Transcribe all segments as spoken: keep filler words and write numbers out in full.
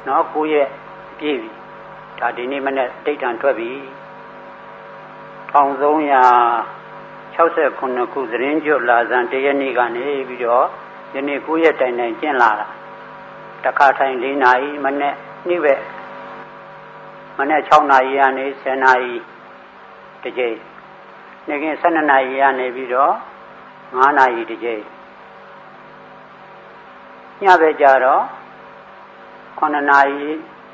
နော်ကိုရဲ့ပြည့်ပြီဒါဒီနေ့မနေ့တိတ်တန်ထွက်ပြီတစ်သုံး၆ခုခုသတင်းကျွတ်လာဇန်တရက်နေ့ကနေပြီးတော့ယနေ့ကိုရက်တိုင်တိုင်ကျင့်လာတာတခါထိုင်၄နာရီမနေ့နေ့ပဲမနေ့၆နာရီကနေ၁၀နာရီတစ်ကြိမ်နေ့က၁၂နာရီကနေပြီးတော့၅နာရီတစ်ကြိမ်ညပဲကြတော့9နာရီ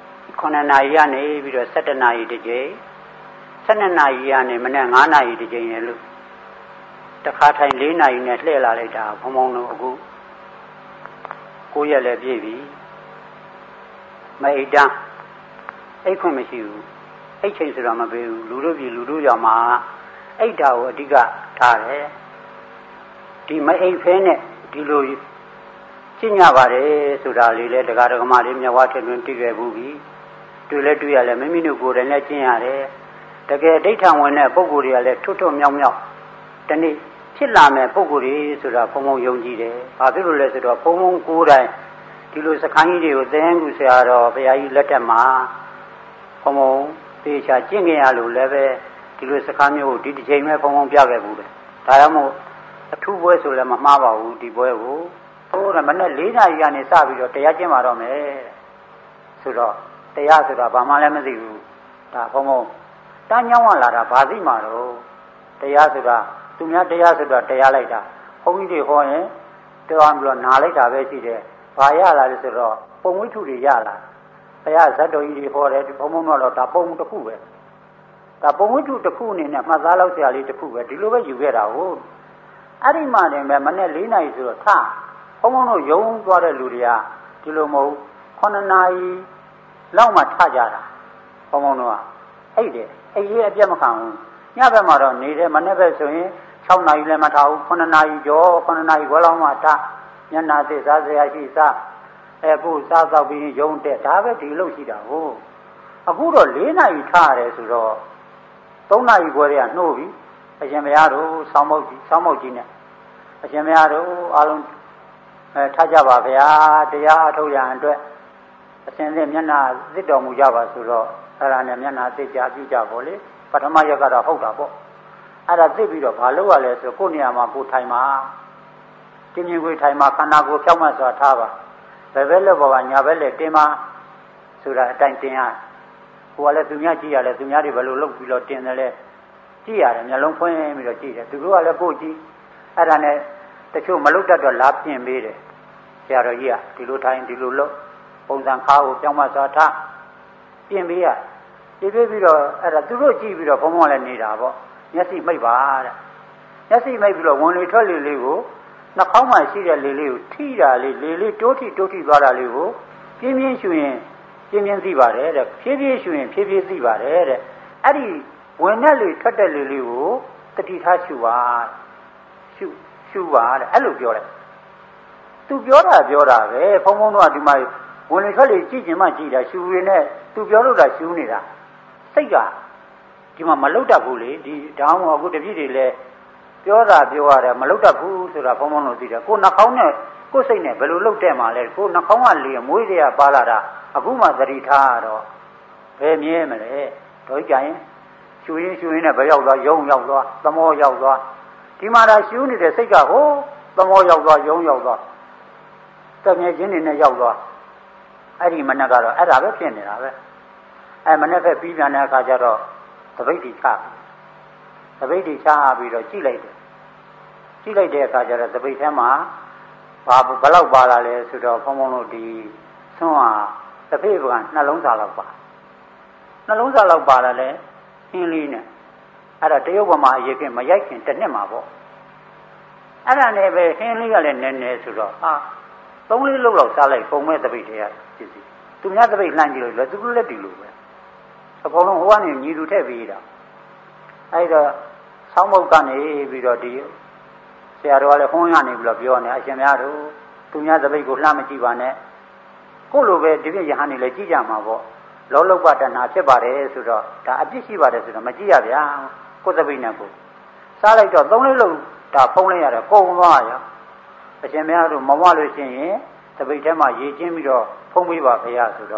9နာရီကနေပြီးတော့၁၁နာရီတစ်ကြိမ်၁၂နာရီကနေမနေ့၅နာရီတစ်ကြိမ်ရလို့တခါထိုင်၄နာရီနဲ့လှည့်လာလိုက်တာဘုံဘုံတို့အခုကိုရက်လည်းပြည့်ပြီမအိတ်တန်းအိတ်ခွင့်မရှိဘူးအိတ်ချိန်ဆိုတာမပေးဘူးလူတို့ပြည်လူတို့ရောမှာအိတ်တာကိုအဓိကထားတယ်ဒီမအိတ်ဖဲနဲ့ဒီလိုကျင့်ကြပါတယ်ဆိုတာလေးလဲတရားဓမ္မလေးမြတ်ဝါထင်သွင်းသိခဲ့ဘူးပြီတွေ့လဲတွေ့ရလဲမိမိတို့ကိုယ်တိုင်လည်းကျင့်ရတယ်တကယ်အဋ္ဌံဝင်တဲ့ပုဂ္ဂိုလ်တွေကလည်းထွတ်ထွတ်မြောက်မြောက်ဒီနေ့ဖြစ်လာမဲ့ပုဂ္ဂိုလ်တွေဆိုတာဘုံဘုံယုံကြည်တယ်ဘာဖြစ်လို့လဲဆိုတော့ဘုံဘုံကိုယ်တိုင်ဒီလိုစခန်းကြီးတွေကိုသင်္ကူဆရာတော်ဘုရားကြီးလက်ထက်မှာဘုံဘုံသေချာကျင့်ကြရလို့လည်းပဲဒီလိုစခန်းမျိုးကိုဒီတစ်ချိန်ပဲဘုံဘုံပြခဲ့ဘူးတယ်ဒါကြောင့်မို့အထူးပွဲဆိုလည်းမမှားပါဘူးဒီပွဲကိုဟိုကမနေ့၄နာရီကနေစပြီးတော့တရားကျင့်ပါတော့မယ်ဆိုတော့တရားဆိုတာဘာမှလည်းမသိဘူးဒါဘုံဘုံတန်းညောင်းလာတာဘာသိမှာတော့တရားဆိုတာသူများတရားဆိုတာတရားလိုက်တာဘုန်းကြီးတွေဟောရင်တော်ပြီးတော့နားလိုက်တာပဲရှိတယ်ဘာရလာလဲဆိုတော့ပုံဝိထုတွေရလာဘုရားဇတ်တော်ကြီးတွေဟောတယ်ဘုံဘုံတော့ဒါပုံတစ်ခုပဲဒါပုံဝိထုတစ်ခုအနေနဲ့မှတ်သားလောက်ဆရာလေးတစ်ခုပဲဒီလိုပဲယူခဲ့တာဟုတ်အဲ့ဒီမှတင်ပဲမနေ့၄နာရီဆိုတော့ထဘုံဘုံတို့ယုံသွားတဲ့လူတွေကဒီလိုမဟုတ်9နာရီလောက်မှထကြတာဘုံဘုံတို့ကအဲ့တဲ့အဲ့ရေးအပြတ်မခံဘူးညဘက်မှာတော့နေတဲ့မနေ့ဘက်ဆိုရင်၆နာရီလည်းမထားဘူး9နာရီကျော်9နာရီခွဲလောက်မှထညနာသစ္စာဆရာရှိစားအခုစားတော့ပြီးရုံတက်ဒါပဲဒီလို့ရှိတာဟုတ်အခုတော့၄နာရီထားရတယ်ဆိုတော့၃နာရီခွဲတည်းကနှိုးပြီအရှင်ဘုရားတို့ဆောင်းမုတ်ကြီးဆောင်းမုတ်ကြီးနဲ့အရှင်ဘုရားတို့အားလုံးအဲထားကြပါဗျာတရားအထုတ်ရန်အတွက်အရှင်သင်မျက်နှာသစ်တော်မူကြပါဆိုတော့အဲ့ဒါနဲ့မျက်နှာသစ်ကြပြုကြပါလေပထမရက်ကတော့ဟုတ်တာပေါ့အဲ့ဒါသိပြီးတော့ဘာလုပ်ရလဲဆိုကိုယ့်နေရာမှာကိုထိုင်မှာတင်းမြင်ကိုထိုင်မှာခန္ဓာကိုယ်ဖြောက်မှတ်စွာထားပါဘယ်ဘက်လက်ပေါ်ကညာဘက်လက်တင်းမှာဆိုတာအတိုင်းတင်းရကိုယ်ကလည်းသူများကြည့်ရလဲသူများတွေဘယ်လိုလုပ်ပြီးတော့တင်းတယ်လဲကြည့်ရတယ်မျက်လုံးဖွင့်ပြီးတော့ကြည့်တယ်သူတို့ကလည်းကိုယ်ကြည့်အဲ့ဒါနဲ့တချို့မလုပ်တတ်တော့လာပြင်ပေးတယ်ဆရာတော်ကြီးကဒီလိုထိုင်ဒီလိုလုပ်ပုံစံခါကိုဖြောက်မှတ်စွာထားပြင်ပေးရပြပြပြီးတော့အဲ့ဒါသူတို့ကြည့်ပြီးတော့ဘုံဘုံလည်းနေတာပေါ့မျက်စိမိတ်ပါတဲ့မျက်စိမိတ်ပြီးတော့ဝင်လေထွက်လေလေးကိုနှာခေါင်းမှာရှိတဲ့လေလေးကိုထိတာလေးလေလေးတိုးထိတိုးထိသွားတာလေးကိုပြင်းပြင်းရှူရင်ပြင်းပြင်းသိပါတယ်တဲ့ဖြည်းဖြည်းရှူရင်ဖြည်းဖြည်းသိပါတယ်တဲ့အဲ့ဒီဝင်တဲ့လေထွက်တဲ့လေလေးကိုတတိထားရှူပါရှူရှူပါတဲ့အဲ့လိုပြောတယ်သူပြောတာပြောတာပဲဘုံဘုံတို့ကဒီမှာဝင်လေထွက်လေကြည့်ချင်မှကြည့်တာရှူရင်းနဲ့သူပြောလို့တာရှူနေတာစိတ်ကဒီမှာမလုတ်တတ်ဘူးလေဒီဒါမှမဟုတ်အခုတပြည့်တွေလဲပြောတာပြောရတယ်မလုတ်တတ်ဘူးဆိုတာဘုံဘုံတို့သိတယ်ကိုနှာခေါင်းနဲ့ကိုစိတ်နဲ့ဘယ်လိုလုတ်တဲ့မှာလဲကိုနှာခေါင်းကလေမွေးတွေကပါလာတာအခုမှသတိထားတော့ဘယ်မြဲမလဲတော့ကြရင်ရှူရင်းရှူရင်းနဲ့ဘယ်ရောက်သွားယုံရောက်သွားသမောရောက်သွားဒီမှာဒါရှူနေတဲ့စိတ်ကဟိုသမောရောက်သွားယုံရောက်သွားတမြဲချင်းတွေနဲ့ရောက်သွားအဲ့ဒီမနက်ကတော့အဲ့ဒါပဲဖြစ်နေတာပဲအဲ့မနက်ဖက်ပြီးပြန်တဲ့အခါကျတော့သပိတ်တိချသပိတ်တိချပြီးတော့ကြည့်လိုက်တယ်ကြည့်လိုက်တဲ့အခါကျတော့သပိတ်ထဲမှာဘာဘလောက်ပါလာလဲဆိုတော့ဘုံဘုံတို့ဒီဆွမ်းဟာသပိတ်ကနှလုံးသားလောက်ပါနှလုံးသားလောက်ပါလာလဲဟင်းလေးနဲ့အဲ့ဒါတရုတ်ဗမာအရေးကမရိုက်ခင်တစ်နှစ်မှာပေါ့အဲ့ဒါနဲ့ပဲဟင်းလေးကလည်းနည်းနည်းဆိုတော့ဟာသုံးလေးလုံးလောက်စားလိုက်ပုံမဲ့သပိတ်တွေကဖြစ်စီသူများသပိတ်လှမ်းကြည့်လို့လည်းသူတို့လည်းဒီလိုပဲအကုန်လုံးဟိုကနေညီသူထည့်ပြီးတာအဲ့တော့ဆောင်းမုတ်ကနေပြီးတော့ဒီဆရာတော်ကလည်းခွန်းရနေပြီးတော့ပြောနေအရှင်များတို့သူများသပိတ်ကိုလှမ်းမကြည့်ပါနဲ့ကိုလိုပဲဒီပြည့်ရဟန်းနေလည်းကြည့်ကြမှာပေါ့လောလောပတ္တနာဖြစ်ပါတယ်ဆိုတော့ဒါအပြစ်ရှိပါတယ်ဆိုတော့မကြည့်ရဗျာကိုယ်သပိတ်နဲ့ကိုစားလိုက်တော့သုံးလေးလုံးဒါဖုံးလိုက်ရတယ်ကုန်သွားရအရှင်များတို့မဝလို့ရှိရင်သပိတ်ထဲမှာရေချင်းပြီးတော့ဖုံးပေးပါဖေရဆိုတော့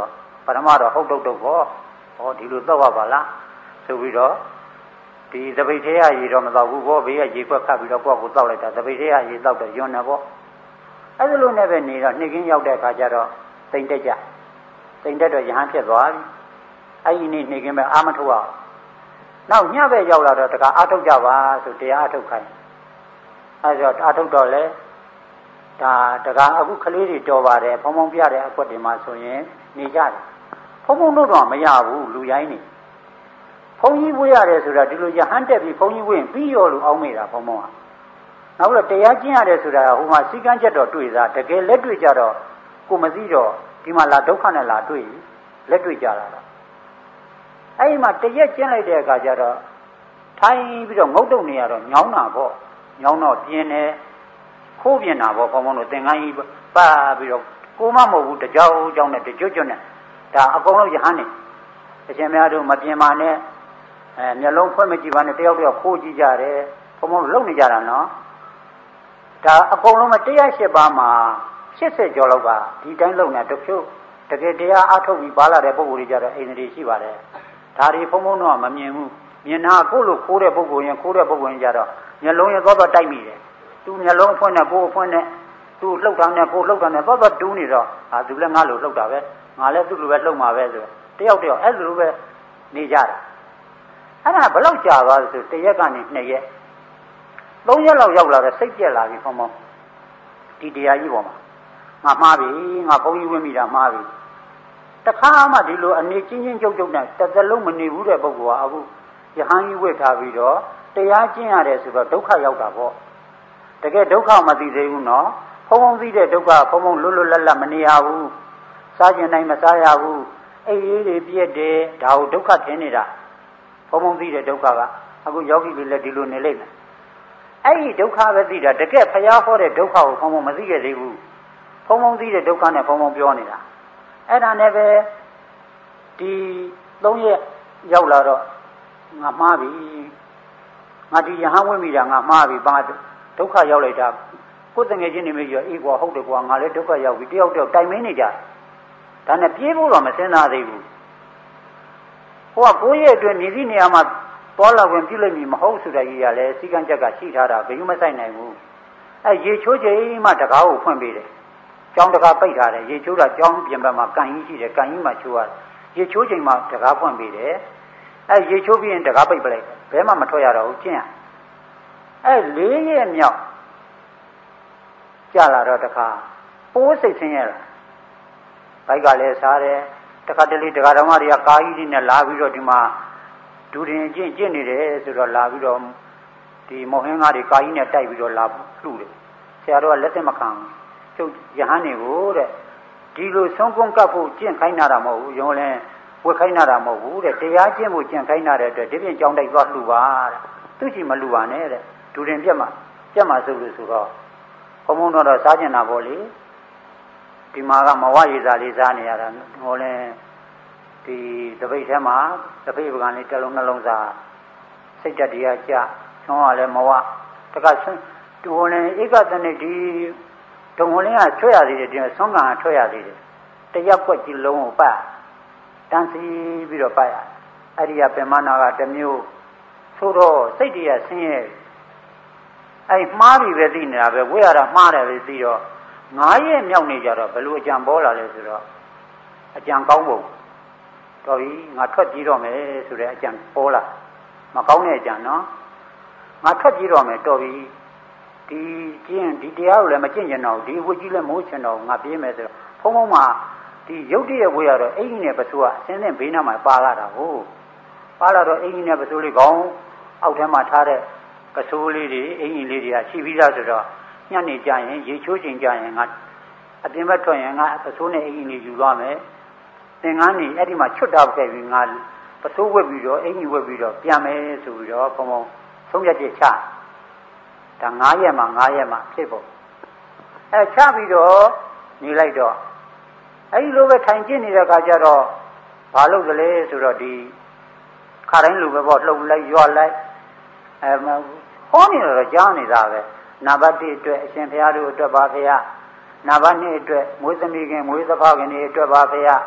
ပရမတော့ဟုတ်တော့တော့ဘောဟောဒီလိုတော့ပါလားဆိုပြီးတော့ဒီသပိတ်သေးရရေတော့မတော့ဘူးဘောဘေးကရေခွက်ခတ်ပြီးတော့ကိုယ့်ကိုတောက်လိုက်တာသပိတ်သေးရရေတောက်တော့ယွန်းနေဘောအဲ့ဒီလိုနဲ့ပဲနေတော့နှစ်ကင်းရောက်တဲ့အခါကျတော့တိမ်တက်ကြတိမ်တက်တော့ရဟန်းဖြစ်သွားပြီအဲ့ဒီနေ့နှစ်ကင်းပဲအာမထုတ်အောင်နောက်ညပဲရောက်လာတော့တခါအာထုတ်ကြပါဆိုတရားအာထုတ်ခိုင်းအဲ့တော့အာထုတ်တော့လေဒါတခါအခုကလေးတွေတော်ပါတယ်ဖုံဖုံပြတဲ့အကွက်တွေမှာဆိုရင်နေကြတယ်ဖုံဖုံတို့တော့မရဘူးလူရိုင်းနေဘုံကြီးဝေးရတယ်ဆိုတာဒီလိုရဟန်းတက်ပြီးဘုံကြီးဝေးရင်ပြီးရောလို့အောင်းမိတာဘုံဘုံကနောက်ပြီးတော့တရားကျင့်ရတယ်ဆိုတာဟိုမှာစီကံချက်တော့တွေ့သားတကယ်လက်တွေ့ကြတော့ကိုမသိတော့ဒီမှာလာဒုက္ခနဲ့လာတွေ့လက်တွေ့ကြတာတော့အဲ့ဒီမှာတရက်ကျင့်လိုက်တဲ့အခါကျတော့ထိုင်ပြီးတော့ငုတ်တုတ်နေရတော့ညောင်းတာပေါ့ညောင်းတော့ပြင်းတယ်ခိုးပြင်းတာပေါ့ဘုံဘုံတို့သင်္ကန်းကြီးပါပြီးတော့ကိုမမဟုတ်ဘူးတကြောင်ကြောင်နဲ့တကြွကြွနဲ့ဒါအကုန်လုံးရဟန်းနေအရှင်များတို့မပြင်းပါနဲ့အဲမျက်လုံးဖွင့်မကြည့်ပါနဲ့တယောက်တယောက်ခိုးကြည့်ကြတယ်ဘုံဘုံလုံနေကြတာနော်ဒါအကုန်လုံးမတရားရှိပါမှာရှစ်ဆယ်ကျော်လောက်ကဒီတိုင်းလုံနေတဖြုတ်တကယ်တရားအထုတ်ပြီးပါလာတဲ့ပုံကိုယ်တွေကြတော့အိန္ဒြေရှိပါတယ်ဒါတွေဘုံဘုံတော့မမြင်ဘူးမြင်တာကိုလို့ခိုးတဲ့ပုံကိုယ်ရင်ခိုးတဲ့ပုံကိုယ်ရင်ကြတော့မျက်လုံးရသွားတော့တိုက်မိတယ်သူမျက်လုံးဖွင့်နဲ့ကိုယ်ဖွင့်နဲ့သူလှုပ်တာနဲ့ကိုယ်လှုပ်တာနဲ့သွားတော့တူးနေတော့ဟာသူလည်းငါ့လိုလှုပ်တာပဲငါလည်းသူ့လိုပဲလှုပ်မှာပဲဆိုတယောက်တယောက်အဲ့လိုပဲနေကြတာအဲ့ဒါဘယ်လောက်ကြာသွားလဲဆိုတရက်ကနေနှစ်ရက်သုံးရက်လောက်ရောက်လာတော့စိတ်ပြက်လာပြီဘုံဘုံဒီတရားကြီးပေါ်မှာငါမှားပြီငါဘုန်းကြီးဝင်မိတာမှားပြီတခါမှဒီလိုအနေချင်းချင်းကြုတ်ကြုတ်နဲ့တစ်သလုံးမနေဘူးတဲ့ပုဂ္ဂိုလ်ကအခုယဟန်ကြီးဝိထားပြီးတော့တရားကျင့်ရတယ်ဆိုတော့ဒုက္ခရောက်တာပေါ့တကယ်ဒုက္ခမသိသေးဘူးနော်ဘုံဘုံသိတဲ့ဒုက္ခဘုံဘုံလွတ်လွတ်လပ်လပ်မနေရဘူးစားကျင်တိုင်းမစားရဘူးအိပ်ရေးတွေပြည့်တယ်ဒါကိုဒုက္ခထင်နေတာဘုံဘုံသိတဲ့ဒုက္ခကအခုယောဂီတွေလည်းဒီလိုနေလိမ့်မယ်အဲ့ဒီဒုက္ခပဲသိတာတကယ်ဖျားဟောတဲ့ဒုက္ခကိုဘုံဘုံမသိခဲ့သေးဘူးဘုံဘုံသိတဲ့ဒုက္ခနဲ့ဘုံဘုံပြောနေတာအဲ့ဒါနဲ့ပဲဒီသုံးရက်ရောက်လာတော့ငါမှားပြီငါဒီယဟန်ဝင်မိတာငါမှားပြီဘာဒုက္ခရောက်လိုက်တာကိုယ်တငယ်ချင်းနေမေးရအေးကွာဟုတ်တယ်ကွာငါလည်းဒုက္ခရောက်ပြီတယောက်တယောက်တိုင်မင်းနေကြဒါနဲ့ပြေးဖို့တော့မစင်စားသေးဘူးဟိုကကိုယ့်ရဲ့အတွင်းမြည်သည့်နေရာမှာပေါ်လာဝင်ပြုလိုက်ပြီမဟုတ်ဆိုတာကြီးရလဲစီကံချက်ကရှိထားတာဘယ်ယူမဆိုင်နိုင်ဘူးအဲရေချိုးချိန်မှတကားကိုဖွင့်ပေးတယ်ကျောင်းတကားပိတ်ထားတယ်ရေချိုးတာကျောင်းပြင်ဘက်မှာကန်ကြီးရှိတယ်ကန်ကြီးမှာချိုးရတယ်ရေချိုးချိန်မှာတကားဖွင့်ပေးတယ်အဲရေချိုးပြီးရင်တကားပိတ်ပလိုက်ဘယ်မှမထွက်ရတော့ဘူးကျင့်ရအဲလေးရက်မြောက်ကြာလာတော့တခါပိုးစိတ်ဆင်းရဲလာဘိုက်ကလည်းစားတယ်တခါတလေတခါတော်မတွေကကာကြီးတွေနဲ့လာပြီးတော့ဒီမှာဒူရင်ကျင့်ကျင့်နေတယ်ဆိုတော့လာပြီးတော့ဒီမော်ဟင်းကားတွေကာကြီးနဲ့တိုက်ပြီးတော့လာလှူတယ်ဆရာတော်ကလက်သက်မခံကျုပ်ယဟန်နေကိုတဲ့ဒီလိုဆုံးကုန်းကပ်ဖို့ကျင့်ခိုင်းတာမဟုတ်ဘူးရုံးလဲဝက်ခိုင်းတာမဟုတ်ဘူးတဲ့တရားကျင့်ဖို့ကျင့်ခိုင်းတဲ့အတွက်ဒီပြင်ကြောင်းတိုက်သွားလှူပါတဲ့သူချီမလှူပါနဲ့တဲ့ဒူရင်ပြက်မှာပြက်မှာဆိုလို့ဆိုတော့ဘုံဘုံတော်တော့စားကျင်တာပေါ့လေဒီမှာကမဝရည်စားလေးစားနေရတာဟောလဲဒီတပိတ်ထဲမှာတပိတ်ပကံလေးတစ်လုံးနှလုံးစားစိတ်တတရားကြချောင်းကလည်းမဝတကဆွတူဟောလဲဧကတနေ့ဒီဒုံဟောလင်းကထွက်ရသေးတယ်ဒီဆွမ်းကံကထွက်ရသေးတယ်တရက်ွက်ကြီးလုံးကိုပတ်တန်းစီပြီးတော့ပတ်ရအဲ့ဒီကပင်မနာကတစ်မျိုးသို့တော့စိတ်တရားဆင်းရဲအဲ့မှားပြီပဲသိနေတာပဲဝိရတာမှားတယ်ပဲသိတော့ငါးရက်မြောက်နေကြတော့ဘယ်လိုအကြံပေါ်လာလဲဆိုတော့အကြံကောင်းပုံတော်ပြီငါထွက်ပြေးတော့မယ်ဆိုတဲ့အကြံပေါ်လာမကောင်းတဲ့အကြံနော်ငါထွက်ပြေးတော့မယ်တော်ပြီဒီကျင့်ဒီတရားကိုလည်းမကျင့်ကျင်တော့ဒီဝိကြီးလည်းမိုးချင်တော့ငါပြေးမယ်ဆိုတော့ဖုံးဖုံးမှာဒီရုပ်တရက်ဝေးရတော့အင်ကြီးနဲ့ပစိုးကအစင်းစင်းဘေးနားမှာပါလာတာဟုတ်ပါလာတော့အင်ကြီးနဲ့ပစိုးလေးကောင်းအောက်ထဲမှာထားတဲ့ပစိုးလေးတွေအင်ကြီးလေးတွေကရှိပြီးသားဆိုတော့ညနေကြရင်ရေချိုးချိန်ကြရင်ငါအပြင်ဘက်ထွက်ရင်ငါပစိုးနဲ့အင်ကြီးလေးယူသွားမယ်သင်္ကန်းကြီးအဲ့ဒီမှာချွတ်တာခဲ့ပြီးငါပစိုးဝက်ပြီးတော့အင်ကြီးဝက်ပြီးတော့ပြန်မယ်ဆိုပြီးတော့ဘုံဘုံဆုံးဖြတ်ချက်ချဒါငါးရက်မှငါးရက်မှဖြစ်ဖို့အဲချပြီးတော့နေလိုက်တော့အဲဒီလိုပဲထိုင်ကျင့်နေတဲ့အခါကျတော့ဘာလုပ်ကလေးဆိုတော့ဒီခါတိုင်းလူပဲပေါ့လှုပ်လိုက်ရွလိုက်အဲဟောနေတော့ကြားနေတာပဲနံပါတ်တစ်အတွက်အရှင်ဘုရားတို့အတွက်ပါဖေရနံပါတ်နှစ်အတွက်မွေးသမီးခင်မွေးသဖခင်တွေအတွက်ပါဖေရ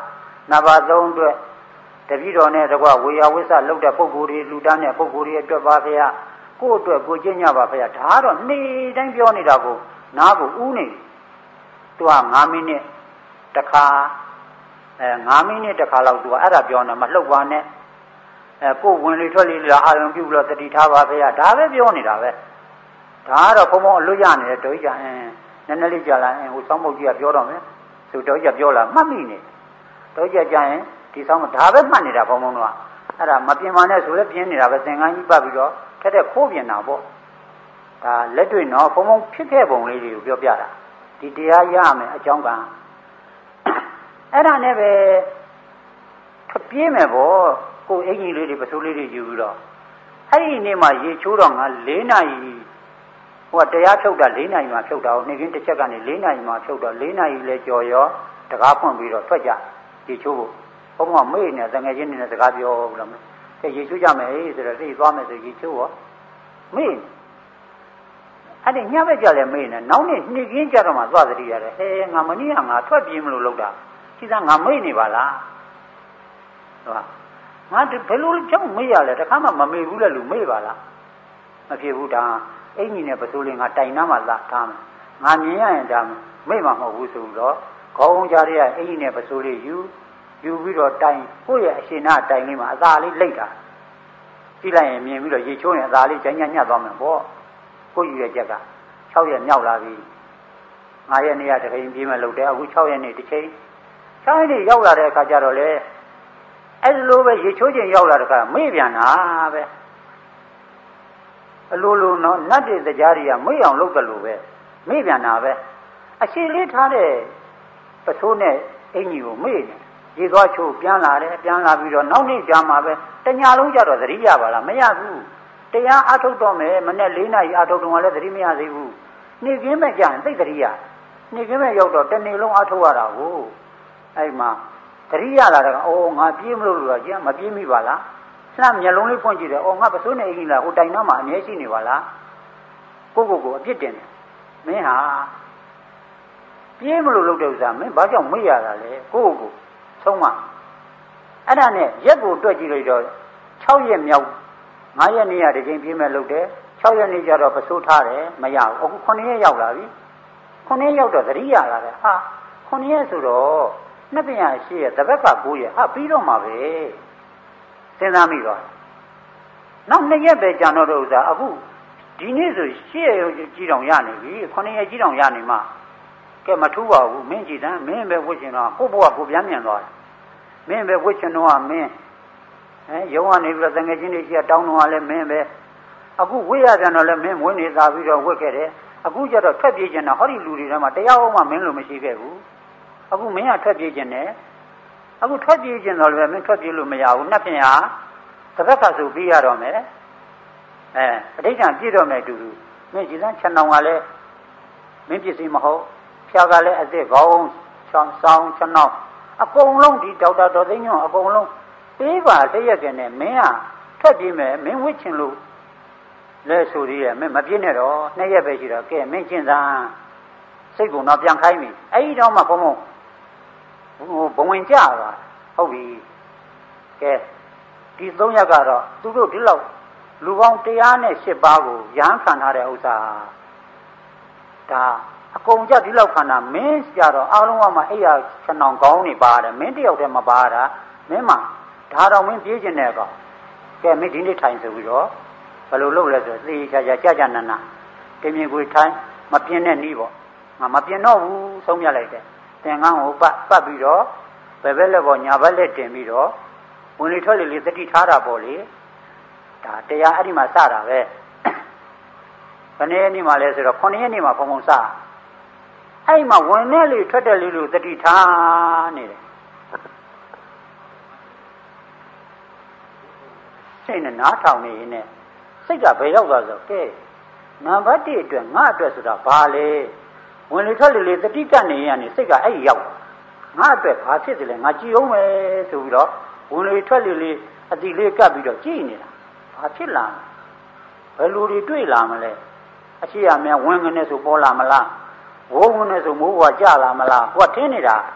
နံပါတ်သုံးအတွက်တပည့်တော်နဲ့တကွဝေယဝိဆလုပ်တဲ့ပုဂ္ဂိုလ်တွေလူတန်းတဲ့ပုဂ္ဂိုလ်တွေအတွက်ပါဖေရကိုယ့်အတွက်ကိုကျင့်ကြပါဖေရဒါကတော့နေ့တိုင်းပြောနေတာကိုနားကိုဥနေသူက၅မိနစ်တစ်ခါအဲ၅မိနစ်တစ်ခါလောက်သူကအဲ့ဒါပြောနေမလှုပ်ပါနဲ့အဲကိုယ်ဝင်လေထွက်လေလာအာရုံပြုလို့တတိထားပါဖေရဒါပဲပြောနေတာပဲဒါကတော့ဘုံဘုံအလွတ်ရနေတယ်တော်ကြီးကအင်းနည်းနည်းလေးကြာလာအင်းဟိုဆောင်းမုတ်ကြီးကပြောတော့မယ်သူတော်ကြီးကပြောလာမှတ်မိနေတော်ကြီးကကြာရင်ဒီဆောင်းဒါပဲမှတ်နေတာဘုံဘုံတော့အဲ့ဒါမပြင်ပါနဲ့ဆိုလည်းပြင်းနေတာပဲသင်္ကန်းကြီးပတ်ပြီးတော့ထက်တဲ့ခိုးပြင်တာပေါ့ဒါလက်တွေ့နော်ဘုံဘုံဖြစ်ခဲ့ပုံလေးတွေကိုပြောပြတာဒီတရားရမယ်အကြောင်းကအဲ့ဒါနဲ့ပဲထပြေးမယ်ပေါ့ကိုအင်ကြီးလေးတွေပစိုးလေးတွေယူပြီးတော့အဲ့ဒီနေ့မှရေချိုးတော့ငါ၄နာရီဟိုတရားဖြုတ်တာ၄နာရီမှဖြုတ်တာကိုနေ့ကင်းတစ်ချက်ကနေ၄နာရီမှဖြုတ်တော့၄နာရီလဲကြော်ရောတကားဖွင့်ပြီးတော့ထွက်ကြရေချိုးဖို့ဘုံကမေ့နေတငယ်ချင်းတွေနဲ့စကားပြောလို့မယ်ကဲရေချိုးကြမယ်ဆိုတော့သိသွားမယ်ဆိုရေချိုးရောမေ့အဲ့ဒီညဘက်ကြလဲမေ့နေနောက်နေ့နေ့ကင်းကြတော့မှသွားသတိရတယ်ဟဲငါမနည်းကငါထွက်ပြေးမလို့လုပ်တာရှိသားငါမေ့နေပါလားဟုတ်ပါငါဘယ်လိုကြောင့်မေ့ရလဲတခါမှမမေ့ဘူးလေလူမေ့ပါလားမဖြစ်ဘူးဒါအင်ကြီးနဲ့ပစိုးလေးငါတိုင်နားမှာလာထားမယ်ငါမြင်ရရင်ဒါမေ့မှာမဟုတ်ဘူးဆိုတော့ခေါင်းကြားရတဲ့အင်ကြီးနဲ့ပစိုးလေးယူယူပြီးတော့တိုင်ကိုယ့်ရဲ့အရှင်နာတိုင်လေးမှာအသာလေးလိတ်တာကြည့်လိုက်ရင်မြင်ပြီးတော့ရေချိုးရင်အသာလေးကျဉ်းညံ့ညှပ်သွားမယ်ပေါ့ကိုယ့်ယူရဲ့ချက်က၆ရက်မြောက်လာပြီ၅ရက်နေ့ကတခိန်ပြေးမဲ့လုပ်တယ်အခု၆ရက်နေ့တစ်ချိန်၆ရက်နေ့ရောက်လာတဲ့အခါကျတော့လေအဲ့လိုပဲရေချိုးခြင်းရောက်လာတဲ့အခါမေ့ပြန်တာပဲအလိုလိုနော်နတ်တွေတရားတွေကမေ့အောင်လုပ်တယ်လို့ပဲမေ့ပြန်တာပဲအရှိလေးထားတဲ့ပစိုးနဲ့အင်ကြီးကိုမေ့နေရေသွားချိုးပြန်လာတယ်ပြန်လာပြီးတော့နောက်နေ့ကြာမှာပဲတညာလုံးကြတော့သတိရပါလားမရဘူးတရားအထုတ်တော့မယ်မနဲ့၄နာရီအထုတ်တော့လည်းသတိမရသေးဘူးနေ့ကင်းမဲ့ကြာရင်သိသတိရနေ့ကင်းမဲ့ရောက်တော့တနေ့လုံးအထုတ်ရတာကိုအဲ့မှာသတိရလာတော့အော်ငါပြေးမလို့လို့ကြမပြေးမိပါလားစမ်းမျက်လုံးလေးဖွင့်ကြည့်တယ်အော်ငါပစိုးနေအင်းလားဟိုတိုင်နားမှာအမြဲရှိနေပါလားကိုကိုကိုအပြစ်တင်တယ်မင်းဟာပြေးမလို့လုပ်တဲ့ဥစ္စာမင်းဘာကြောင့်မေ့ရတာလဲကိုကိုကိုဆုံးမအဲ့ဒါနဲ့ရက်ကိုတွက်ကြည့်လိုက်တော့၆ရက်မြောက်၅ရက်နေ့ရတကြိမ်ပြေးမဲ့လုပ်တယ်၆ရက်နေ့ကျတော့ပစိုးထားတယ်မရဘူးအခုခုနှစ်ရက်ရောက်လာပြီခုနှစ်ရက်ရောက်တော့သတိရလာတယ်ဟာခုနှစ်ရက်ဆိုတော့နှစ်ပြန်ရရှိရတပတ်က၉ရက်ဟာပြီးတော့မှာပဲစဉ်းစားမိတော့နောက်နှစ်ရက်ပဲကြာတော့ဥစ္စာအခုဒီနေ့ဆိုရှေ့ရကြီးတောင်ရနေပြီခုနှစ်ရက်ကြီးတောင်ရနေမှကဲမထူးပါဘူးမင်းကြည်တန်းမင်းပဲဝှက်ချင်တော့ကိုယ့်ဘဝကိုပြန်မြန်သွားတယ်မင်းပဲဝှက်ချင်တော့မင်းအဲရုံကနေပြီးတော့တငယ်ချင်းတွေကြီးတောင်းတော့လည်းမင်းပဲအခုဝှက်ရပြန်တော့လည်းမင်းမွေးနေသားပြီးတော့ဝှက်ခဲ့တယ်အခုကျတော့ထွက်ပြေးကျင်တော့ဟောဒီလူတွေထဲမှာတရားအောင်မှမင်းလိုမရှိခဲ့ဘူးအခုမင်းကထွက်ပြေးကျင်တယ်အခုထွက်ပြေးကျင်တော့လည်းမင်းထွက်ပြေးလို့မရဘူးနှစ်ပြန်ဟာတစ်ဖက်ကဆိုပြီးရတော့မယ်အဲအဋ္ဌံပြည့်တော့မယ်တူတူမင်းဒီစမ်းခြံတောင်ကလည်းမင်းပစ္စည်းမဟုတ်ဖြာကလည်းအစ်စ်ခေါင်းချောင်းဆောင်ခြံတောင်အကုန်လုံးဒီဒေါက်တာတော်သိန်းညွန့်အကုန်လုံးပေးပါတရက်ကနဲ့မင်းကထွက်ပြေးမယ်မင်းဝှက်ချင်လို့လဲဆိုသေးရဲ့မင်းမပြည့်နဲ့တော့နှစ်ရက်ပဲရှိတော့ကဲမင်းကျင့်သာစိတ်ကတော့ပြန်ခိုင်းပြီအဲ့ဒီတော့မှဘုံဘုံဘဝင်ကြပါဟုတ်ပြီကဲဒီသုံးရက်ကတော့သူတို့ဒီလောက်လူပေါင်းတရားနဲ့၈ပါးကိုရဟန်းခံထားတဲ့ဥစ္စာဒါအကုန်ကြဒီလောက်ခန္ဓာမင်းကြတော့အားလုံးကမှအဲ့ရခြံအောင်ကောင်းနေပါတယ်မင်းတယောက်တည်းမပါတာမင်းမဒါတော့မင်းပြေးကျင်တဲ့ကောင်ကဲမင်းဒီနေ့ထိုင်ဆိုပြီးတော့ဘယ်လိုလုပ်လဲဆိုသေချာချာကြကြနာနာတင်မြင်ကိုထိုင်မပြင်းတဲ့နီးပေါ့ငါမပြင်းတော့ဘူးဆုံးမြတ်လိုက်တယ်သင်္ကန်းကိုပတ်ပတ်ပြီးတော့ဘယ်ဘက်လက်ပေါ်ညာဘက်လက်တင်ပြီးတော့ဝင်လေထွက်လေလေးသတိထားတာပေါ့လေဒါတရားအဲ့ဒီမှာစတာပဲဘယ်နည်းနေ့မှလဲဆိုတော့ခုနှစ်ရက်နေ့မှဘုံဘုံစအဲ့ဒီမှာဝင်တဲ့လေထွက်တဲ့လေလို့သတိထားနေတယ်စိတ်နဲ့နားထောင်နေရင်နဲ့စိတ်ကဘယ်ရောက်သွားဆိုကဲနံပါတ်၁အတွက်ငါအတွက်ဆိုတာဘာလဲဝင်လေထွက်လေလေးသတိကပ်နေရင်ကနေစိတ်ကအဲ့ဒီရောက်ငါအတွက်ဘာဖြစ်တယ်လဲငါကြည့်အောင်မယ်ဆိုပြီးတော့ဝင်လေထွက်လေလေးအတိလေးကပ်ပြီးတော့ကြည့်နေတာဘာဖြစ်လာဘယ်လိုတွေတွေ့လာမလဲအရှိရများဝင်ငနဲ့ဆိုပေါ်လာမလားဝုန်းငနဲ့ဆိုမိုးဘွားကြလာမလားကိုကထင်းနေတာ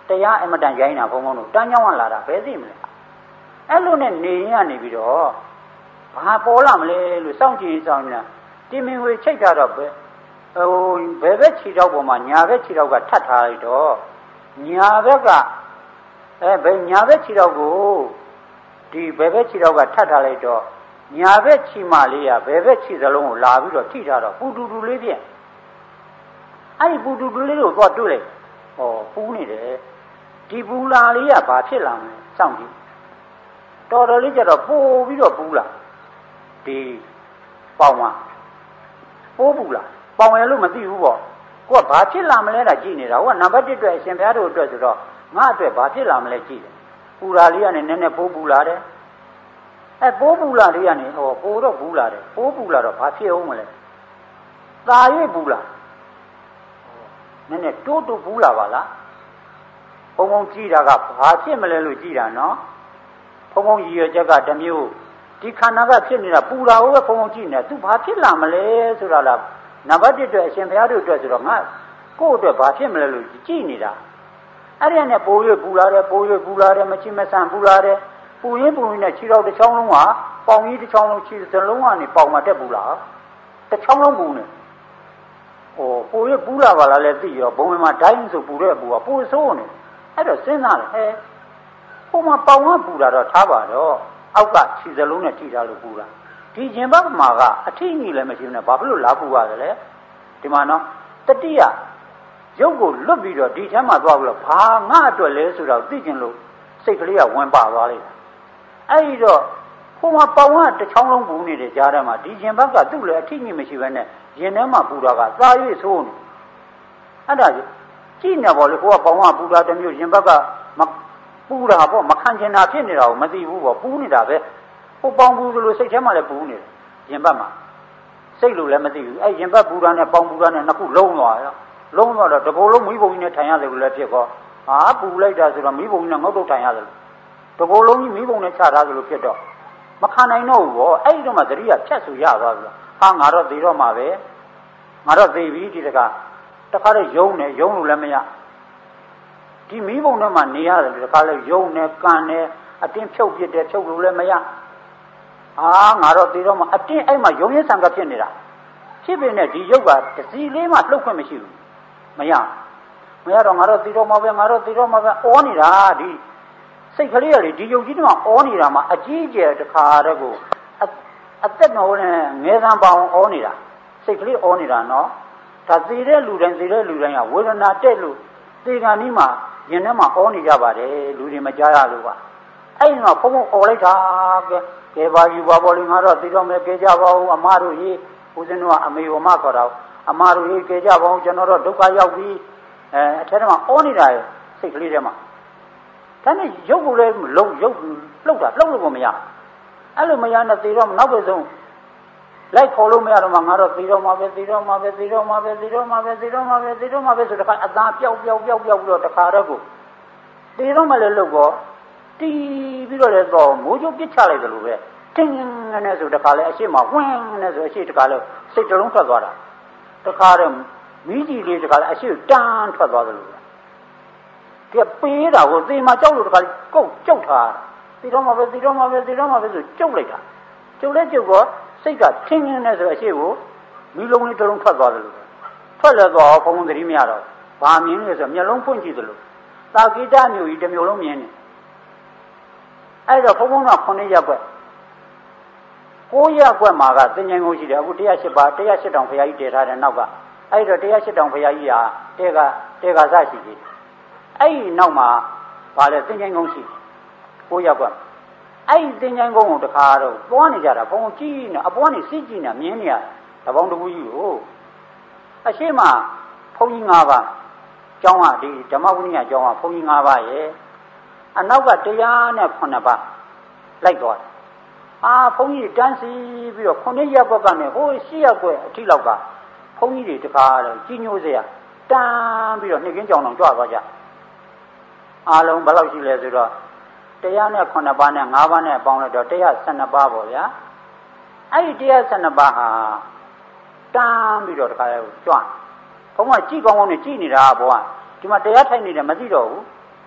တရားအမတန်ရိုင်းတာဘုံဘုံတို့တန်းကြောင်းကလာတာဘယ်သိမလဲအဲ့လိုနဲ့နေရနေပြီးတော့ဘာပေါ်လာမလဲလို့စောင့်ကြည့်စောင့်နေတာတင်မင်ဝေချိတ်တာတော့ပဲဟိုဘယ်ဘက်ခြေထောက်ပေါ်မှာညာဘက်ခြေထောက်ကထပ်ထားလိုက်တော့ညာဘက်ကအဲဘယ်ညာဘက်ခြေထောက်ကိုဒီဘယ်ဘက်ခြေထောက်ကထပ်ထားလိုက်တော့ညာဘက်ခြေမလေးကဘယ်ဘက်ခြေစလုံးကိုလာပြီးတော့ထိထားတော့ပူတူတူလေးပြန်အဲ့ဒီပူတူတူလေးကိုသွားတွေ့လိုက်ဟောပူနေတယ်ဒီပူလာလေးကဘာဖြစ်လာမလဲစောင့်ကြည့်တော်တော်လေးကျတော့ပို့ပြီးတော့ပူလာဒီပေါင်ကပိုးပူလာပေါင်ရလို့မသိဘူးပေါ့ကိုကဘာဖြစ်လာမလဲတာကြည့်နေတာဟိုကနံပါတ်တစ်အတွက်အရှင်ဘုရားတို့အတွက်ဆိုတော့ငါအတွက်ဘာဖြစ်လာမလဲကြည့်တယ်ပူလာလေးကနေနည်းနည်းပိုးပူလာတယ်အဲပိုးပူလာလေးကနေဟောပိုးတော့ပူလာတယ်ပိုးပူလာတော့ဘာဖြစ်အောင်မလဲသာ၍ပူလာနည်းနည်းတိုးတိုးပူလာပါလားဘုံဘုံကြည့်တာကဘာဖြစ်မလဲလို့ကြည့်တာနော်ဘုံဘုံရည်ရွယ်ချက်ကတမျိုးဒီခန္ဓာကဖြစ်နေတာပူတာကိုပဲဘုံဘုံကြည့်နေသူဘာဖြစ်လာမလဲဆိုတာလားနံပါတ်တစ်အတွက်အရှင်ဘုရားတို့အတွက်ဆိုတော့ငါကိုယ့်အတွက်ဘာဖြစ်မလဲလို့ကြည့်နေတာအဲ့ဒီနဲ့ပိုးရွပူလာတယ်ပိုးရွပူလာတယ်မချိမဆန်ပူလာတယ်ပူရင်းပူရင်းနဲ့ခြေတော်တစ်ချောင်းလုံးကပေါင်ကြီးတစ်ချောင်းလုံးခြေစလုံးကနေပေါင်မှာတက်ပူလာတစ်ချောင်းလုံးပူနေဟိုပိုးရွပူလာပါလားလဲသိရောဘုံမှာဒိုင်းဆိုပူတဲ့အပူကပိုးဆိုးနေအဲ့တော့စဉ်းစားတယ်ဟဲ့ဟိုမှာပေါင်ကပူလာတော့ထားပါတော့အောက်ကခြေစလုံးနဲ့ထိထားလို့ပူလာဒီရင်ဘတ်မှာကအထိအညီလည်းမရှိဘူးနဲ့ဘာဖြစ်လို့လာပူရတယ်လဲဒီမှာနော်တတိယရုပ်ကိုလွတ်ပြီးတော့ဒီချမ်းမှာသွားပြီးတော့ဘာငါအတွက်လဲဆိုတော့သိကျင်လို့စိတ်ကလေးကဝင်ပါသွားလိုက်အဲ့ဒီတော့ဟိုမှာပေါင်ကတစ်ချောင်းလုံးပူနေတဲ့ကြားထဲမှာဒီရင်ဘတ်ကသူ့လည်းအထိအညီမရှိဘဲနဲ့ရင်ထဲမှာပူတာကသာ၍ဆိုးနေအဲ့ဒါကြည့်နေပါလေကိုကပေါင်ကပူတာတစ်မျိုးရင်ဘတ်ကမပူတာပေါ့မခံချင်တာဖြစ်နေတာကိုမသိဘူးပေါ့ပူနေတာပဲဟိုပေါင်ပူသလိုစိတ်ထဲမှာလည်းပူနေတယ်ရင်ဘတ်မှာစိတ်လို့လည်းမသိဘူးအဲ့ရင်ဘတ်ပူတာနဲ့ပေါင်ပူတာနဲ့နှစ်ခုလုံးသွားရောလုံးသွားတော့တကိုယ်လုံးမိဘုံကြီးနဲ့ထိုင်ရတယ်လို့လည်းဖြစ်ကောဟာပူလိုက်တာဆိုတော့မိဘုံကြီးနဲ့ငုတ်တုတ်ထိုင်ရတယ်တကိုယ်လုံးကြီးမိဘုံနဲ့ချထားသလိုဖြစ်တော့မခံနိုင်တော့ဘူးပေါ့အဲ့ဒီတော့မှသတိကဖြတ်ဆူရသွားပြီဟာငါတော့သေတော့မှာပဲငါတော့သေပြီဒီတကတခါတော့ယုံနေယုံလို့လည်းမရဒီမိဘုံထဲမှာနေရတယ်ဒီတခါလဲယုံနေကန်နေအတင်းဖြုတ်ပြတယ်ဖြုတ်လို့လည်းမရအာငါတော့သေတော့မှအတင်းအဲ့မှာယုံရင်းဆံကဖြစ်နေတာဖြစ်ပေနဲ့ဒီယုတ်ကတစီလေးမှလှုပ်ခွင့်မရှိဘူးမရမရတော့ငါတော့သေတော့မှပဲငါတော့သေတော့မှပဲအောနေတာဒီစိတ်ကလေးကလေဒီယုတ်ကြီးတော့အောနေတာမှအကြီးကျယ်တခါတည်းကိုအသက်တော်နဲ့ငယ်သံပေါအောင်အောနေတာစိတ်ကလေးအောနေတာနော်ဒါသေတဲ့လူတိုင်းသေတဲ့လူတိုင်းကဝေဒနာတက်လို့သေကံนี้မှာရင်ထဲမှာအောနေကြပါတယ်လူတွေမကြားရလို့ပါအဲ့ဒီမှာဖုံဖုံအော်လိုက်တာကဲကဲပါယူပါပေါ်လေငါတော့သေတော့မယ်ကြကြပါဦးအမတို့ကြီးဦးဇင်းတို့ကအမေဝမခေါ်တာအမတို့ကြီးကြကြပါဦးကျွန်တော်တို့ဒုက္ခရောက်ပြီအဲအထက်ထဲမှာအောနေတာစိတ်ကလေးထဲမှာဒါနဲ့ရုပ်ကိုလည်းလုံးရုပ်လှုပ်တာလှုပ်လို့ကိုမရအဲ့လိုမရနဲ့သေတော့နောက်ပဲဆုံးလိုက်ခေါ်လို့မရတော့မှငါတော့သေတော့မှပဲသေတော့မှပဲသေတော့မှပဲသေတော့မှပဲသေတော့မှပဲသေတော့မှပဲဆိုတခါအသာပျောက်ပျောက်ပျောက်ပျောက်ပြီးတော့တခါတော့ကိုသေတော့မှလည်းလှုပ်တော့တီးပြီးတော့လည်းတော့မိုးချိုးပစ်ချလိုက်တယ်လို့ပဲတင်းနဲ့ဆိုတခါလဲအရှိမဝင်းနဲ့ဆိုအရှိတခါလဲစိတ်တလုံးထွက်သွားတာတခါတော့မီးကြီးလေးတခါလဲအရှိတန်းထွက်သွားတယ်လို့ကဲပေးတာကိုသေမှာကြောက်လို့တခါကုတ်ကြောက်ထားသေတော့မှပဲသေတော့မှပဲသေတော့မှပဲဆိုကြောက်လိုက်တာကြောက်လဲကြောက်တော့စိတ်ကထင်းထင်းနဲ့ဆိုအရှိကိုမီးလုံးလေးတလုံးထွက်သွားတယ်လို့ထွက်လဲသွားဘုံဘုံသတိမရတော့ဘာမြင်လဲဆိုမျက်လုံးဖွင့်ကြည့်တယ်လို့သာကိတမျိုးကြီးတစ်မျိုးလုံးမြင်နေအဲ့တော့ဘုံဘုံကခုနှစ်ရက်ွက်ကိုးရက်ွက်မှာကသင်္ကြန်ကိုရှိတယ်အခုတရား၈ပါးတရား၈တောင်ဘုရားကြီးတည်ထားတဲ့နောက်ကအဲ့တော့တရား၈တောင်ဘုရားကြီးဟာတဲကတဲကစရှိသေးအဲ့ဒီနောက်မှာဗာလဲသင်္ကြန်ကုန်ရှိကိုးရက်ွက်အဲ့ဒီသင်္ကြန်ကုန်ကိုတခါတော့သွားနေကြတာဘုံကြည့်နေအပေါ်ကနေစစ်ကြည့်နေမြင်နေရတပေါင်းတပူကြီးကိုအရှိမဘုန်းကြီး၅ပါးကျောင်းကဒီဓမ္မဝိနည်းကျောင်းကဘုန်းကြီး၅ပါးရဲ့အနောက်ကတရားနဲ့ခုနှစ်ပါးလိုက်သွားတယ်အာဘုန်းကြီးတန်းစီပြီးတော့ခုနှစ်ရက်ကွက်ကနေဟိုရှစ်ရက်ကွက်အထိလောက်ကဘုန်းကြီးတွေတခါတော့ကြီးညိုစရာတန်းပြီးတော့နှစ်ကင်းကြောင်တောင်ကြွသွားကြအားလုံးဘယ်လောက်ရှိလဲဆိုတော့တရားနဲ့ခုနှစ်ပါးနဲ့၅ပါးနဲ့ပေါင်းလိုက်တော့တရား၁၂ပါးပေါ့ဗျာအဲ့ဒီတရား၁၂ပါးဟာတန်းပြီးတော့တခါလဲကြွဘုန်းကကြည့်ကောင်းကောင်းနဲ့ကြည့်နေတာဘောကဒီမှာတရားထိုင်နေတယ်မသိတော့ဘူး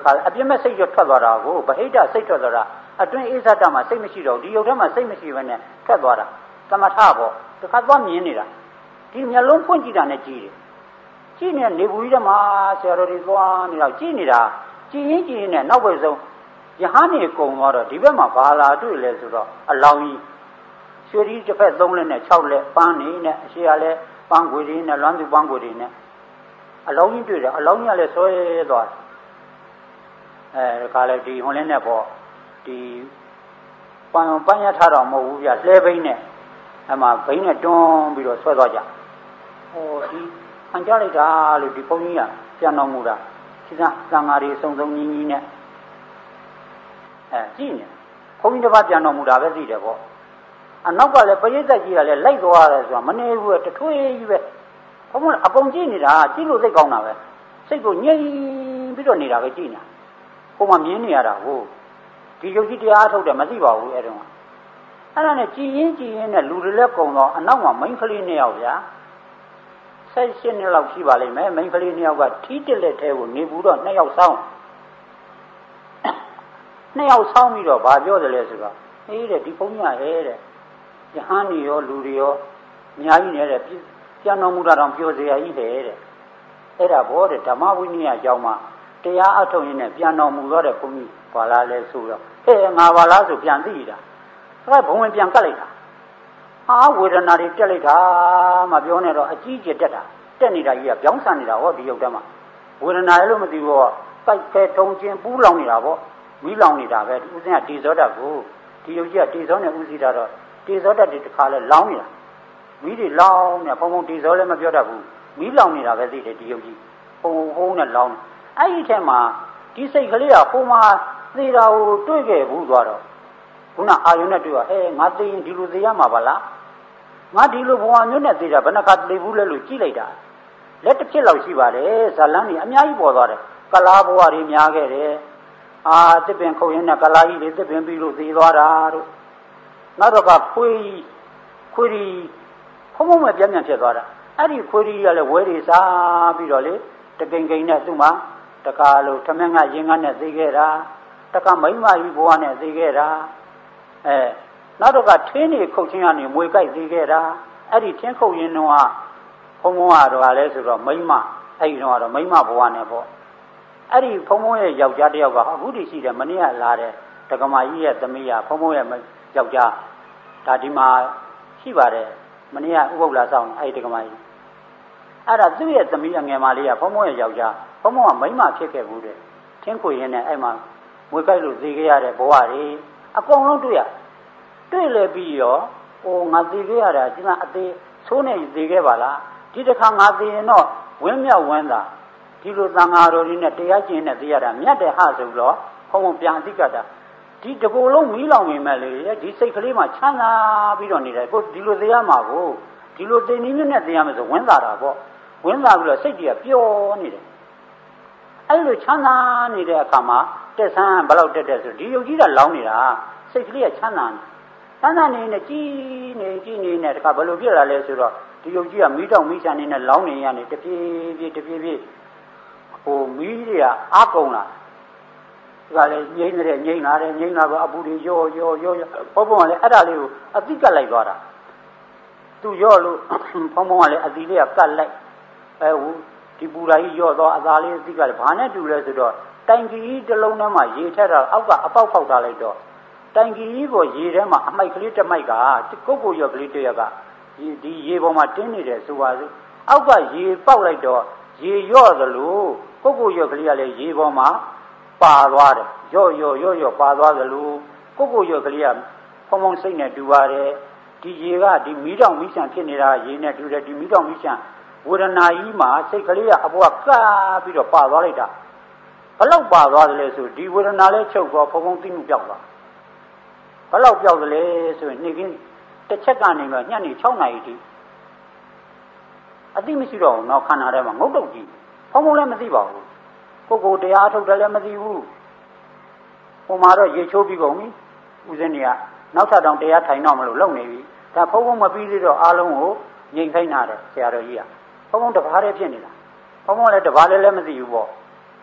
ခါအပြစ်မဲ့စိတ်ရထွက်သွားတာကိုဗဟိတစိတ်ထွက်သွားတာအတွင်းအေးဇတ်မှာစိတ်မရှိတော့ဒီယုတ်ထဲမှာစိတ်မရှိဘဲနဲ့ထွက်သွားတာသမထပေါ့တခါသွားမြင်နေတာဒီမျက်လုံးဖွင့်ကြည့်တာနဲ့ကြည့်တယ်ကြည့်နေနေဘူးကြီးတမှာဆရာတော်တွေသွားနေတော့ကြည့်နေတာကြည့်ရင်ကြည့်ရင်နဲ့နောက်ဘက်ဆုံးယဟန်နေကုံသွားတော့ဒီဘက်မှာဘာလာတွေ့လဲဆိုတော့အလောင်းကြီးရွှေကြီးတစ်ဖက်သုံးလက်နဲ့၆လက်ပန်းနေနဲ့အရှိရလဲပန်းခွေတွေနဲ့လွမ်းသူပန်းခွေတွေနဲ့အလောင်းကြီးတွေ့တယ်အလောင်းကြီးကလည်းဆွဲသွားတယ်အဲဒါကလည်းဒီဟိုလင်းနဲ့ပေါ့ဒီပန်းပန်းရထားတော့မဟုတ်ဘူးပြလှဲဘိန်းနဲ့အမှဘိန်းနဲ့တွန်းပြီးတော့ဆွဲသွားကြဟိုဒီခံကြလိုက်တာလို့ဒီဘုန်းကြီးကပြန်တော်မူတာဒီကသံဃာတွေစုံစုံညီညီနဲ့အဲကြည့်နေဘုန်းကြီးတစ်ပါးပြန်တော်မူတာပဲသိတယ်ပေါ့အနောက်ကလည်းပရိသတ်ကြီးကလည်းလိုက်သွားတယ်ဆိုတာမနေဘူးတထွေးကြီးပဲဘုန်းကအကုန်ကြည့်နေတာကြည့်လို့သိကောင်းတာပဲစိတ်ကိုငြိမ်ပြီးတော့နေတာပဲကြည့်နေတာဟိုမှာမြင်နေရတာဟုတ်ဒီယုတ်ကြီးတရားထုတ်တယ်မသိပါဘူးအဲ့တော့အဲ့ဒါနဲ့ကြည်ရင်ကြည်ရင်နဲ့လူတွေလည်းကုံတော့အနောက်မှာမိန်းကလေးနှစ်ယောက်ဗျာဆက်ရှင်းနှစ်လောက်ရှိပါလိမ့်မယ်မိန်းကလေးနှစ်ယောက်ကထီးတက်လက်သေးကိုနေဘူးတော့နှစ်ယောက်ဆောင်းနှစ်ယောက်ဆောင်းပြီးတော့ဗာပြောတယ်လဲဆိုတော့အေးတဲ့ဒီဘုန်းကြီးဟဲတဲ့ယဟန်တွေရောလူတွေရောအများကြီးနေတဲ့ပြန်တော်မူတာတော့ပြောစရာကြီးတယ်တဲ့အဲ့ဒါဘောတဲ့ဓမ္မဝိနည်းအကြောင်းမှာတရားအထုတ်ရင်းနဲ့ပြန်တော်မူတော့တဲ့ဘုန်းကြီးဘာလားလဲဆိုတော့ဟဲ့ငါဘာလားဆိုပြန်သိတာအဲ့ဘုံဝင်ပြန်ကတ်လိုက်တာဟာဝေဒနာတွေတက်လိုက်တာမပြောနဲ့တော့အကြီးကျယ်တက်တာတက်နေတာကြီးကပြောင်းဆန်နေတာဟောဒီရုပ်တည်းမှာဝေဒနာလည်းလို့မသိဘူးဟောစိုက်ခဲထုံချင်းပူးလောင်နေတာပေါ့မီးလောင်နေတာပဲဥစဉ်ကတေဇောဓာတ်ကိုဒီရုပ်ကြီးကတေဇောနဲ့ဥစီတာတော့တေဇောဓာတ်တွေတစ်ခါလဲလောင်းနေတာမီးတွေလောင်းနေဘုံဘုံတေဇောလည်းမပြောတတ်ဘူးမီးလောင်နေတာပဲသိတယ်ဒီရုပ်ကြီးဟိုဟိုးနဲ့လောင်းအဲ့ဒီထဲမှာဒီစိတ်ကလေးကဟိုမှာသေတာကိုတွေ့ခဲ့ဘူးသွားတော့ခုနအာယုန်နဲ့တွေ့တော့ဟဲငါသိရင်ဒီလိုသေရမှာပါလားငါဒီလိုဘဝမျိုးနဲ့သေတာဘယ်နှခါသေဘူးလဲလို့ကြည့်လိုက်တာလက်တစ်ဖြစ်လောက်ရှိပါတယ်ဇာလန်းကြီးအများကြီးပေါ်သွားတယ်ကလားဘဝတွေများခဲ့တယ်အာတစ်ပင်ခုတ်ရင်နဲ့ကလားကြီးတွေတစ်ပင်ပြီးလို့သေသွားတာတို့နောက်တော့ကခွေးခွေးကြီးဖုံးဖုံးမဲ့ပြန်ပြန်ဖြစ်သွားတာအဲ့ဒီခွေးကြီးကလည်းဝဲတွေစားပြီးတော့လေတကိန်ကိန်နဲ့သူ့မှာတကားလို့ထမင်းကရင်ကနဲ့သိခဲ့တာတကားမိမကြီးဘဝနဲ့သိခဲ့တာအဲနောက်တော့ကထင်းနေခုတ်ချင်းကနေမွေကြိုက်သိခဲ့တာအဲ့ဒီထင်းခုတ်ရင်တော့ဖုံဖုံကတော့လည်းဆိုတော့မိမအဲ့ဒီတော့မိမဘဝနဲ့ပေါ့အဲ့ဒီဖုံဖုံရဲ့ယောက်ျားတစ်ယောက်ကအခုတည်းရှိတယ်မနေ့ကလာတယ်တက္ကမကြီးရဲ့သမီးကဖုံဖုံရဲ့ယောက်ျားဒါဒီမှာရှိပါတယ်မနေ့ကဥပုပ်လာဆောင်အဲ့ဒီတက္ကမကြီးအဲ့ဒါသူ့ရဲ့သမီးအငယ်မလေးကဖုံဖုံရဲ့ယောက်ျားဖုံဖုံကမိမဖြစ်ခဲ့ဘူးတဲ့ထင်းခွေရင်းနဲ့အဲ့မှာမွေကြိုက်လို့သိခဲ့ရတဲ့ဘဝတွေအကုန်လုံးတွေ့ရတွေ့လဲပြီးရောဟိုငါသိခဲ့ရတာဒီမှာအသေးသိုးနေသိခဲ့ပါလားဒီတစ်ခါငါသိရင်တော့ဝင်းမြောက်ဝင်းသာဒီလိုသံဃာတော်တွေနဲ့တရားကျင့်နဲ့သိရတာမြတ်တဲ့ဟဆိုတော့ဖုံဖုံပြန်အသိကတာဒီတကူလုံးမီးလောင်နေမဲ့လေဒီစိတ်ကလေးမှချမ်းသာပြီးတော့နေတယ်ကိုဒီလိုသိရမှာကိုဒီလိုသိနည်းမျိုးနဲ့သိရမယ်ဆိုဝင်းသာတာပေါ့ဝင်းသာပြီးတော့စိတ်ကြီးကပျော်နေတယ်အဲ့လိုချမ်းသာနေတဲ့အခါမှာတက်ဆန်းဘယ်လောက်တက်တက်ဆိုဒီယုတ်ကြီးကလောင်းနေတာစိတ်ကလေးကချမ်းသာနေချမ်းသာနေနဲ့ကြီးနေကြီးနေနဲ့တခါဘယ်လိုပြလာလဲဆိုတော့ဒီယုတ်ကြီးကမီးတောင်မီးချန်နေနဲ့လောင်းနေရနေတပြေးပြေးတပြေးပြေးဟိုမီးတွေကအားကုန်လာဒီကလည်းငိမ့်နေတဲ့ငိမ့်လာတယ်ငိမ့်လာတော့အပူတွေရောရောရောဘောပုံကလည်းအဲ့ဒါလေးကိုအတိကတ်လိုက်သွားတာသူရောလို့ဖုံဖုံကလည်းအတိလေးကကတ်လိုက်အဲဟိုဒီပူဓာကြီးရော့တော့အသာလေးအတိကလည်းဘာနဲ့တူလဲဆိုတော့တိုင်ကြီးတစ်လုံးထဲမှာရေထက်တော့အောက်ကအပေါက်ဖောက်ထားလိုက်တော့တိုင်ကြီးကိုရေထဲမှာအမိုက်ကလေးတစ်မိုက်ကကုတ်ကိုရော့ကလေးတစ်ရက်ကဒီဒီရေပေါ်မှာတင်းနေတယ်ဆိုပါစို့အောက်ကရေပေါက်လိုက်တော့ရေရော့သလိုကုတ်ကိုရော့ကလေးကလည်းရေပေါ်မှာပါသွားတယ်ရော့ရော့ရော့ရော့ပါသွားသလိုကုတ်ကိုရော့ကလေးကဖုံဖုံစိတ်နဲ့တူပါတယ်ဒီရေကဒီမီးတောင်မီးချံဖြစ်နေတာရေနဲ့တူတယ်ဒီမီးတောင်မီးချံဝေဒနာကြီးမှာစိတ်ကလေးကအပေါ်ကကပ်ပြီးတော့ပါသွားလိုက်တာဘလောက်ပါသွားတယ်လဲဆိုဒီဝေဒနာလေးချုပ်သွားဖုံဖုံသိမှုပြောက်သွားဘလောက်ပြောက်တယ်လဲဆိုရင်နေ့ကင်းတစ်ချက်ကနေမှညနေ၆နာရီထိအသိမရှိတော့ဘူးနောက်ခန္ဓာထဲမှာငုတ်တုတ်ကြီးဖုံဖုံလည်းမသိပါဘူးကိုကိုတရားထုတ်တယ်လည်းမသိဘူးဟိုမှာတော့ရေချိုးပြီးကုန်ပြီဦးဇင်းတွေကနောက်ထပ်တောင်တရားထိုင်တော့မလို့လုံနေပြီဒါဖုံဖုံမပြီးသေးတော့အားလုံးကိုငြိမ်ခိုင်းတာတယ်ဆရာတော်ကြီးကဖုံဖုံတဘာတည်းဖြစ်နေတာဖုံဖုံလည်းတဘာလည်းလည်းမသိဘူးပေါ့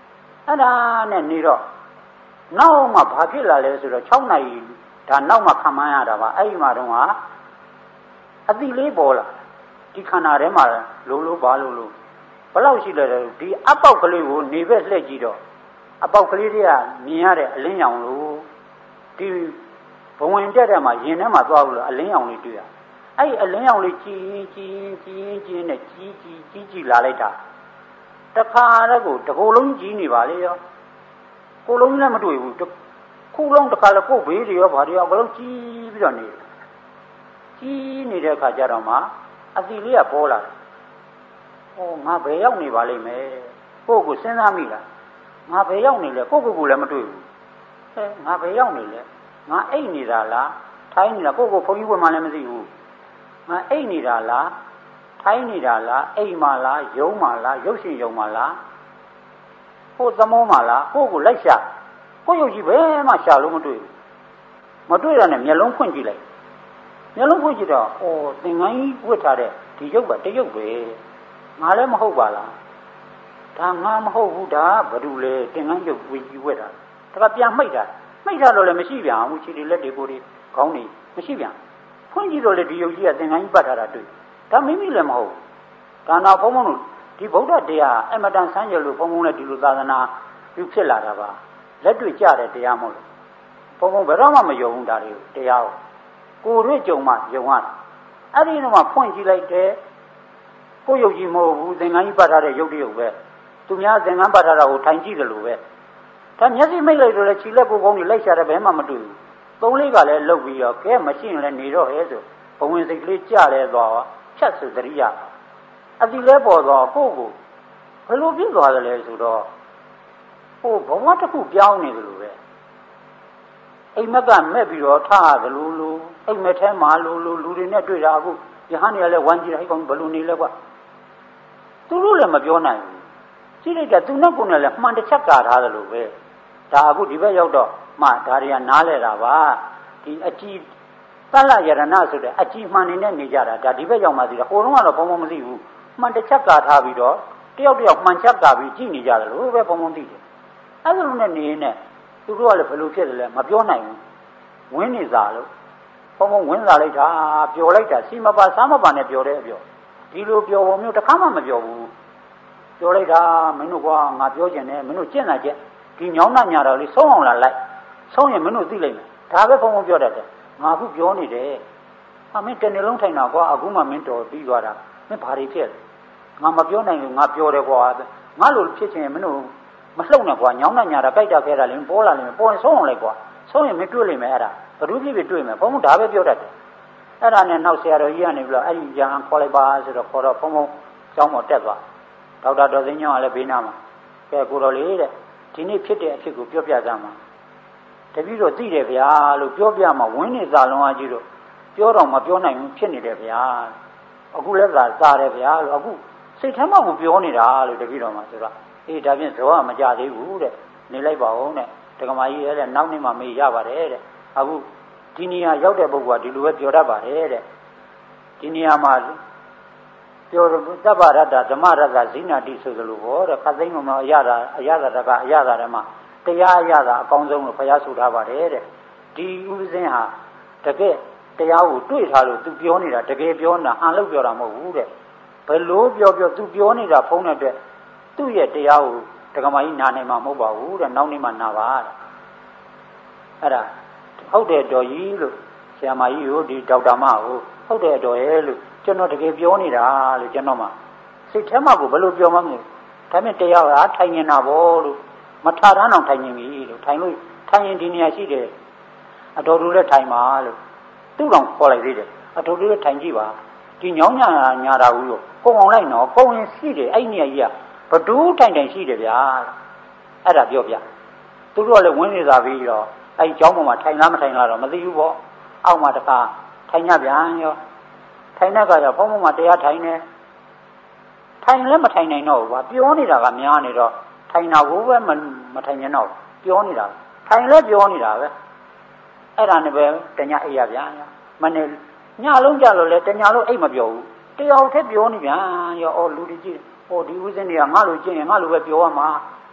အဲ့ဒါနဲ့နေတော့နောက်မှဘာဖြစ်လာလဲဆိုတော့၆နာရီဒါနောက်မှခံမရတာပါအဲ့ဒီမှာတော့ကအတိလေးပေါ်လာဒီခန္ဓာထဲမှာလိုလိုပါလို့လို့ဘယ်လောက်ရှိလဲဒီအပေါက်ကလေးကိုနေဘက်လှည့်ကြည့်တော့အပေါက်ကလေးတွေကမြင်ရတဲ့အလင်းရောင်လို့ဒီဘဝင်တက်တဲ့မှာရင်ထဲမှာသွားလို့အလင်းရောင်လေးတွေ့ရအဲ့ဒီအလင်းရောင်လေးကြည်ကြည်ကြည်ကြည်နဲ့ကြီးကြီးကြီးကြီးလာလိုက်တာတခါတော့ကိုတကိုယ်လုံးကြီးနေပါလေရောကိုယ်လုံးလည်းမတွေ့ဘူးခုလုံးတခါလည်းကိုယ်ဘေးတွေရောဘာတွေရောအလုံးကြီးပြီးတော့နေကြီးနေတဲ့အခါကျတော့မှအတိလေးကပေါ်လာတယ်ဟောငါဘယ်ရောက်နေပါလိမ့်မယ်ကိုယ့်ကိုစဉ်းစားမိလားငါဘယ်ရောက်နေလဲကိုယ့်ကိုယ်ကိုလည်းမတွေ့ဘူးအဲငါဘယ်ရောက်နေလဲငါအိတ်နေတာလားထိုင်းနေတာကိုယ့်ကိုယ်ဘုန်းကြီးဘွယ်မှလည်းမသိဘူးငါအိတ်နေတာလားထိုင်းနေတာလားအိမ်မှာလားယုံမှာလားရုပ်ရှင်ယုံမှာလားကိုယ်သမောမှာလားကိုယ့်ကိုလိုက်ရှာကိုယ့်ရုပ်ကြီးဘယ်မှရှာလို့မတွေ့ဘူးမတွေ့ရနဲ့မျက်လုံးဖွင့်ကြည့်လိုက်မျက်လုံးဖွင့်ကြည့်တော့အော်သင်္ကန်းကြီးဝတ်ထားတဲ့ဒီရုပ်ကတရုပ်ပဲငါလည်းမဟုတ်ပါလားဒါငါမဟုတ်ဘူးဒါဘာလို့လဲသင်္ကန်းရုပ်ဝေကြီးဝတ်တာဒါကပြန်မှိတ်တာမှိတ်တာတော့လည်းမရှိပြန်ဘူးခြေတွေလက်တွေကိုယ်တွေခေါင်းတွေမရှိပြန်ဖွင့်ကြည့်တော့လေဒီရုပ်ကြီးကသင်္ကန်းကြီးပတ်ထားတာတွေ့ဒါမိမိလည်းမဟုတ်ဒါနာဘုံဘုံတို့ဒီဗုဒ္ဓတရားအမတန်ဆန်းကျယ်လို့ဘုံဘုံနဲ့ဒီလိုသာသနာပြုဖြစ်လာတာပါလက်တွေ့ကြတဲ့တရားမဟုတ်လို့ဘုံဘုံဘယ်တော့မှမယုံဘူးဒါတွေတရားကိုကိုရွေ့ကြုံမှယုံရတာအဲ့ဒီတော့မှဖွင့်ကြည့်လိုက်တယ်ကိုရုပ်ကြီးမဟုတ်ဘူးသင်္ကန်းကြီးပတ်ထားတဲ့ရုပ်တရုပ်ပဲသူများသင်္ကန်းပတ်ထားတာကိုထိုင်ကြည့်တယ်လို့ပဲဒါမျက်စိမိတ်လိုက်တော့လေခြေလက်ကိုယ်ကောင်းတွေလိုက်ရှာတယ်ဘယ်မှမတွေ့ဘူးသုံးလေးကလည်းလှုပ်ပြီးတော့ကဲမရှိရင်လည်းနေတော့ဟဲဆိုဘဝင်စိတ်ကလေးကြလဲသွားဖြတ်ဆိုတရိယာအတိလဲပေါ်တော့ကိုယ့်ကိုဘယ်လိုပြည့်သွားတယ်လဲဆိုတော့ဟိုဘဝတစ်ခုပြောင်းနေတယ်လို့ပဲအိမ်မက်ကမက်ပြီးတော့ထားရတယ်လို့လို့အိမ်မက်ထဲမှာလို့လို့လူတွေနဲ့တွေ့တာအခုယဟန်တွေကလည်းဝမ်းကြည့်တယ်ဟိကောင်ဘယ်လိုနေလဲကွာသူတို့လည်းမပြောနိုင်ဘူးကြည့်လိုက်တာသူနဲ့ကိုယ်နဲ့လည်းမှန်တစ်ချက်ကာထားတယ်လို့ပဲဒါအခုဒီဘက်ရောက်တော့မှဒါတွေကနားလဲတာပါဒီအကြည့်သလယရဏဆိုတဲ့အကြည့်မှန်နေနဲ့နေကြတာဒါဒီဘက်ရောက်မှသိတာဟိုတုန်းကတော့ဘုံဘုံမသိဘူးမှန်တစ်ချက်ကာထားပြီးတော့တယောက်တယောက်မှန်ချက်ကာပြီးကြည့်နေကြတယ်လို့ပဲဘုံဘုံသိတယ်အဲ့လိုနဲ့နေနေသူတို့ကလည်းဘယ်လိုဖြစ်တယ်လဲမပြောနိုင်ဘူးဝင်းနေစားလို့ဘုံဘုံဝင်းစားလိုက်တာပျော်လိုက်တာစီမပါစားမပါနဲ့ပျော်တဲ့အပျော်ဒီလိုပျော်ပုံမျိုးတစ်ခါမှမပျော်ဘူးပျော်လိုက်တာမင်းတို့ကငါပြောကျင်တယ်မင်းတို့ကျင့်တာကျက်ဒီညောင်းနှညာတော်လေးဆုံးအောင်လာလိုက်ဆုံးရင်မင်းတို့သိလိုက်မယ်ဒါပဲဘုံဘုံပြောတတ်တယ်ငါအခုပြောနေတယ်အမင်းတနေ့လုံးထိုင်တာကွာအခုမှမင်းတော်ပြီးသွားတာမင်းဘာတွေဖြစ်လဲငါမပြောနိုင်လို့ငါပြောတယ်ကွာငါလိုဖြစ်ချင်မင်းတို့မလှုပ်နဲ့ကွာညောင်းနှညာတာကြိုက်တာခဲတာလည်းပေါ်လာလိမ့်မယ်ပေါ်ရင်ဆုံးအောင်လိုက်ကွာဆုံးရင်မင်းတွေ့လိမ့်မယ်အဲ့ဒါဘ누구ဖြစ်ဖြစ်တွေ့မယ်ဘုံဘုံဒါပဲပြောတတ်တယ်အဲ့ဒါနဲ့နောက်ဆရာတော်ကြီးကနေပြီးတော့အဲ့ဒီရဟန်းခေါ်လိုက်ပါဆိုတော့ခေါ်တော့ဘုံဘုံကျောင်းပေါ်တက်သွားဒေါက်တာဒေါ်သိန်းညောင်းကလည်းဘေးနားမှာကဲကိုတော်လေးတဲ့ဒီနေ့ဖြစ်တဲ့အဖြစ်ကိုပြောပြကြမှာတပည့်တော်သိတယ်ဗျာလို့ပြောပြမှာဝင်းနေစာလုံးအကြီးတို့ပြောတော့မပြောနိုင်ဘူးဖြစ်နေတယ်ဗျာအခုလည်းသာစားတယ်ဗျာလို့အခုစိတ်ထဲမှာကိုပြောနေတာလို့တပည့်တော်မှာဆိုတော့အေးဒါဖြင့်ဇောကမကြသေးဘူးတဲ့နေလိုက်ပါဦးတဲ့ဒကမာကြီးရဲ့နောက်နေ့မှမေးရပါတယ်တဲ့အခုဒီနေရာရောက်တဲ့ပုဂ္ဂိုလ်ကဒီလိုပဲပြောတတ်ပါတယ်တဲ့ဒီနေရာမှာပြောတပ္ပရတ္တဓမ္မရတ္တဇိနာတိဆိုသလိုဟောတဲ့ခတ်သိမ်းမှာအရသာအရသာတကအရသာဓမ္မတရားအရသာအကောင်းဆုံးလို့ဘုရားဆိုထားပါတယ်တဲ့ဒီဥပဇင်းဟာတကယ်တရားကိုတွေ့ထားလို့ तू ပြောနေတာတကယ်ပြောနေတာအန်လို့ပြောတာမဟုတ်ဘူးတဲ့ဘယ်လိုပြောပြော तू ပြောနေတာဖုံးတဲ့အတွက်သူ့ရဲ့တရားကိုဒကမာကြီးနာနိုင်မှာမဟုတ်ပါဘူးတဲ့နောက်နေ့မှနာပါတဲ့အဲ့ဒါဟုတ်တယ်တော်ကြီးလို့ဆရာမကြီးကိုဒီဒေါက်တာမကိုဟုတ်တယ်တော်ရဲ့လို့ကျွန်တော်တကယ်ပြောနေတာလို့ကျွန်တော်မှစိတ်ထဲမှာကိုဘယ်လိုပြောမှမလဲဒါနဲ့တရားကထိုင်နေတာဗောလို့မထထမ်းအောင်ထိုင်နေပြီလို့ထိုင်လို့ထိုင်ရင်ဒီနေရာရှိတယ်အတော်တူလည်းထိုင်ပါလို့သူ့တော်ခေါ်လိုက်သေးတယ်အတော်တူလည်းထိုင်ကြည့်ပါဒီညောင်းညာညာတာဘူးလို့ပုံအောင်လိုက်နော်ပုံရင်ရှိတယ်အဲ့နေရာကြီးကဘဒူးထိုင်တိုင်ရှိတယ်ဗျာအဲ့ဒါပြောပြသူတို့ကလည်းဝင်းနေသာပြီးတော့အဲ့ဒီကျောင်းပေါ်မှာထိုင်လားမထိုင်လားတော့မသိဘူးပေါ့အောက်မှာတခါထိုင်ညပြန်ရောထိုင်တဲ့ကကြောင့်ဘုံဘုံမှာတရားထိုင်နေထိုင်လည်းမထိုင်နိုင်တော့ဘူးကွာပြောနေတာကများနေတော့ထိုင်တာကိုပဲမထိုင်နိုင်တော့ပြောနေတာထိုင်လည်းပြောနေတာပဲအဲ့ဒါနဲ့ပဲတညအိပ်ရပြန်မနေ့ညလုံးကြလို့လဲတညလုံးအိပ်မပြောဘူးတယောက်တည်းပြောနေပြန်ရောအော်လူတွေကြည့်ဟိုဒီဥစဉ်တွေကငါ့လိုကျင့်ရင်ငါ့လိုပဲပြောရမှာ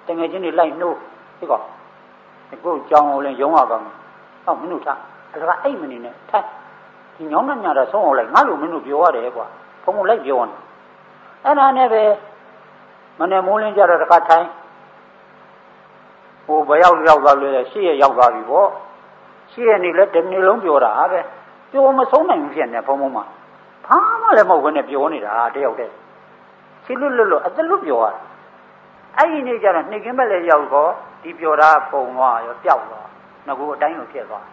တငယ်ချင်းတွေလိုက်နှိုးဒီကောကိုကြောင်အောင်လဲရုံးအောင်ကောင်းဟောမင်းတို့ထားအဲ့ဒါကအိတ်မနေနဲ့ထိုင်ဒီညောင်းနှညာတော့ဆုံးအောင်လိုက်ငါလိုမင်းတို့ပြောရတယ်ကွာဘုံဘုံလိုက်ပြောနေအဲ့ဒါနဲ့ပဲမနေ့မိုးလင်းကြတော့တခါထိုင်ဟိုဘယ်ရောက်ရောက်သွားလဲရှေ့ရရောက်သွားပြီပေါ့ရှေ့ရနေလဲတနေ့လုံးပြောတာပဲပြောမဆုံးနိုင်ဘူးဖြစ်နေဘုံဘုံမှာဘာမှလည်းမဟုတ်ဘဲနဲ့ပြောနေတာတယောက်တည်းချစ်လွတ်လွတ်လွတ်အသက်လွတ်ပြောရအဲ့ဒီနေ့ကျတော့နှိမ်ကင်းဘက်လည်းရောက်တော့ဒီပြောတာပုံသွားရောပျောက်သွားငကိုအတိုင်းလိုဖြစ်သွား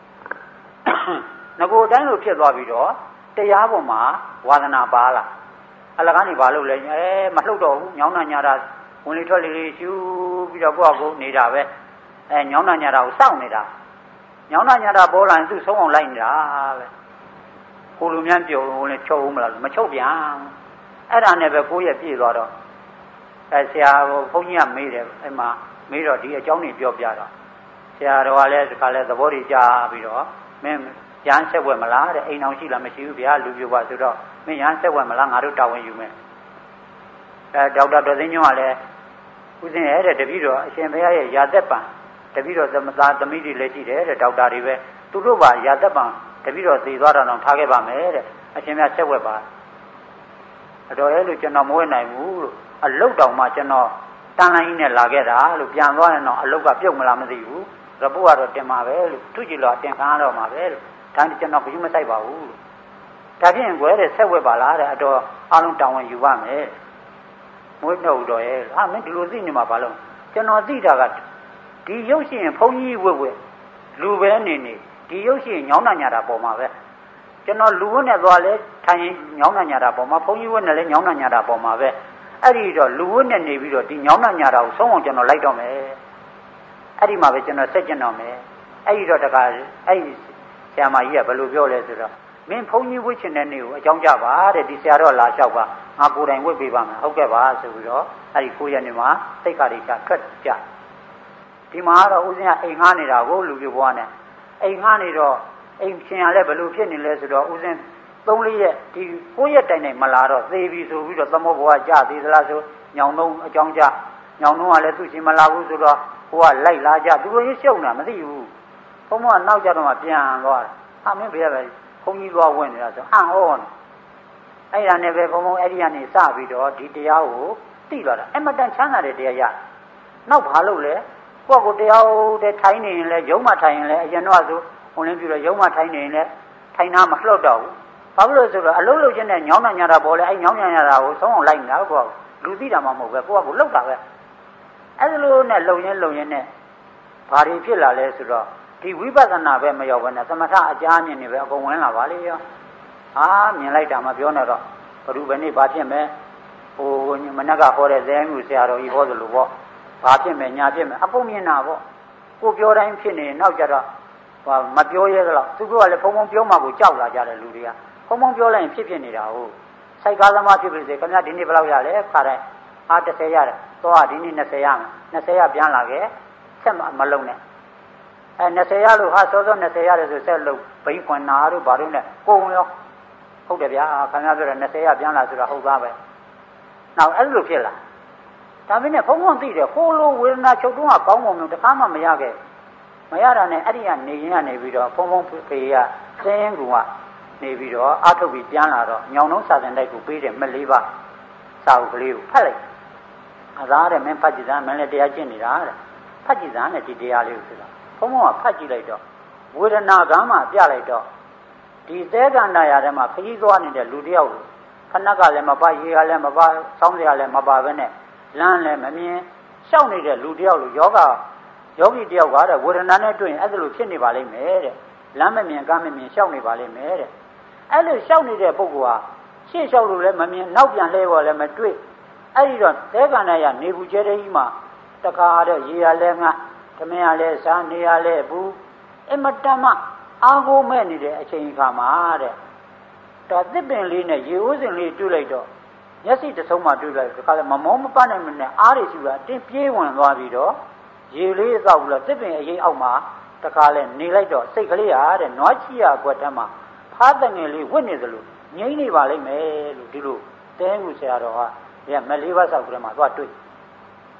ငကိုအတိုင်းလိုဖြစ်သွားပြီးတော့တရားပေါ်မှာဝါသနာပါလာအလကားနေပါလို့လဲအဲမလှုပ်တော့ဘူးညောင်းနှညာတာဝင်လေထွက်လေလေးရှူပြီးတော့ကိုယ့်အကိုနေတာပဲအဲညောင်းနှညာတာကိုစောင့်နေတာညောင်းနှညာတာပေါ်လာရင်သူ့ဆုံးအောင်လိုက်နေတာပဲကိုလူများပြောလို့လဲချုပ်ဦးမလားမချုပ်ပြန်အဲ့ဒါနဲ့ပဲကိုယ့်ရဲ့ပြည့်သွားတော့အဲဆရာဘုန်းကြီးကမေးတယ်အဲ့မှာမေးတော့ဒီအကြောင်းတွေပြောပြတော့ဆရာတော်ကလည်းဒီခါလဲသဘောတွေကြားပြီးတော့မင်းရမ်းဆက်ဝက်မလားတဲ့အိမ်အောင်ရှိလားမရှိဘူးဗျာလူပြပါဆိုတော့မင်းရမ်းဆက်ဝက်မလားငါတို့တာဝန်ယူမယ်အဲဒေါက်တာဒေါ်သိန်းညွန့်ကလည်းဦးစင်းရဲ့တဲ့တပည့်တော်အရှင်ဘုရားရဲ့ယာသက်ပံတပည့်တော်သမသားသမီးတွေလည်းရှိတယ်တဲ့ဒေါက်တာတွေပဲသူတို့ပါယာသက်ပံတပည့်တော်သိသွားတာတော့ထားခဲ့ပါမယ်တဲ့အရှင်ဘုရားဆက်ဝက်ပါအတော်ရဲ့လို့ကျွန်တော်မဝဲနိုင်ဘူးလို့အလုတ်တောင်မှကျွန်တော်တန်လိုင်းနဲ့လာခဲ့တာလို့ပြန်သွားရင်တော့အလုတ်ကပြုတ်မလားမသိဘူးရပုကတော့တင်ပါပဲလို့သူကြည့်လို့တင်ခံရတော့မှာပဲလို့ဒါနဲ့ကျွန်တော်ကြည့်မဆိုင်ပါဘူးလို့ဒါဖြင့်ကွယ်တဲ့ဆက်ဝက်ပါလားတဲ့အတော်အားလုံးတောင်းဝန်ယူပါမယ်မွေးနှုတ်တော်ရဲ့ဟာမင်းဒီလိုသိနေမှာဘာလို့ကျွန်တော်သိတာကဒီရုပ်ရှင်ဘုန်းကြီးဝက်ဝက်လူပဲနေနေဒီရုပ်ရှင်ညောင်းနှညာတာပေါ်မှာပဲကျွန်တော်လူဝတ်နဲ့သွားလဲထိုင်ရင်ညောင်းနှညာတာပေါ်မှာဘုန်းကြီးဝတ်နဲ့လဲညောင်းနှညာတာပေါ်မှာပဲအဲ့ဒီတော့လူဝတ်နဲ့နေပြီးတော့ဒီညောင်းနှညာတာကိုဆုံးအောင်ကျွန်တော်လိုက်တော့မယ်အဲ့ဒီမှာပဲကျွန်တော်ဆက်ကျင်တော့မယ်အဲ့ဒီတော့တခါအဲ့ဒီဆရာမကြီးကဘယ်လိုပြောလဲဆိုတော့မင်းဘုန်းကြီးဝတ်ချင်တဲ့နေ့ကိုအကြောင်းကြပါတဲ့ဒီဆရာတော်လာလျှောက်ပါငါကိုယ်တိုင်ဝတ်ပေးပါမယ်ဟုတ်ကဲ့ပါဆိုပြီးတော့အဲ့ဒီကိုရက်နေ့မှာစိတ်ခါရိချထွက်ကြဒီမှာတော့ဦးဇင်းကအိမ်ငှားနေတာကိုလူပြဘွားနဲ့အိမ်ငှားနေတော့အိမ်ရှင်ရလဲဘယ်လိုဖြစ်နေလဲဆိုတော့ဦးဇင်းသုံးလေးရက်ဒီကိုရက်တိုင်တိုင်မလာတော့သေပြီဆိုပြီးတော့သမုတ်ဘွားကြသေးသလားဆိုညောင်သုံးအကြောင်းကြညောင်သုံးကလည်းသူ့ရှင်မလာဘူးဆိုတော့ဟိုကလိုက်လာကြသူတို့ရရှုံတာမသိဘူးဘုံဘကနောက်ကြတော့မှပြန်သွားတာဟာမင်းဘယ်ရပဲဘုံကြီးသွားဝင်နေတာဆိုအံ့ဩနေအဲ့ဒါနဲ့ပဲဘုံဘုံအဲ့ဒီကနေစပြီးတော့ဒီတရားကိုသိလာတာအမတန်ချမ်းသာတဲ့တရားရနောက်ဘာလို့လဲကိုယ့်ကိုတရားတဲ့ထိုင်းနေရင်လဲရုံးမထိုင်ရင်လဲအရင်တော့ဆိုဝင်လင်းပြတော့ရုံးမထိုင်နေရင်လဲထိုင်နာမလှုပ်တော့ဘူးဘာလို့လဲဆိုတော့အလုံးလုံးချင်းနဲ့ညောင်းနှညာတာပေါ်လဲအဲ့ညောင်းနှညာတာကိုဆုံးအောင်လိုက်နေတာကိုယ့်ကလူသိတာမှမဟုတ်ပဲကိုယ့်ကကိုလှုပ်တာပဲအဲ့လိုနဲ့လုံရင်လုံရင်နဲ့ဘာတွေဖြစ်လာလဲဆိုတော့ဒီဝိပဿနာပဲမရောက်ဘဲနဲ့သမထအကြအမြင်တွေပဲအကုန်ဝင်လာပါလေရောဟာမြင်လိုက်တာမပြောနဲ့တော့ဘ누구ပဲနေဘာဖြစ်မယ်ဟိုမနက်ကဟောတဲ့ဇဲမှုဆရာတော်ကြီးဟောသလိုပေါ့ဘာဖြစ်မယ်ညာဖြစ်မယ်အကုန်မြင်တာပေါ့ကိုပြောတိုင်းဖြစ်နေနောက်ကြတော့ဟာမပြောရဲသလားသူတို့ကလည်းဖုံဖုံပြောမှကိုကြောက်လာကြတယ်လူတွေကဖုံဖုံပြောလိုက်ရင်ဖြစ်ဖြစ်နေတာဟုတ်စိုက်ကားသမားဖြစ်ပြီစေခင်ဗျာဒီနေ့ဘယ်လောက်ရလဲခါတိုင်းအားတစ်ဆယ်ရတယ်တော့ဒီနေ့နှစ်ဆယ်ရမယ်နှစ်ဆယ်ရပြန်လာခဲ့ဆက်မလုံးနဲ့အဲနှစ်ဆယ်ရလို့ဟာစောစောနှစ်ဆယ်ရတယ်ဆိုဆက်လို့ဘိန်းခွန်နာတို့ဘာလို့နဲ့ကိုုံရောဟုတ်တယ်ဗျာခင်ဗျားပြောတယ်နှစ်ဆယ်ရပြန်လာဆိုတာဟုတ်သားပဲနောက်အဲ့လိုဖြစ်လာဒါပေမဲ့ဘုံဘုံသိတယ်ဟိုလိုဝေဒနာချုပ်တုံးကကောင်းပုံမျိုးတစ်ခါမှမရခဲ့မရတာနဲ့အဲ့ဒီကနေရင်ကနေပြီးတော့ဘုံဘုံဖေကစင်းရင်ကနေပြီးတော့အာထုတ်ပြီးပြန်လာတော့ညောင်နှုံးစာစင်တိုက်ကိုပေးတယ်မလေးပါစာအုပ်ကလေးကိုဖတ်လိုက်အသားတဲ့မင်းဖတ်ကြည့်စမ်းမင်းလည်းတရားကျင့်နေတာတဲ့ဖတ်ကြည့်စမ်းတဲ့ဒီတရားလေးကိုဆိုတော့ဘုံဘုံကဖတ်ကြည့်လိုက်တော့ဝေဒနာကမှပြလိုက်တော့ဒီသဲကန္တာရထဲမှာခကြီးသွားနေတဲ့လူတယောက်ကိုခဏကလည်းမပါရေကလည်းမပါစောင်းစရာလည်းမပါပဲနဲ့လမ်းလည်းမမြင်ရှောက်နေတဲ့လူတယောက်လိုယောဂယောဂီတယောက်ကတဲ့ဝေဒနာနဲ့တွေ့ရင်အဲ့ဒါလိုဖြစ်နေပါလိမ့်မယ်တဲ့လမ်းမမြင်ကမ်းမမြင်ရှောက်နေပါလိမ့်မယ်တဲ့အဲ့လိုရှောက်နေတဲ့ပုဂ္ဂိုလ်ဟာရှေ့လျှောက်လို့လည်းမမြင်နောက်ပြန်လဲပေါ်လည်းမတွေ့အဲ့ဒီတော့သဲကန္တာရနေဘူးကျဲတဲ့ကြီးမှာတခါတော့ရေရလဲငါသမင်းရလဲစားနေရလဲဘူးအမတမအာကိုမဲ့နေတဲ့အချိန်ခါမှာတဲ့ဒါသစ်ပင်လေးနဲ့ရေဦးစင်လေးတွေ့လိုက်တော့မျက်စိတစ်ဆုံးမှတွေ့လိုက်ဒီခါလဲမမောမပနိုင်မနဲ့အားရရှိတာတင်းပြေးဝင်သွားပြီးတော့ရေလေးအသောက်ပြီးတော့သစ်ပင်အရင်အောက်မှာတခါလဲနေလိုက်တော့စိတ်ကလေးဟာတဲ့နွားချီရကွက်တန်းမှာဖားတငယ်လေးဝစ်နေသလိုငြိမ့်နေပါလိမ့်မယ်လို့ဒီလိုတဲမှုဆရာတော်ကဒီမလေးပါးဆောက်ကလေးမှာသွားတွေ့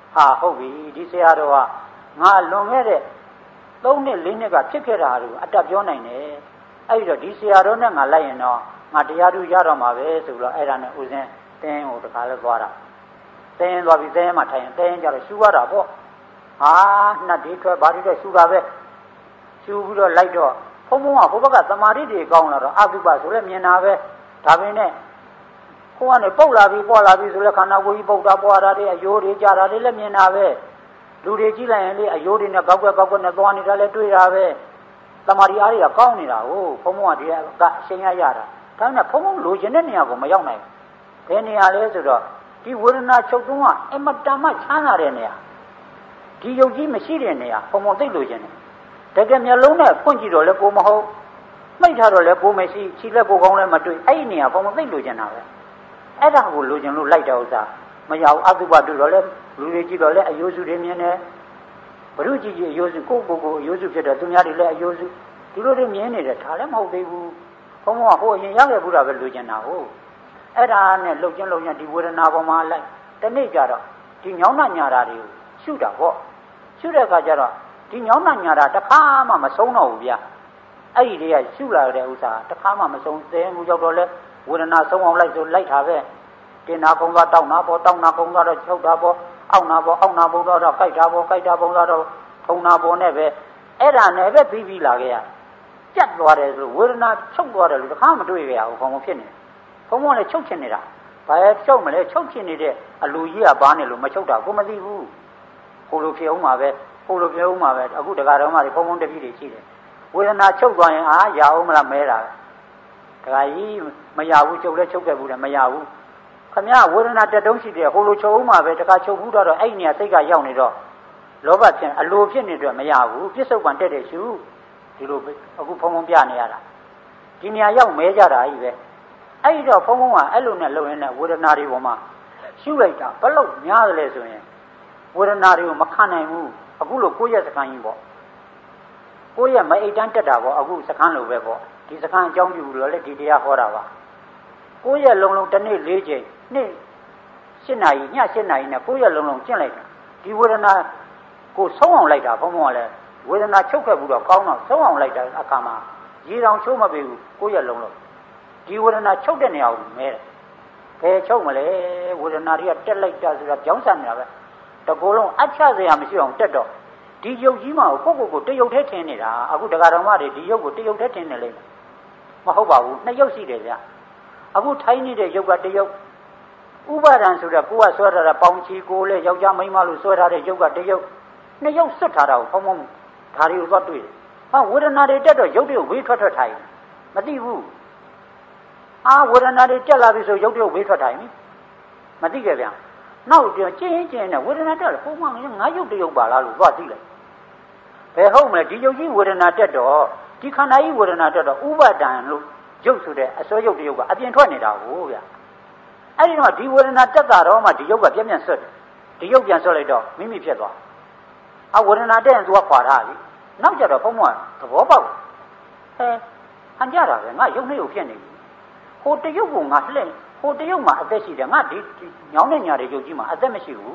ဟာဟုတ်ပြီဒီဆရာတော်ကငါလွန်ခဲ့တဲ့သုံးနှစ်လေးနှစ်ကဖြစ်ခဲ့တာကိုအတက်ပြောနိုင်တယ်အဲ့တော့ဒီဆရာတော်နဲ့ငါလိုက်ရင်တော့ငါတရားသူရတော့မှာပဲဆိုတော့အဲ့ဒါနဲ့ဦးစင်းတင်းကိုတခါလဲသွားတာတင်းသွားပြီးတင်းမှထိုင်ရင်တင်းကြတော့ရှူရတာပေါ့ဟာနှက်ဒီထွက်ဘာဒီထွက်ရှူတာပဲရှူပြီးတော့လိုက်တော့ဘုံဘုံကဘုဘကသမာဓိတွေကောင်းလာတော့အတုပဆိုလဲမြင်တာပဲဒါပင်နဲ့ကိုယ်ကနေပုတ်လာပြီးပွာလာပြီးဆိုလဲခန္ဓာကိုယ်ကြီးပုတ်တာပွာတာတွေအယိုးတွေကြာတာတွေလည်းမြင်တာပဲလူတွေကြည့်လိုက်ရင်လေအယိုးတွေနဲ့ကောက်ကွက်ကောက်ကွက်နဲ့သွားနေတာလည်းတွေ့တာပဲသမာဓိအားတွေကကောင်းနေတာကိုဘုံဘုံကဒီကအရှင်းရရတာဒါနဲ့ဘုံဘုံလိုချင်တဲ့နေရာကိုမရောက်နိုင်ဘူးဘယ်နေရာလဲဆိုတော့ဒီဝေဒနာချုပ်တုံးကအမတန်မှချမ်းသာတဲ့နေရာဒီယုတ်ကြီးမရှိတဲ့နေရာဘုံဘုံသိလို့ခြင်းတယ်တကယ်မျက်လုံးနဲ့ဖွင့်ကြည့်တော့လည်းကိုမဟုတ်မှိတ်ထားတော့လည်းကိုမရှိခြေလက်ကိုကောင်းလည်းမတွေ့အဲ့ဒီနေရာဘုံဘုံသိလို့ခြင်းတာပဲအဲ့ဒါကိုလိုချင်လို့လိုက်တဲ့ဥစ္စာမရဘူးအတုပတွေ့တော့လည်းလူတွေကြည့်တော့လည်းအယိုးစုတွေမြင်တယ်ဘုရုကြည့်ကြည့်အယိုးစုကိုကိုကိုအယိုးစုဖြစ်တော့သူများတွေလည်းအယိုးစုဒီလိုတွေမြင်နေတယ်ဒါလည်းမဟုတ်သေးဘူးဘုံဘုံကဟိုအရင်ရောက်ခဲ့ဘူးတာပဲလိုချင်တာဟုတ်အဲ့ဒါနဲ့လှုပ်ချင်းလှုပ်ချင်းဒီဝေဒနာပေါ်မှာလိုက်တနေ့ကျတော့ဒီညောင်းနှညာတာတွေကိုရှုတာပေါ့ရှုတဲ့အခါကျတော့ဒီညောင်းနှညာတာတစ်ခါမှမဆုံးတော့ဘူးဗျအဲ့ဒီတွေကရှုလာတဲ့ဥစ္စာတစ်ခါမှမဆုံးသေးဘူးရောက်တော့လဲဝေဒနာဆုံးအောင်လိုက်ဆိုလိုက်တာပဲတင်နာကုန်းသွားတောက်နာပေါ်တောက်နာကုန်းသွားတော့ချုပ်တာပေါ်အောက်နာပေါ်အောက်နာပေါ်တော့ကြိုက်တာပေါ်ကြိုက်တာပေါ်တော့ထုံနာပေါ်နဲ့ပဲအဲ့ဒါနဲ့ပဲပြီးပြီးလာခဲ့ရကြက်သွားတယ်ဆိုဝေဒနာချုပ်သွားတယ်လို့တစ်ခါမတွေ့ကြရဘူးဘုံဘုံဖြစ်နေဘုံဘုံလည်းချုပ်ချင်နေတာဘာလဲချုပ်မလဲချုပ်ချင်နေတဲ့အလူကြီးကဘာနဲ့လို့မချုပ်တာကိုမသိဘူးဟိုလိုဖြစ်အောင်မှာပဲဟိုလိုဖြစ်အောင်မှာပဲအခုတက္ကရာတော်မှာဘုံဘုံတပည့်တွေရှိတယ်ဝေဒနာချုပ်သွားရင်အာရအောင်မလားမဲတာပဲတက္ကရာကြီးမရဘူးချုပ်လဲချုပ်ခဲ့ဘူးတယ်မရဘူးခမရဝေဒနာတက်တုံးရှိတယ်ဟိုလိုချုပ်အောင်မှာပဲတက္ကရာချုပ်ဘူးတော့အဲ့နေရာစိတ်ကရောက်နေတော့လောဘဖြစ်အလိုဖြစ်နေတော့မရဘူးပြစ္ဆုတ်ပံတက်တဲ့ရှုဒီလိုအခုဘုံဘုံပြနေရတာဒီနေရာရောက်မဲကြတာကြီးပဲအဲ့ဒီတော့ဘုံဘုံကအဲ့လိုနဲ့လုံရင်းနဲ့ဝေဒနာတွေပေါ်မှာရှုလိုက်တာဘလို့များတယ်လဲဆိုရင်ဝေဒနာတွေကိုမခံနိုင်ဘူးအခုလိုကိုယ့်ရဲ့စကားကြီးပေါ့ကိုယ့်ရဲ့မအိတ်တန်းတက်တာပေါ့အခုစကားလိုပဲပေါ့ဒီစကားအကြောင်းပြုလို့လည်းဒီတရားဟောတာပါကိုယ့်ရဲ့လုံလုံတစ်နေ့၄ချိန်နေ့၈နာရီည၈နာရီနဲ့ကိုယ့်ရဲ့လုံလုံကျင့်လိုက်တာဒီဝေဒနာကိုဆုံးအောင်လိုက်တာဘုံဘုံကလည်းဝေဒနာချုပ်ခဲ့ဘူးတော့ကောင်းတော့ဆုံးအောင်လိုက်တာအခါမှာရေတောင်ချိုးမပေးဘူးကိုယ့်ရဲ့လုံလုံဒီဝေဒနာချုပ်တဲ့နေရာကိုမဲတယ်ဘယ်ချုပ်မလဲဝေဒနာတွေကတက်လိုက်တာဆိုတာကြောင်းဆန်နေတာပဲတကူလုံးအချစရာမရှိအောင်တက်တော့ဒီယုတ်ကြီးမှာကိုကိုကိုတရုတ်ထဲထင်းနေတာအခုတက္ကရာတော်မတွေဒီယုတ်ကိုတရုတ်ထဲထင်းနေလိမ့်မယ်မဟုတ်ပါဘူးနှစ်ယုတ်ရှိတယ်ဗျအခုထိုင်းနေတဲ့ယုတ်ကတရုတ်ဥပါဒံဆိုတော့ကိုကဆွဲထားတာပေါင်ချီကိုလေယောက်ျားမိန်းမလို့ဆွဲထားတဲ့ယုတ်ကတရုတ်နှစ်ယုတ်စွတ်ထားတာကိုဖုံဖုံဓာရီကိုသွားတွေ့တယ်ဟာဝေဒနာတွေတက်တော့ယုတ်တွေကိုဝေးထွက်ထွက်ထိုင်မသိဘူးအာဝေဒနာတွေတက်လာပြီဆိုရုပ်တရုပ်ဝေးထွက်တိုင်းမသိကြဗျာနောက်ကျင်းကျင်းနဲ့ဝေဒနာတက်တယ်ပုံမှန်ကငါရုပ်တရုပ်ပါလားလို့သွားသိလိုက်ဘယ်ဟုတ်မလဲဒီရုပ်ကြီးဝေဒနာတက်တော့ဒီခန္ဓာကြီးဝေဒနာတက်တော့ဥပါဒံလို့ရုပ်ဆိုတဲ့အစွဲရုပ်တရုပ်ကအပြင်ထွက်နေတာကိုဗျာအဲ့ဒီတော့ဒီဝေဒနာတက်တာတော့မှဒီရုပ်ကပြက်ပြက်ဆွတ်တယ်ဒီရုပ်ပြန်ဆွတ်လိုက်တော့မိမိဖြစ်သွားအဝေဒနာတက်ရင်သူကခွာထားပြီနောက်ကြတော့ဘုံဘုံသဘောပေါက်ဟဲဟန်ကြတာပဲငါရုပ်နှစ်ရုပ်ဖြစ်နေပြီဟိုတရုပ်ကငါလှည့်ဟိုတရုပ်မှာအသက်ရှိတယ်ငါဒီညောင်းတဲ့ညာတဲ့ရုပ်ကြီးမှာအသက်မရှိဘူး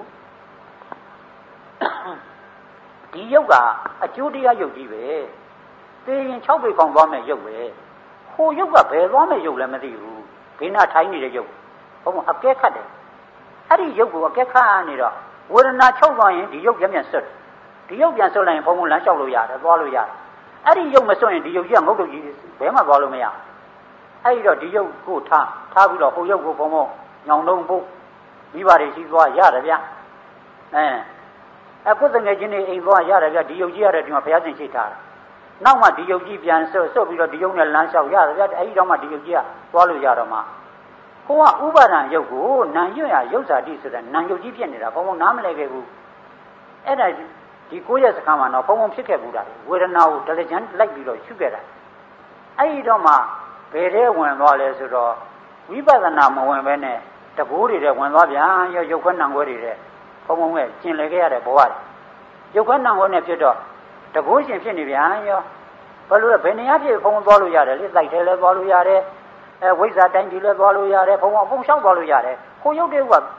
ဒီရုပ်ကအကျိုးတရားရုပ်ကြီးပဲသေရင်၆ပေခေါင်သွားမဲ့ရုပ်ပဲဟိုရုပ်ကဘယ်သွားမဲ့ရုပ်လဲမသိဘူးဘေးနာထိုင်းနေတဲ့ရုပ်ဘုံအကဲခတ်တယ်အဲ့ဒီရုပ်ကိုအကဲခတ်နေတော့ဝေဒနာချုပ်သွားရင်ဒီရုပ်ပြန်ပြန်ဆွတ်ဒီရုပ်ပြန်ဆွတ်လိုက်ရင်ဘုံဘုံလမ်းလျှောက်လို့ရတယ်သွားလို့ရတယ်အဲ့ဒီရုပ်မဆွတ်ရင်ဒီရုပ်ကြီးကငုတ်တုတ်ကြီးဘယ်မှသွားလို့မရအဲ့ဒီတော့ဒီရုပ်ကိုထားထားပြီးတော့ဟိုရုပ်ကိုဘုံဘုံညောင်လုံးဖို့မိဘတွေရှိသွားရတယ်ဗျအဲအခုတငယ်ချင်းတွေအိမ်သွားရတယ်ဗျဒီရုပ်ကြီးရတယ်ဒီမှာဘုရားရှင်ရှိထားတာနောက်မှဒီရုပ်ကြီးပြန်ဆွတ်ဆွတ်ပြီးတော့ဒီရုပ်နဲ့လမ်းလျှောက်ရတယ်ဗျအဲ့ဒီတော့မှဒီရုပ်ကြီးကသွားလို့ရတော့မှကိုကဥပါဒံရုပ်ကိုနံရွတ်ရရုပ်ဇာတိဆိုတဲ့နံရုပ်ကြီးဖြစ်နေတာဘုံဘုံနားမလဲခဲ့ဘူးအဲ့ဒါဒီကိုယ့်ရဲ့စကားမှာတော့ဘုံဘုံဖြစ်ခဲ့ဘူးတာဝေဒနာကိုဒလကြံလိုက်ပြီးတော့ရှုခဲ့တာအဲ့ဒီတော့မှဘယ်ထဲဝင်သွားလဲဆိုတော့ဝိပဿနာမဝင်ပဲနဲ့တကူတွေတဲ့ဝင်သွားပြန်ရောရုပ်ခွက်နှံခွဲတွေတဲ့ဘုံဘုံကကျင်လည်ခဲ့ရတဲ့ဘဝတွေရုပ်ခွက်နှံခွဲနဲ့ဖြစ်တော့တကူရှင်ဖြစ်နေပြန်ရောဘယ်လိုလဲဘယ်နေရာဖြစ်ဘုံသွားလို့ရတယ်လေတိုက်ထဲလဲသွားလို့ရတယ်အဲဝိဇ္ဇာတိုင်းကြီးလဲသွားလို့ရတယ်ဘုံဘုံလျှောက်သွားလို့ရတယ်ကိုရုပ်တွေက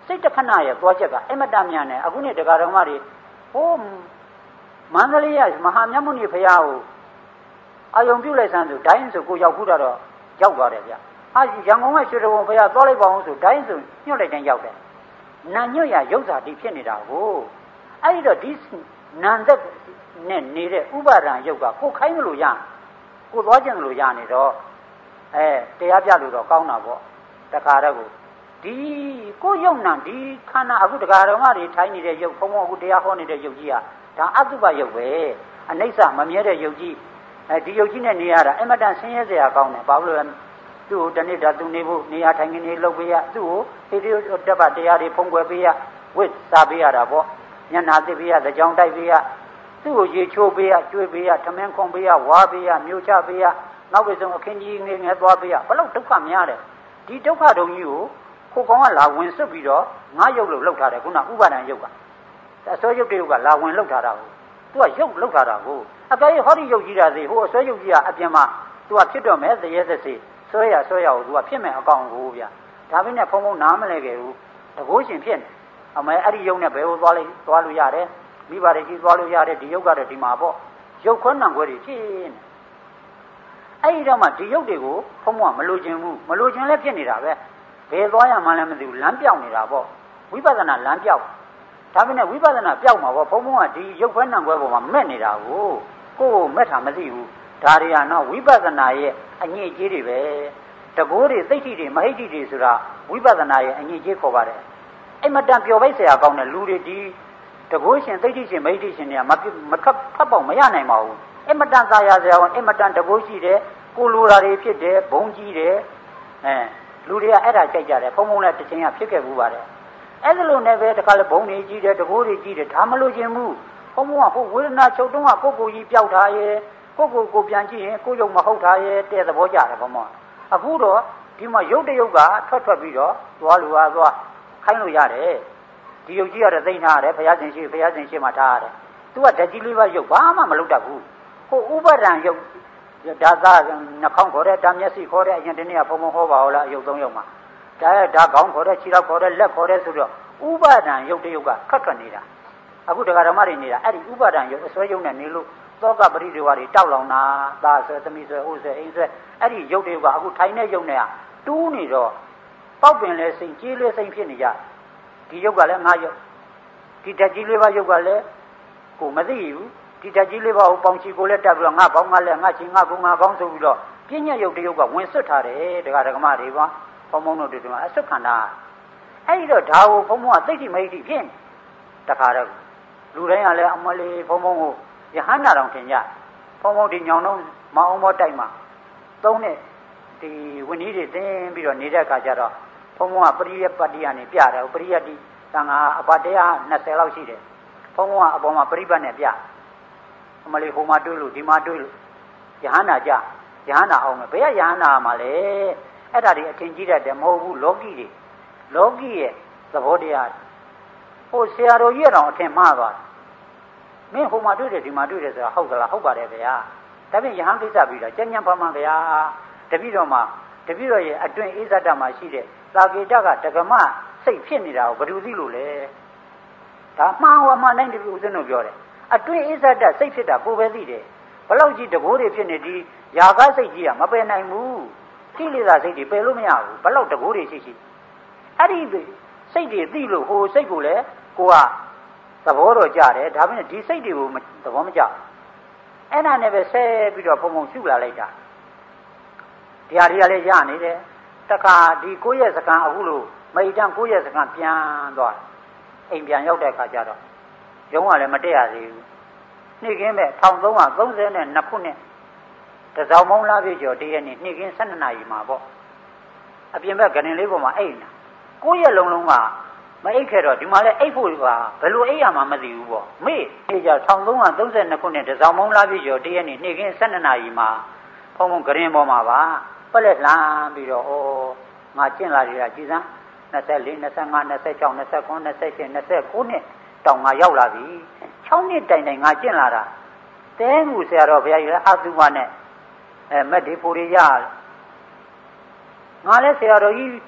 စိတ်တခဏရဲ့သွားချက်ကအိမ်မတမြန်နဲ့အခုနေ့တရားတော်မတွေဟိုးမန္တလေးရမဟာမြတ်မုနီဖရာကိုအာယုံပြုတ်လိုက်စမ်းဆိုဒိုင်းဆိုကိုရောက်ခုတာတော့ရောက်သွားတယ်ဗျအာရန်ကုန်ကရွှေတဘုံဖရာသွားလိုက်ပါအောင်ဆိုဒိုင်းဆိုညှို့လိုက်တိုင်းရောက်တယ်နာညွတ်ရရုပ်စာတိဖြစ်နေတာကိုအဲ့ဒီတော့ဒီနန္သက်နဲ့နေတဲ့ဥပါဒံရုပ်ကကိုခိုင်းလို့ရကိုသွားကျင်လို့ရနေတော့အဲတရားပြလို့တော့ကောင်းတာပေါ့တခါတော့ကိုဒီကိုယုံနံဒီခန္ဓာအခုတရားတော်မတွေထိုင်းနေတဲ့ရုပ်ဘုံဘုံအခုတရားဟောနေတဲ့ရုပ်ကြီးကဒါအတုပရုပ်ပဲအနိစ္စမမြဲတဲ့ရုပ်ကြီးအဲဒီရုပ်ကြီးနဲ့နေရတာအမတန်ဆင်းရဲစရာကောင်းတယ်ဘာလို့လဲသူ့ကိုတနေ့တာသူနေဖို့နေရာထိုင်ခင်းလေးလုပ်ပေးရသူ့ကိုဒီဒီတက်ပါတရားတွေဖုံးကွယ်ပေးရဝိသစားပေးရတာပေါ့ညနာသိပေးရသကြောင်တိုက်ပေးရသူ့ကိုရေချိုးပေးရကျွေးပေးရထမင်းခွန်ပေးရဝါပေးရမျိုးချပေးရနောက်ပြီးဆုံးအခင်းကြီးငယ်ငယ်သွားပေးရဘလို့ဒုက္ခများတယ်ဒီဒုက္ခတုံကြီးကိုကိုကောင်ကလာဝင်စွတ်ပြီးတော့ငါရုပ်လို့လှုပ်ထားတယ်ခုနဥပါဒံရုပ်ကအစွဲရုပ်တရုပ်ကလာဝင်လှုပ်ထားတာကိုသူကရုပ်လှုပ်ထားတာကိုအကယ်ဟောဒီရုပ်ကြီးတာစီဟိုအစွဲရုပ်ကြီးကအပြင်မှာသူကဖြစ်တော့မယ်သရဲသက်စီဆွဲရဆွဲရကိုသူကဖြစ်မယ်အကောင်ကိုဗျာဒါပေမဲ့ဖုံဖုံနားမလဲခဲ့ဘူးတကိုးရှင်ဖြစ်နေအမေအဲ့ဒီရုပ်နဲ့ဘယ်ကိုသွားလိုက်သွားလို့ရတယ်မိဘတွေကြီးသွားလို့ရတယ်ဒီရုပ်ကတော့ဒီမှာပေါ့ရုပ်ခွန်းနံခွဲတွေဖြစ်နေအဲ့ဒီတော့မှဒီရုပ်တွေကိုဖုံဖုံကမလိုချင်ဘူးမလိုချင်လည်းဖြစ်နေတာပဲဘယ်သွားရမှန်းလည်းမသိဘူးလမ်းပြောင်းနေတာပေါ့ဝိပဿနာလမ်းပြောင်းဒါပေမဲ့ဝိပဿနာပြောင်းမှာပေါ့ဖုံဖုံကဒီရုပ်ခွန်းနံခွဲပေါ်မှာမက်နေတာကိုကိုယ်ကိုမက်တာမသိဘူးဒါတွေကတော့ဝိပဿနာရဲ့အညစ်အကြေးတွေပဲတကိုးတွေသိဋ္ဌိတွေမဟိဋ္ဌိတွေဆိုတာဝိပဿနာရဲ့အညစ်အကြေးခေါ်ပါတယ်အဲ့မတန်ပျော်ပိုက်เสียကောင်းတဲ့လူတွေဒီတကိုးရှင်သိဋ္ဌိရှင်မဟိဋ္ဌိရှင်တွေကမမထပ်ဖတ်ပေါက်မရနိုင်ပါဘူးအဲ့မတန်သာယာเสียအောင်အဲ့မတန်တကိုးရှိတယ်ကိုလိုတာတွေဖြစ်တယ်ဘုံကြီးတယ်အဲလူတွေကအဲ့ဒါကြိုက်ကြတယ်ဖုံဖုံနဲ့တစ်ချိန်ကဖြစ်ခဲ့ဘူးပါတယ်အဲ့ဒါလိုနဲ့ပဲတခါလေဘုံတွေကြီးတယ်တကိုးတွေကြီးတယ်ဒါမလို့ခြင်းဘူးဖုံဖုံကဟိုဝေဒနာချုပ်တုံးကကိုကိုကြီးပျောက်ထားရဲ့ကိုကိုကိုပြန်ကြည့်ရင်ကိုရုပ်မဟုတ်တာရဲ့တဲ့သဘောကြတယ်ဘုံမအခုတော့ဒီမှာရုပ်တရုပ်ကထွက်ထွက်ပြီးတော့သွားလူအားသွားခိုင်းလို့ရတယ်ဒီရုပ်ကြီးကတော့သိမ့်ထားရတယ်ဘုရားရှင်ရှိဘုရားရှင်ရှိမှထားရတယ်သူကဓာတ်ကြီးလေးပါရုပ်ဘာမှမလုပ်တတ်ဘူးကိုဥပါဒံရုပ်ဒါသာနှာခေါင်းခေါ်တဲ့ဓာမျက်စိခေါ်တဲ့အရင်တနေ့ကဘုံဘုံဟောပါဦးလားရုပ်သုံးရုပ်မှာဒါဓာခေါင်းခေါ်တဲ့ခြေထောက်ခေါ်တဲ့လက်ခေါ်တဲ့ဆိုတော့ဥပါဒံရုပ်တရုပ်ကခက်ခက်နေတာအခုတရားဓမ္မတွေနေတာအဲ့ဒီဥပါဒံရုပ်အစွဲရုပ်နဲ့နေလို့သောကပရိဒေဝတွေတောက်လောင်တာသာဆွဲသမီးဆွဲဥဆွဲအိမ်ဆွဲအဲ့ဒီရုပ်တွေကအခုထိုင်တဲ့ရုပ်နဲ့ကတူးနေတော့ပေါက်ပင်လဲစိတ်ကြီးလဲစိတ်ဖြစ်နေကြဒီရုပ်ကလည်းငါရုပ်ဒီဓာတ်ကြီးလေးပါရုပ်ကလည်းကိုမသိဘူးဒီဓာတ်ကြီးလေးပါကိုပေါင်ချီကိုလည်းတက်ပြီးတော့ငါပေါင်းငါလည်းငါချီငါကုငါကောင်းဆိုပြီးတော့ပြဉ္ညာရုပ်တရုပ်ကဝင်ဆွတ်ထားတယ်တရားဓမ္မတွေပါဘုံဘုံတို့တွေကအဆွတ်ခန္ဓာအဲ့ဒီတော့ဒါကိုဘုံဘုံကသိတိမိတ်တိဖြစ်နေတခါတော့လူတိုင်းကလည်းအမလေးဘုံဘုံကိုယဟန္တာတော်ထင်ကြဘုံဘုံဒီညောင်တော့မအောင်မောတိုက်မှာသုံးနဲ့ဒီဝင်းကြီးတွေသင်ပြီးတော့နေတဲ့အခါကျတော့ဘုံဘုံကပရိယပတ္တိကနေပြတယ်ပရိယတ္တိသံဃာအဘတရားနှစ်ဆယ်လောက်ရှိတယ်ဘုံဘုံကအပေါ်မှာပရိပတ်နဲ့ပြအမလေးဟိုမှာတွေးလို့ဒီမှာတွေးလို့ယဟန္တာကြယဟန္တာအောင်မယ်ဘယ်ကယဟန္တာမှာလဲအဲ့ဒါတွေအထင်ကြီးတတ်တယ်မဟုတ်ဘူးလောကီတွေလောကီရဲ့သဘောတရားဟိုဆရာတော်ကြီးတော်အထင်မှားသွားမင်းဟိုမှာတွေ့တယ်ဒီမှာတွေ့တယ်ဆိုတာဟုတ်သလားဟုတ်ပါတယ်ဗျာဒါပြင်ယဟန်ကိစ္စပြီးတော့ကျဉ်းကျဉ်းဖမ်းဖမ်းဗျာတပည့်တော်မှာတပည့်တော်ရဲ့အတွင်အိဇဒ္ဒမှာရှိတဲ့သာကေတကဒဂမစိတ်ဖြစ်နေတာကိုဘယ်သူသိလို့လဲဒါမှားဟောမှနိုင်တယ်ဦးဇင်းတို့ပြောတယ်အတွင်အိဇဒ္ဒစိတ်ဖြစ်တာကိုပဲသိတယ်ဘလောက်ကြီးတဘိုးတွေဖြစ်နေဒီຢာကားစိတ်ကြီးကမပယ်နိုင်ဘူးကိလေသာစိတ်တွေပယ်လို့မရဘူးဘလောက်တဘိုးတွေရှိရှိအဲ့ဒီစိတ်တွေသိလို့ဟိုစိတ်ကိုလည်းကိုကသဘောတော့ကြတယ်ဒါပေမဲ့ဒီစိတ်တွေကိုသဘောမကျအဲ့ဒါနဲ့ပဲဆဲပြီးတော့ပုံပုံရှုလာလိုက်တာတရားတွေကလည်းရနေတယ်တခါဒီကိုယ့်ရဲ့စကံအခုလို့မိတ္တန်ကိုယ့်ရဲ့စကံပြန်သွားအိမ်ပြန်ရောက်တဲ့အခါကျတော့ရုံးကလည်းမတက်ရသေးဘူးနေ့ကင်းမဲ့၁၃၃၂ခုနှစ်တစောင်းမုံလာပြည့်ကျော်တရက်နေ့နေ့ကင်း၁၂နာရီမှာပေါ့အပြင်ဘက်ကရင်လေးပေါ်မှာအိတ်နေကိုယ့်ရဲ့လုံးလုံးကမအိတ်ခဲ့တော့ဒီမှာလဲအိတ်ဖို့ကဘယ်လိုအိတ်ရမှာမသိဘူးပေါ့မေ့အေးကြ၁၃၃၂ခုနှစ်တစောင်းမုံလာပြည့်ကျော်တရက်နေ့နေ့ကင်း၁၂နာရီမှာဖုံဖုံကရင်ပေါ်မှာပါပလက်လှမ်းပြီးတော့ဩငါကျင့်လာရတာကြည်စမ်း၂၄ ၂၅ ၂၆ ၂၉ ၂၈ ၂၉နှစ်တောင်ငါရောက်လာပြီ၆နှစ်တိုင်တိုင်ငါကျင့်လာတာတဲမှုဆရာတော်ဘုရားကြီးလည်းအသုမနဲ့အဲမက်ဒီပူရိယငါလည်းဆရာတော်ကြီး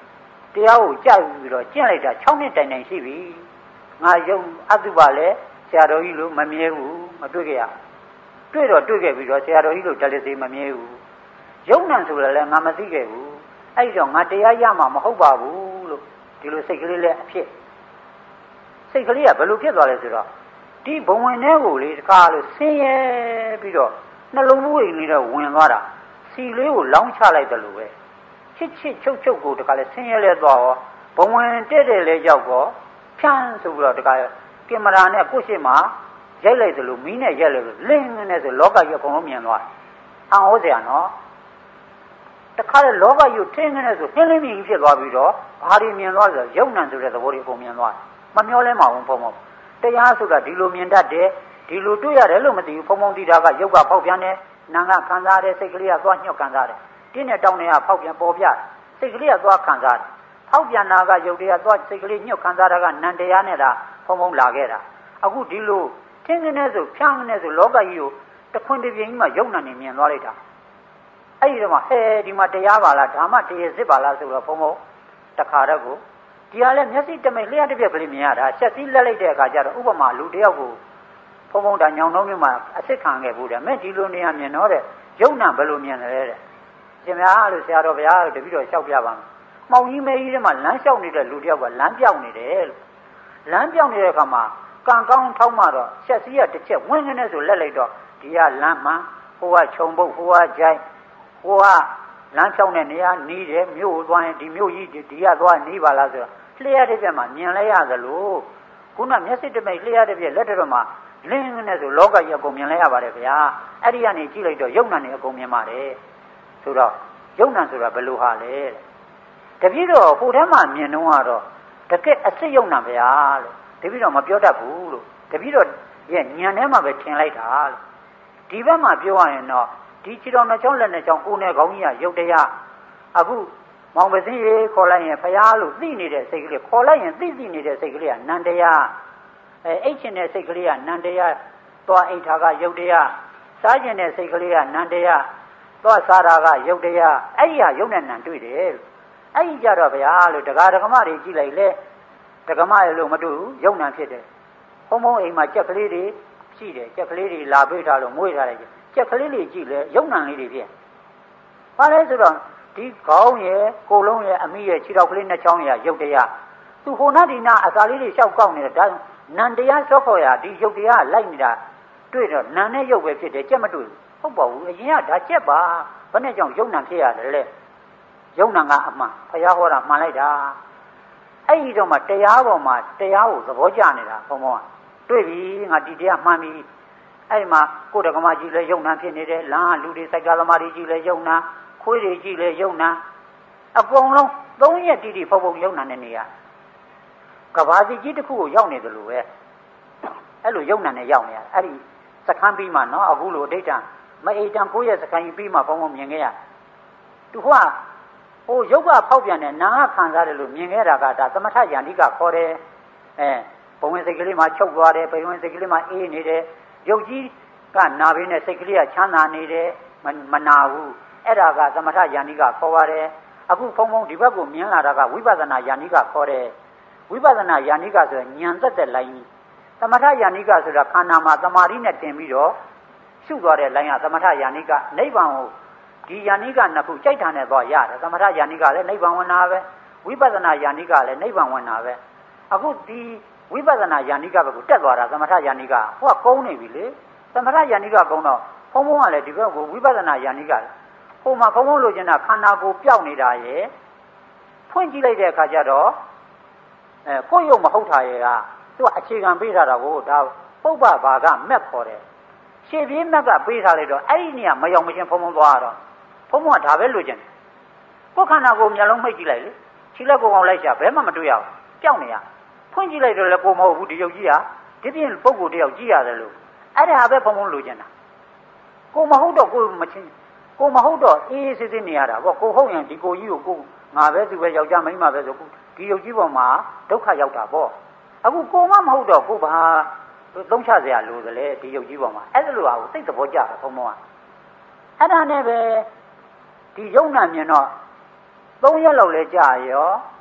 တရားကိုကြိုက်ပြီးတော့ကျင့်လိုက်တာ၆နှစ်တိုင်တိုင်ရှိပြီငါယုံအတုပါလဲဆရာတော်ကြီးလို့မမြဲဘူးမတွေ့ကြရတွေ့တော့တွေ့ခဲ့ပြီးတော့ဆရာတော်ကြီးလို့ဓာတ်လေးမမြဲဘူးယုံနံဆိုလည်းငါမသိခဲ့ဘူးအဲ့ဒီတော့ငါတရားရမှာမဟုတ်ပါဘူးလို့ဒီလိုစိတ်ကလေးလည်းအဖြစ်စိတ်ကလေးကဘယ်လိုဖြစ်သွားလဲဆိုတော့ဒီဘဝင်ထဲကိုလေတကားလို့ဆင်းရဲပြီးတော့နှလုံးသွင်းလေးတော့ဝင်သွားတာစီလေးကိုလောင်းချလိုက်တယ်လို့ပဲချစ်ချစ်ချုပ်ချုပ်ကိုတကားလဲဆင်းရဲလဲသွားရောဘဝင်တဲ့တဲ့လဲရောက်တော့ဖြန်းဆိုပြီးတော့တကားကင်မရာနဲ့ကိုယ့်ရှိမှရိုက်လိုက်တယ်လို့မီးနဲ့ရိုက်လိုက်လို့လင်းနေဆိုလောကကြီးအကုန်လုံးမြင်သွားအံ့ဩစရာနော်တခါလေလောကကြီးထင်းနေဆိုဟင်းလင်းမြင်ဖြစ်သွားပြီးတော့ဘာတွေမြင်သွားလဲဆိုရုပ်နံဆိုတဲ့သဘောတွေပုံမြင်သွားမမျောလဲမအောင်ဘုံဘုံတရားဆိုတာဒီလိုမြင်တတ်တယ်ဒီလိုတွေ့ရတယ်လို့မသိဘူးဘုံဘုံတိတာကရုပ်ကဖောက်ပြန်တယ်နာငါခံစားတယ်စိတ်ကလေးကသွားညှော့ခံစားတယ်တင်းနဲ့တောင်းတွေကဖောက်ပြန်ပေါ်ပြစိတ်ကလေးကသွားခံစားတယ်ဖောက်ပြန်တာကရုပ်တွေကသွားစိတ်ကလေးညှော့ခံစားတာကနံတရားနဲ့လားဘုံဘုံလာခဲ့တာအခုဒီလိုထင်းနေဆိုဖြန်းနေဆိုလောကကြီးကိုတခွင်တစ်ပြင်းကြီးမှရုပ်နံနေမြင်သွားလိုက်တာအဲ့ဒီတော့ဟဲဒီမှာတရားပါလားဓမ္မတရားစစ်ပါလားဆိုတော့ဘုံဘုံတခါတော့ကိုဒီဟာလဲမျက်စိတမိတ်လျှက်တစ်ပြက်ကလေးမြင်ရတာဆက်စည်းလက်လိုက်တဲ့အခါကျတော့ဥပမာလူတယောက်ကိုဖုံဖုံတာညောင်နှုံးမျိုးမှာအစ်စ်ခံခဲ့ဘူးတဲ့မဲ့ဒီလိုနေရမြင်တော့တဲ့ယုံနာဘယ်လိုမြင်လဲတဲ့ရှင်ဗျာလို့ဆရာတော်ဗျာလို့တပည့်တော်လျှောက်ပြပါမယ်မှောင်ကြီးမဲကြီးထဲမှာလမ်းလျှောက်နေတဲ့လူတယောက်ကလမ်းပြောင်းနေတယ်လို့လမ်းပြောင်းနေတဲ့အခါမှာကံကောင်းထောက်မှတော့ဆက်စည်းရတစ်ချက်ဝင်းနေဆိုလက်လိုက်တော့ဒီကလမ်းမှဟိုကခြုံပုတ်ဟိုကကြိုက်ဟိုကလမ်းဖြောင်းတဲ့နေရာနီးတယ်မြို့ကိုသွားရင်ဒီမြို့ကြီးဒီကသွားနီးပါလားဆိုတော့လျှက်တဲ့ပြက်မှာမြင်လဲရသလိုခုနမျက်စိတမိတ်လျှက်တဲ့ပြက်လက်တော်မှာလင်းနေဆိုလောကကြီးအကုန်မြင်လဲရပါတယ်ဗျာအဲ့ဒီကနေကြည့်လိုက်တော့ယုံနာနေအကုန်မြင်ပါတယ်ဆိုတော့ယုံနာဆိုတာဘယ်လိုဟာလဲတပည့်တော်ဟိုထဲမှာမြင်တော့ကတော့တကယ်အစစ်ယုံနာဗျာလို့တပည့်တော်မပြောတတ်ဘူးလို့တပည့်တော်ရဲ့ညံထဲမှာပဲထင်လိုက်တာလို့ဒီဘက်မှာပြောရရင်တော့ဒီခြေတော်နှစ်ချောင်းလက်နှစ်ချောင်းကိုယ်နဲ့ခေါင်းကြီးကရုပ်တရားအခုမောင်ပစည်းရေခေါ်လိုက်ရင်ဖျားလို့သိနေတဲ့စိတ်ကလေးခေါ်လိုက်ရင်သိသိနေတဲ့စိတ်ကလေးကနန္တရားအဲအိတ်ချင်တဲ့စိတ်ကလေးကနန္တရားသွားအိတ်ထာကရုပ်တရားစားကျင်တဲ့စိတ်ကလေးကနန္တရားသွားစားတာကရုပ်တရားအဲ့ဒီဟာရုပ်နဲ့နံတွေ့တယ်အဲ့ဒီကြတော့ဗျာလို့တရားဓမ္မတွေကြည့်လိုက်လေဓမ္မရလို့မတွေ့ဘူးရုပ်နံဖြစ်တယ်ဘုံဘုံအိမ်မှာကြက်ကလေးတွေရှိတယ်ကြက်ကလေးတွေလာပေးထားလို့မွေးထားတယ်ကြက်ကလေးတွေကြည့်လေရုပ်နံလေးတွေဖြစ်ဘာလဲဆိုတော့ဒီခေါင်းရဲ့ကိုယ်လုံးရဲ့အမိရဲ့ခြေထောက်ကလေးနှစ်ချောင်းရဲ့ရုပ်တရားသူဟိုနာဒီနာအစာလေးတွေလျှောက်ကောက်နေတာဒါနံတရားစောခေါ်ရဒီရုပ်တရားလိုက်နေတာတွေ့တော့နံနဲ့ရုပ်ပဲဖြစ်တယ်ကြက်မတွေ့ဟုတ်ပါဘူးအရင်ကဒါကြက်ပါဘယ်နဲ့ကြောင့်ရုပ်နံဖြစ်ရတယ်လဲရုပ်နံကအမှန်ဘုရားဟောတာမှန်လိုက်တာအဲ့ဒီတော့မှတရားပေါ်မှာတရားကိုသဘောကျနေတာဘုံဘုံကတွေ့ပြီငါဒီတရားမှန်ပြီအဲ့ဒီမှာကိုယ်တော်ကမကြီးလဲရုပ်နံဖြစ်နေတယ်လမ်းလူတွေစိုက်ကသမားတွေကြီးလဲရုပ်နံခွေးတွေကြည့်လေယုံနာအကုန်လုံးသုံးရက်တိတိဖုံဖုံယုံနာနဲ့နေရကဘာစီကြီးတစ်ခုကိုရောက်နေတယ်လို့ပဲအဲ့လိုယုံနာနဲ့ရောက်နေရအဲ့ဒီစခန်းပြီးမှနော်အခုလိုအဋ္ဌံမအိတံကိုယ့်ရဲ့စခန်းကြီးပြီးမှဘုံဘုံမြင်ခဲ့ရသူကဟိုယုတ်ကဖောက်ပြန်တဲ့နာခံစားတယ်လို့မြင်ခဲ့တာကဒါသမထယန္တိကခေါ်တယ်အဲဘုံဝင်စိတ်ကလေးမှာချုပ်သွားတယ်ဘုံဝင်စိတ်ကလေးမှာအေးနေတယ်ယုတ်ကြီးကနာပြီးနဲ့စိတ်ကလေးကချမ်းသာနေတယ်မနာဘူးအဲ့ဒါကသမထယန္တိကခေါ်ပါတယ်အခုဖုံဖုံဒီဘက်ကိုမြင်လာတာကဝိပဿနာယန္တိကခေါ်တယ်ဝိပဿနာယန္တိကဆိုရင်ဉာဏ်သက်သက်လိုင်းသမထယန္တိကဆိုတာခန္ဓာမှာသမာဓိနဲ့တင်ပြီးတော့ရှုသွားတဲ့လိုင်းကသမထယန္တိကနိဗ္ဗာန်ကိုဒီယန္တိကနှစ်ခုကြိုက်တာနဲ့သွားရတယ်သမထယန္တိကလည်းနိဗ္ဗာန်ဝင်တာပဲဝိပဿနာယန္တိကလည်းနိဗ္ဗာန်ဝင်တာပဲအခုဒီဝိပဿနာယန္တိကဘက်ကိုတက်သွားတာသမထယန္တိကဟိုကကုန်းနေပြီလေသမထယန္တိကကုန်းတော့ဖုံဖုံကလည်းဒီဘက်ကိုဝိပဿနာယန္တိကဟိုမှာဘုံဘုံလိုချင်တာခန္ဓာကိုယ်ပျောက်နေတာရဲ့ဖွင့်ကြည့်လိုက်တဲ့အခါကျတော့အဲကိုယ်ရုပ်မဟုတ်တာရဲ့ကသူကအခြေခံပေးထားတာကိုဒါပုပ္ပဘာကမက်ခေါ်တယ်ရှေ့ပြေးမက်ကပေးထားလိုက်တော့အဲ့ဒီနေရာမယောင်မချင်းဘုံဘုံသွားတော့ဘုံဘုံကဒါပဲလိုချင်တယ်ကိုယ်ခန္ဓာကိုယ်မျက်လုံးမိတ်ကြည့်လိုက်လေခြေလက်ကိုယ်အောင်လိုက်ရှာဘယ်မှမတွေ့ရဘူးပျောက်နေရဖွင့်ကြည့်လိုက်တော့လည်းကိုယ်မဟုတ်ဘူးဒီရုပ်ကြီးဟာဒီပြင်ပုဂ္ဂိုလ်တယောက်ကြည့်ရတယ်လို့အဲ့ဒါပဲဘုံဘုံလိုချင်တာကိုယ်မဟုတ်တော့ကိုယ်မချင်းကိုမဟုတ်တော့အေးအေးဆေးဆေးနေရတာပေါ့ကိုဟုတ်ရင်ဒီကိုကြီးကိုကိုငါပဲသူပဲယောက်ျားမိန်းမပဲဆိုဒီရုပ်ကြီးပေါ်မှာဒုက္ခရောက်တာပေါ့အခုကိုမမဟုတ်တော့ကိုဘာသုံးချစရာလိုသလဲဒီရုပ်ကြီးပေါ်မှာအဲ့ဒါလိုဟာကိုသိသဘောကျတယ်ဘုံဘုံကအဲ့ဒါနဲ့ပဲဒီယုံနာမြင်တော့သုံးရက်လောက်လဲကြာရော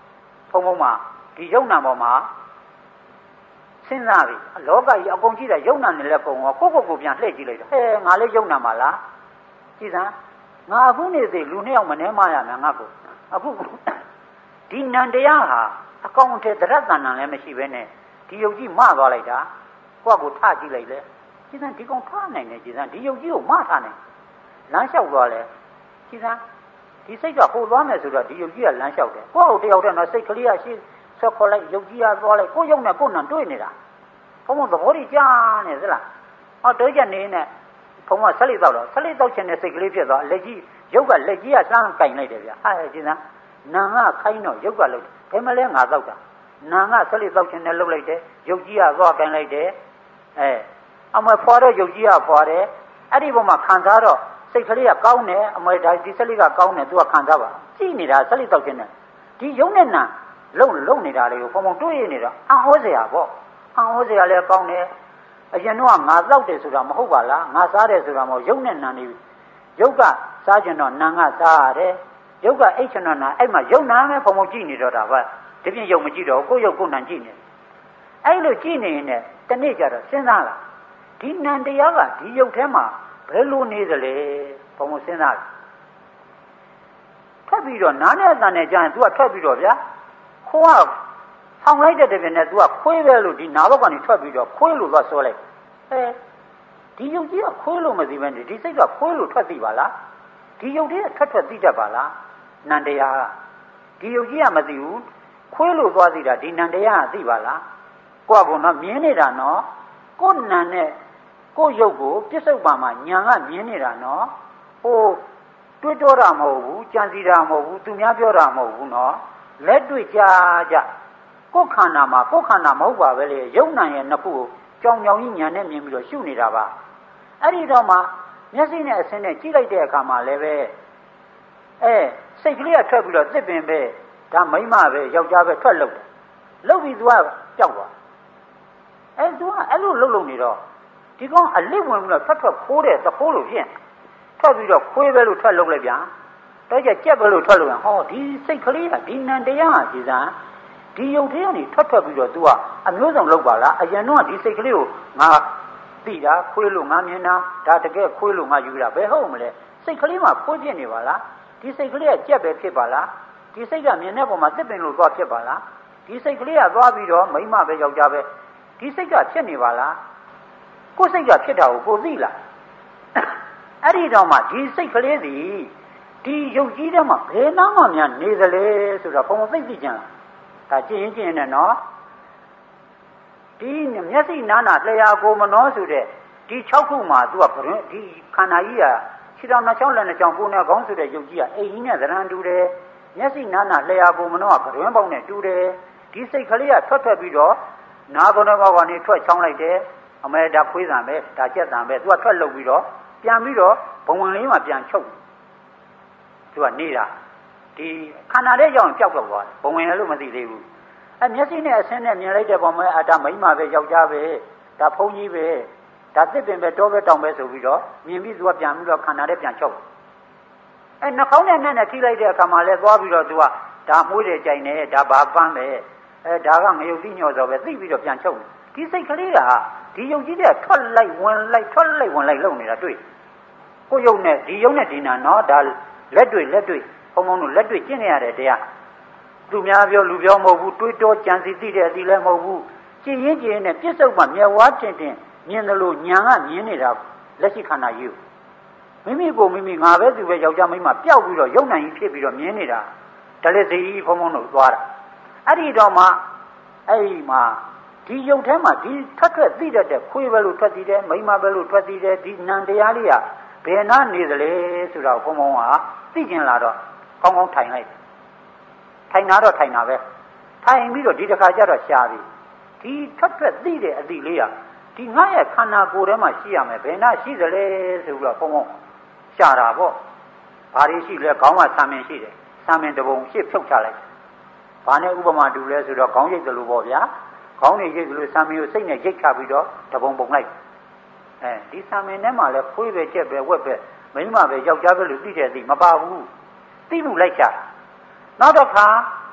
ဖုံဖုံမှာဒီယုံနာပေါ်မှာစဉ်းစားပြီလောကကြီးအကုန်ကြည့်တဲ့ယုံနာနဲ့လည်းပုံရောကိုကိုကိုပြန်လှည့်ကြည့်လိုက်တော့ဟဲငါလည်းယုံနာပါလားကြည်စမ်းငါအခုနေသေးလူနှစ်ယောက်မနှဲမရမယ်ငါကိုအခုဒီနန္တရားဟာအကောင်အထည်တရတ္တန်နံလည်းမရှိဘဲနဲ့ဒီယုတ်ကြီးမသွားလိုက်တာကိုယ့်ကိုထကြည့်လိုက်လေကြည်စမ်းဒီကောင်ထနိုင်တယ်ကြည်စမ်းဒီယုတ်ကြီးကိုမထနိုင်လမ်းလျှောက်သွားလဲကြည်စမ်းဒီစိတ်ကပို့သွားမယ်ဆိုတော့ဒီယုတ်ကြီးကလမ်းလျှောက်တယ်ကိုယ့်ကိုတယောက်တည်းတော့စိတ်ကလေးကရှိဆက်ခေါ်လိုက်ယုတ်ကြီးကသွားလိုက်ကိုယ်ယုံနဲ့ကိုယ်နံတွေ့နေတာဘုံဘသဘောကြီးကြားနေသလားဟောတွေ့ချက်နေနဲ့ဘုံကဆက်လိုက်တော့ဆက်လိုက်တော့ချင်တဲ့စိတ်ကလေးဖြစ်သွားလက်ကြီးယုတ်ကလက်ကြီးကစမ်းကင်လိုက်တယ်ဗျဟာကြည်စမ်းနာငါခိုင်းတော့ယုတ်ကလို့ဘယ်မလဲငါတော့တာနာငါဆက်လိုက်တော့ချင်တယ်လှုပ်လိုက်တယ်ယုတ်ကြီးကသွားကင်လိုက်တယ်အဲအမွေဖွာတော့ယုတ်ကြီးကဖွာတယ်အဲ့ဒီဘုံမှာခံစားတော့စိတ်ကလေးကကောင်းတယ်အမွေဒါဒီဆက်လေးကကောင်းတယ်သူကခံစားပါကြည့်နေတာဆက်လိုက်တော့ချင်တယ်ဒီယုတ်နဲ့နာလုံလုံနေတာလေးကိုဘုံဘုံတွေးနေတော့အဟောစရာပေါ့အဟောစရာလည်းကောင်းတယ်အရင်တော့ငါတောက်တယ်ဆိုတာမဟုတ်ပါလားငါစားတယ်ဆိုတာမဟုတ်ယုတ်နဲ့နာနေယုတ်ကစားကျင်တော့နာငါစားရတယ်ယုတ်ကအိတ်ချင်တော့နာအဲ့မှာယုတ်နာမယ်ဘုံဘုံကြည့်နေတော့တာပဲဒီပြင်ယုတ်မကြည့်တော့ကိုယ်ယုတ်ကိုယ်နံကြည့်နေအဲ့လိုကြည့်နေရင်လည်းတနေ့ကျတော့စဉ်းစားလာဒီနံတရားကဒီယုတ်ထဲမှာဘယ်လိုနေသလဲဘုံဘုံစဉ်းစားထွက်ပြီးတော့နားနဲ့အတန်နဲ့ကြာရင် तू ကထွက်ပြီးတော့ဗျာခိုးကဆောင်းလိုက်တဲ့တပြင်းနဲ့ तू ကခွေးပဲလို့ဒီနာဘက်ကနေထွက်ပြီးတော့ခွေးလို့သွားဆောလိုက်အဲဒီယုတ်ကြီးကခွေးလို့မသိဘဲနဲ့ဒီစိတ်ကခွေးလို့ထွက်သိပါလားဒီယုတ်ကြီးကထွက်ထွက်သိတတ်ပါလားနန္တရားကဒီယုတ်ကြီးကမသိဘူးခွေးလို့သွားသိတာဒီနန္တရားကသိပါလားကိုယ့်ကတော့မြင်နေတာနော်ကိုယ်နံနဲ့ကိုယ့်ယုတ်ကိုပြစ္ဆုတ်ပါမှာညာကမြင်နေတာနော်ဟိုတွေးတောတာမဟုတ်ဘူးကြံစီတာမဟုတ်ဘူးသူများပြောတာမဟုတ်ဘူးနော်လက်တွေ့ကြကြကိုယ်ခန္ဓာမှာကိုယ်ခန္ဓာမဟုတ်ပါပဲလေယုံနာရဲ့နှစ်ခုကိုကြောင်ကြောင်ကြီးညာနဲ့မြင်ပြီးတော့ရှုနေတာပါအဲ့ဒီတော့မှမျက်စိနဲ့အဆင်းနဲ့ကြည့်လိုက်တဲ့အခါမှာလည်းပဲအဲစိတ်ကလေးကထွက်ပြီးတော့သစ်ပင်ပဲဒါမိမပဲယောက်ျားပဲထွက်လို့တယ်လို့ပြီးသူကကြောက်သွားအဲသူကအဲ့လိုလှုပ်လှုပ်နေတော့ဒီကောင်အလစ်ဝင်ပြီးတော့ထွက်ထွက်ခိုးတဲ့သခိုးလို့ဖြစ်ထွက်ပြီးတော့ခွေးပဲလို့ထွက်လုပ်လိုက်ပြန်တော့ကြက်ကြက်ပဲလို့ထွက်လို့ရဟောဒီစိတ်ကလေးကဒီနံတရားဟာဒီစံဒီယုတ်သေးကနေထွက်ထွက်ပြီးတော့ तू ကအမျိုးစုံလောက်ပါလားအရင်တော့ဒီစိတ်ကလေးကိုငါသိတာခွေးလို့ငါမြင်တာဒါတကယ်ခွေးလို့ငါယူတာဘယ်ဟုတ်မလဲစိတ်ကလေးမှာခွေးဖြစ်နေပါလားဒီစိတ်ကလေးကကြက်ပဲဖြစ်ပါလားဒီစိတ်ကမြင်တဲ့ပုံမှာသစ်ပင်လို့သွားဖြစ်ပါလားဒီစိတ်ကလေးကသွားပြီးတော့မိမပဲယောက်ျားပဲဒီစိတ်ကဖြစ်နေပါလားကိုယ်စိတ်ကဖြစ်တာကိုကိုသိလားအဲ့ဒီတော့မှဒီစိတ်ကလေးစီဒီယုတ်ကြီးတဲ့မှာဘယ်နာမှများနေသလဲဆိုတော့ဘုံသိသိကြလားဒါကြည့်ရင်ကြည့်ရင်နဲ့နော်ဒီမျက်စိနားနာလျှာကိုမနှောဆိုတဲ့ဒီ၆ခုမှာ तू ကဘရွန်းဒီခန္ဓာကြီးကခြေတော်နှစ်ချောင်းလက်နှစ်ချောင်းကိုယ်နဲ့ခေါင်းဆိုတဲ့ယုတ်ကြီးကအိမ်ကြီးနဲ့သဏ္ဍာန်တူတယ်မျက်စိနားနာလျှာကိုမနှောကဘရွန်းပေါက်နဲ့တူတယ်ဒီစိတ်ကလေးကထွက်ထွက်ပြီးတော့နားကုန်းတော်ဘောကနေထွက်ချောင်းလိုက်တယ်အမဲဒါခွေးတံပဲဒါကြက်တံပဲ तू ကထွက်လုပ်ပြီးတော့ပြန်ပြီးတော့ဘဝင်လေးမှာပြန်ချုပ် तू ကနေတာဒီခန္ဓာလေးရောက်ရင်ပျောက်တော့သွားတယ်ဘဝင်လည်းလို့မသိသေးဘူးအဲမျက်စိနဲ့အဆင်းနဲ့မြင်လိုက်တဲ့ပုံမှာအဒါမိမပဲယောက်ျားပဲဒါဖုန်းကြီးပဲဒါသစ်ပင်ပဲတောပဲတောင်ပဲဆိုပြီးတော့မြင်ပြီး तू ကပြန်ပြီးတော့ခန္ဓာလေးပြန်ချုပ်အဲနှာခေါင်းနဲ့နဲ့နဲ့ထိလိုက်တဲ့အခါမှာလဲသွားပြီးတော့ तू ကဒါမှုတွေကြိုင်နေဒါဘာပန်းပဲအဲဒါကငရုတ်တိညော်စောပဲသိပြီးတော့ပြန်ချုပ်ဒီစိတ်ကလေးကဒီယုတ်ကြီးတဲ့ထွက်လိုက်ဝင်လိုက်ထွက်လိုက်ဝင်လိုက်လုပ်နေတာတွေ့ကိုယုတ်နဲ့ဒီယုတ်နဲ့ဒီနာနော်ဒါလက်တွေ့လက်တွေ့ဘုံဘုံတို့လက်တွေ့ကျင့်နေရတဲ့တရားသူများပြောလူပြောမဟုတ်ဘူးတွေးတောကြံစီသိတဲ့အသီးလည်းမဟုတ်ဘူးကျင့်ရင်ကျင့်နဲ့ပြစ္ဆုတ်မှမျက်ဝါးတင်တင်မြင်တယ်လို့ညာကမြင်နေတာလက်ရှိခန္ဓာကြီးမိမိကိုမိမိငါပဲသူပဲယောက်ျားမိန်းမပျောက်ပြီးတော့ယုံနိုင်ကြီးဖြစ်ပြီးတော့မြင်နေတာတလက်စီဘုံဘုံတို့သွားတာအဲ့ဒီတော့မှအဲ့ဒီမှာဒီယုတ်ထဲမှာဒီထွက်ထွက်သိတတ်တဲ့ခွေးပဲလို့ထွက်သိတယ်မိန်းမပဲလို့ထွက်သိတယ်ဒီနံတရားလေးကဘယ်နာနေသလဲဆိုတော့ဘုံဘုံကသိကျင်လာတော့ကောင်းကောင်းထိုင်လိုက်ထိုင်တာတော့ထိုင်တာပဲထိုင်ပြီးတော့ဒီတစ်ခါကျတော့ရှားပြီဒီထွက်ထွက်သိတဲ့အသည့်လေးကဒီငါရဲ့ခန္ဓာကိုယ်ထဲမှာရှိရမယ်ဘယ်နာရှိသလဲဆိုပြီးတော့ဘုံဘုံရှားတာပေါ့ဘာတွေရှိလဲခေါင်းကဆံမင်ရှိတယ်ဆံမင်တပုံရှစ်ဖြုတ်ချလိုက်ဘာနဲ့ဥပမာတူလဲဆိုတော့ခေါင်းရိပ်သလိုပေါ့ဗျာခေါင်းနေရိပ်သလိုဆံမင်ကိုစိတ်နဲ့ရိတ်ချပြီးတော့တပုံပုံလိုက်အဲဒီဆံမင်ထဲမှာလဲခွေးပဲကြက်ပဲဝက်ပဲမိန်းမပဲယောက်ျားပဲလို့သိတဲ့အသည့်မပါဘူးသိမှုလိုက်ချနောက်တော့ခါ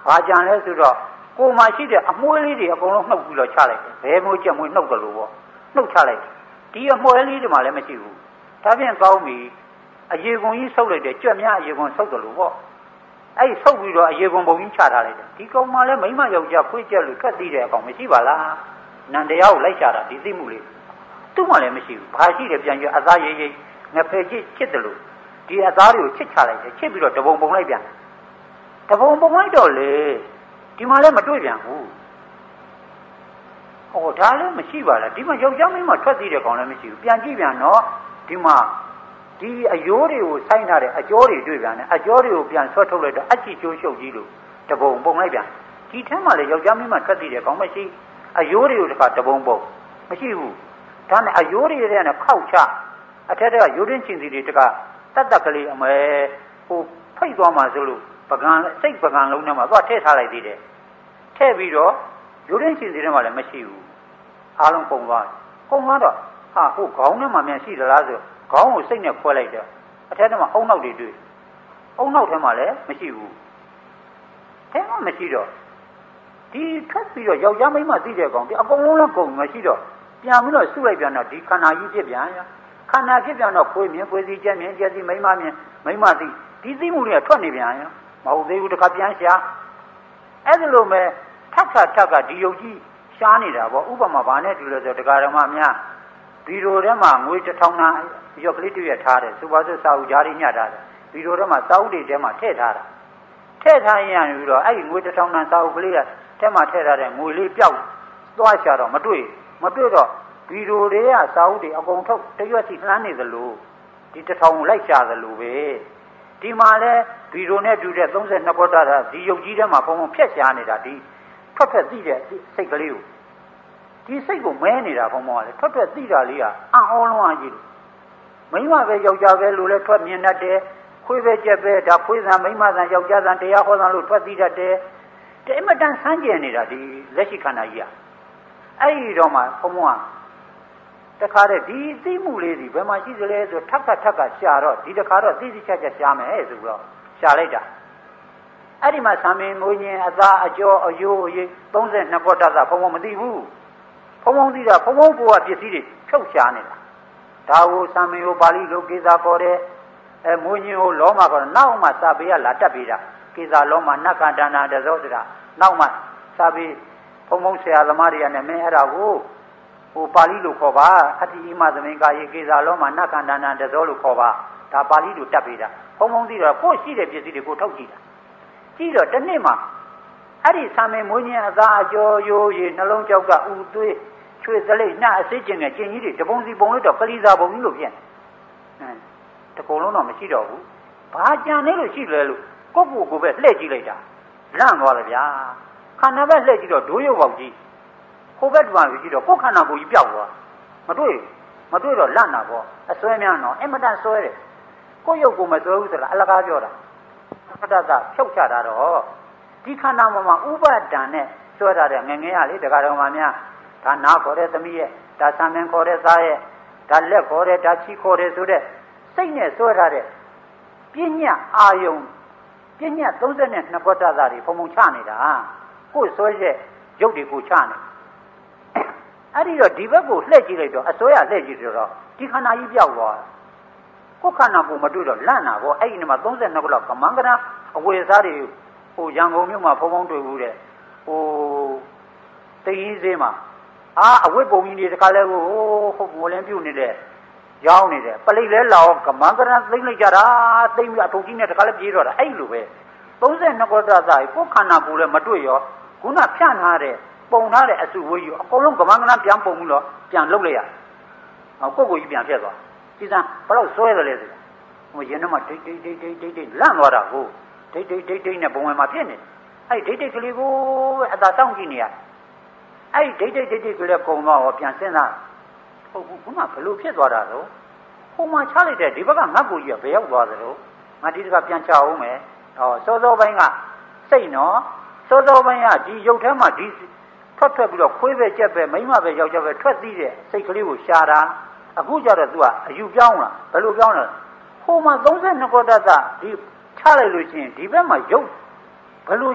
ဘာကြံလဲဆိုတော့ကိုမှရှိတဲ့အမွှေးလေးတွေအကုန်လုံးနှုတ်ပြီးတော့ချလိုက်တယ်ဘယ်မျိုးကြက်မွေးနှုတ်တယ်လို့ပေါ့နှုတ်ချလိုက်တယ်ဒီအမွှေးလေးတွေမှလည်းမရှိဘူးဒါဖြင့်ကောင်းပြီအရေကုန်ကြီးဆုပ်လိုက်တယ်ကြွက်များအရေကုန်ဆုပ်တယ်လို့ပေါ့အဲ့ဆုပ်ပြီးတော့အရေကုန်ပုံကြီးချထားလိုက်တယ်ဒီကောင်မှလည်းမိမယောက်ျားဖွေးကြက်လို့ထွက်သေးတဲ့အကောင်မရှိပါလားနန္တရားကိုလိုက်ချတာဒီသိမှုလေးသူ့မှလည်းမရှိဘူးဘာရှိတယ်ပြန်ကြအသားရိပ်ရိပ်ငဖယ်ချစ်ချစ်တယ်လို့ဒီအသားတွေကိုချစ်ချလိုက်တယ်ချစ်ပြီးတော့တပုံပုံလိုက်ပြန်တပုံပုံလိုက်တော့လေဒီမှာလည်းမတွေ့ပြန်ဘူးဟောဒါလည်းမရှိပါလားဒီမှာယောက်ျားမိန်းမထွက်သေးတဲ့ကောင်လည်းမရှိဘူးပြန်ကြည့်ပြန်တော့ဒီမှာဒီအယိုးတွေကိုဆိုင်းထားတဲ့အကျော်တွေတွေ့ပြန်တယ်အကျော်တွေကိုပြန်ဆွဲထုတ်လိုက်တော့အချီကျိုးရှုပ်ကြီးလို့တပုံပုံလိုက်ပြန်ဒီထက်မှလည်းယောက်ျားမိန်းမထွက်သေးတဲ့ကောင်မရှိအယိုးတွေကိုတခါတပုံပုံမရှိဘူးဒါနဲ့အယိုးတွေရဲ့နဲ့ခောက်ချအထက်ကရိုးရင်းချင်းစီတွေတကတတ်တက်ကလေးအမဲဟိုဖိတ်သွားမှဆိုလို့ပကံစိတ်ပကံလုံးထဲမှာသွားထည့်ထားလိုက်သေးတယ်ထည့်ပြီးတော့ရိုးရင်းချင်းစီထဲမှာလည်းမရှိဘူးအားလုံးပုံသွားပုံသွားတော့ဟာဟိုခေါင်းထဲမှာမြန်ရှိသလားဆိုခေါင်းကိုစိတ်နဲ့ခွဲလိုက်တော့အထက်ထဲမှာအုံနောက်တွေတွေ့အုံနောက်ထဲမှာလည်းမရှိဘူးထဲမှာမရှိတော့ဒီထွက်ပြီးတော့ယောက်ျားမိန်းမသိတဲ့ကောင်ဒီအကုန်လုံးလည်းကုန်မရှိတော့ပြန်ပြီးတော့စုလိုက်ပြန်တော့ဒီခန္ဓာကြီးဖြစ်ပြန်ရခန္ဓာဖြစ်ပြန်တော့ခွေးမြင်ခွေးစီကျက်မြင်ကျက်စီမိန်းမမြင်မိန်းမသိဒီသိမှုတွေကထွက်နေပြန်ရမဟုတ်သေးဘူးတခါပြန်ရှာအဲ့ဒါလိုမဲ့ထပ်ခါထပ်ခါဒီယုတ်ကြီးရှားနေတာပေါ့ဥပမာဘာနဲ့တူလဲဆိုတရားဓမ္မများဗီဒီယိုထဲမှာငွေတစ်ထောင်နာရော့ကလေးတွေ့ရထားတယ်စူပါစစာအုပ်ကြားတွေညှထားတယ်ဗီဒီယိုထဲမှာစာအုပ်တွေထဲမှာထည့်ထားတာထည့်ထားရင်ပြီးတော့အဲ့ဒီငွေတစ်ထောင်နာစာအုပ်ကလေးကထဲမှာထည့်ထားတဲ့ငွေလေးပျောက်သွားရှာတော့မတွေ့မတွေ့တော့ဗီဒီယိုတွေကစာအုပ်တွေအကုန်ထုတ်တရွက်စီလှမ်းနေသလိုဒီတစ်ထောင်လိုက်ရှာသလိုပဲဒီမှာလဲဗီဒီယိုနဲ့တူတဲ့သုံးဆယ်နှစ်ခွက်တာဒီရုပ်ကြီးထဲမှာဘုံဘုံဖြက်ရှားနေတာဒီထွက်ထွက်သိတဲ့စိတ်ကလေးကိုဒီစိတ်ကိုမဲနေတာဘုံဘုံကလေထွက်ထွက်သိတာလေးကအံ့ဩလုံးအားကြီးလို့မိမပဲယောက်ျားပဲလို့လဲထွက်မြင်တတ်တယ်ခွေးပဲကြက်ပဲဒါခွေးဆံမိမဆံယောက်ျားဆံတရားဟောဆံလို့ထွက်သိတတ်တယ်တဲ့အမတန်ဆန်းကျင်နေတာဒီလက်ရှိခန္ဓာကြီးကအဲ့ဒီတော့မှဘုံဘုံကတခါတည်းဒီသိမှုလေးဒီဘယ်မှာရှိသလဲဆိုထပ်ခါထပ်ခါရှာတော့ဒီတခါတော့သိသိချက်ချက်ရှာမယ်ဆိုတော့ရှာလိုက်တာအဲ့ဒီမှာသံမင်းငွေညင်အသားအကျော်အယိုးအရေးသုံးဆယ်နှစ်ခွက်တတ်တာဘုံဘုံမသိဘူးဘုံဘုံသိတာဘုံဘုံကိုကပစ္စည်းတွေဖြုတ်ရှာနေတာဒါကိုသံမင်းကိုပါဠိလိုကေသာခေါ်တယ်အဲငွေညင်ကိုလောမခေါ်တယ်နောက်မှစာပေကလာတက်ပြီးတာကေသာလောမနက္ခန္တနာတဇောဆိုတာနောက်မှစာပေဘုံဘုံဆရာသမားတွေကလည်းမင်းအဲ့ဒါကိုဟိုပါဠိလိုခေါ်ပါအတ္တိဣမသမင်္ကာယေကေသာလောမနက္ခန္တနာတဇောလို့ခေါ်ပါဒါပါဠိလိုတက်ပြီးတာဘုံဘုံသိတော့ကိုယ်ရှိတဲ့ပစ္စည်းတွေကိုထုတ်ကြည့်တာကြည့်တော့တစ်နေ့မှအဲ့ဒီဆံမင်းမွေးညင်းအသားအကျော်ရိုးရည်နှလုံးကြောက်ကဥသွေးချွေသလိပ်နှအစိကျင်နဲ့ကျင်ကြီးတွေတပုံစီပုံလို့တော့ကလေးစားပုံကြီးလို့ဖြစ်နေတကုံလုံးတော့မရှိတော့ဘူးဘာကြံနေလို့ရှိလဲလို့ကိုယ့်ကိုယ်ကိုပဲလှည့်ကြည့်လိုက်တာလန့်သွားတယ်ဗျာခန္ဓာပဲလှည့်ကြည့်တော့ဒိုးရုပ်ပေါက်ကြီးကိုယ်ပဲတွားပြီးကြည့်တော့ကိုယ်ခန္ဓာကိုယ်ကြီးပြောက်သွားမတွေ့မတွေ့တော့လန့်တာပေါ့အစွဲများတော့အင်မတန်စွဲတယ်ကိုယ့်ရုပ်ကိုယ်မစွဲဘူးဆိုတာအလကားပြောတာပတ္တသဖြုတ်ချတာတော့ဒီခန္ဓာမှာဥပါဒံနဲ့စွဲထားတဲ့ငငယ်ရလေတရားတော်မှာများဒါနာခေါ်တဲ့သမီးရဲ့ဒါသံမင်းခေါ်တဲ့သားရဲ့ဒါလက်ခေါ်တဲ့ဒါချီခေါ်တဲ့ဆိုတဲ့စိတ်နဲ့စွဲထားတဲ့ပညာအာယုံပညာသုံးဆယ်နှစ်ခွက်တတ်တာတွေဖုံဖုံချနေတာကိုယ်စွဲရဲ့ရုပ်တွေကိုချနေအဲ့ဒီတော့ဒီဘက်ကိုလှည့်ကြည့်လိုက်တော့အစွဲရလှည့်ကြည့်တော့ဒီခန္ဓာကြီးပြောက်သွားကိုယ်ခန္ဓာကိုမတွေ့တော့လန့်တာပေါ့အဲ့ဒီမှာသုံးဆယ်နှစ်ခုလောက်ကမန်ကနာအဝေစားတွေဟိုရန်ကုန်မြို့မှာဖုံဖုံတွေ့ဘူးတဲ့ဟိုတရင်စေးမှာအာအဝိပုံကြီးတွေတခါလဲဟိုဟုတ်ငိုလင်းပြုတ်နေတဲ့ရောင်းနေတယ်ပလိတ်လဲလာအောင်ကမန်ကနာသိမ့်လိုက်ကြတာသိမ့်ပြီးအထုပ်ကြီးနဲ့တခါလဲပြေးတော့တာအဲ့လိုပဲသုံးဆယ်နှစ်ခုတတ်သားကိုယ်ခန္ဓာကိုလည်းမတွေ့ရောခုနဖြန့်ထားတဲ့ပုံထားတဲ့အစုဝေးကြီးအကုန်လုံးကမန်ကနာပြန်ပုံပြီးတော့ပြန်လုတ်လိုက်ရအောင်ကိုယ့်ကိုယ်ကြီးပြန်ပြတ်သွားဒီစံဘယ်တော့ဆွဲတယ်လဲဆိုဟိုရင်ထဲမှာဒိတ်ဒိတ်ဒိတ်ဒိတ်ဒိတ်ဒိတ်လန့်သွားတာကိုဒိတ်ဒိတ်ဒိတ်ဒိတ်နဲ့ဘုံဝင်မှာဖြစ်နေအဲ့ဒိတ်ဒိတ်ကလေးကိုအသာတောင့်ကြည့်နေရအဲ့ဒိတ်ဒိတ်ဒိတ်ဒိတ်ကလေးကုံသွားဟောပြန်စဉ်းစားဟုတ်ဘူးခုနဘလို့ဖြစ်သွားတာတော့ဟိုမှာချလိုက်တဲ့ဒီဘက်ကငတ်ကိုကြီးကဘယ်ရောက်သွားသလဲငါဒီတကပြန်ချအောင်မယ်ဟောစောစောပိုင်းကစိတ်နော်စောစောပိုင်းကဒီရုပ်ထဲမှာဒီထွက်ထွက်ပြီးတော့ခွေးပဲကြက်ပဲမိမပဲယောက်ျားပဲထွက်သိတဲ့စိတ်ကလေးကိုရှာတာအခုကျတော့ तू ကအယူပြောင်းလာဘယ်လိုပြောင်းလဲဟိုမှာသုံးဆယ်နှစ်ခွက်တတ်တာဒီချလိုက်လို့ချင်းဒီဘက်မှာရုပ်ဘယ်လိုကြောင့်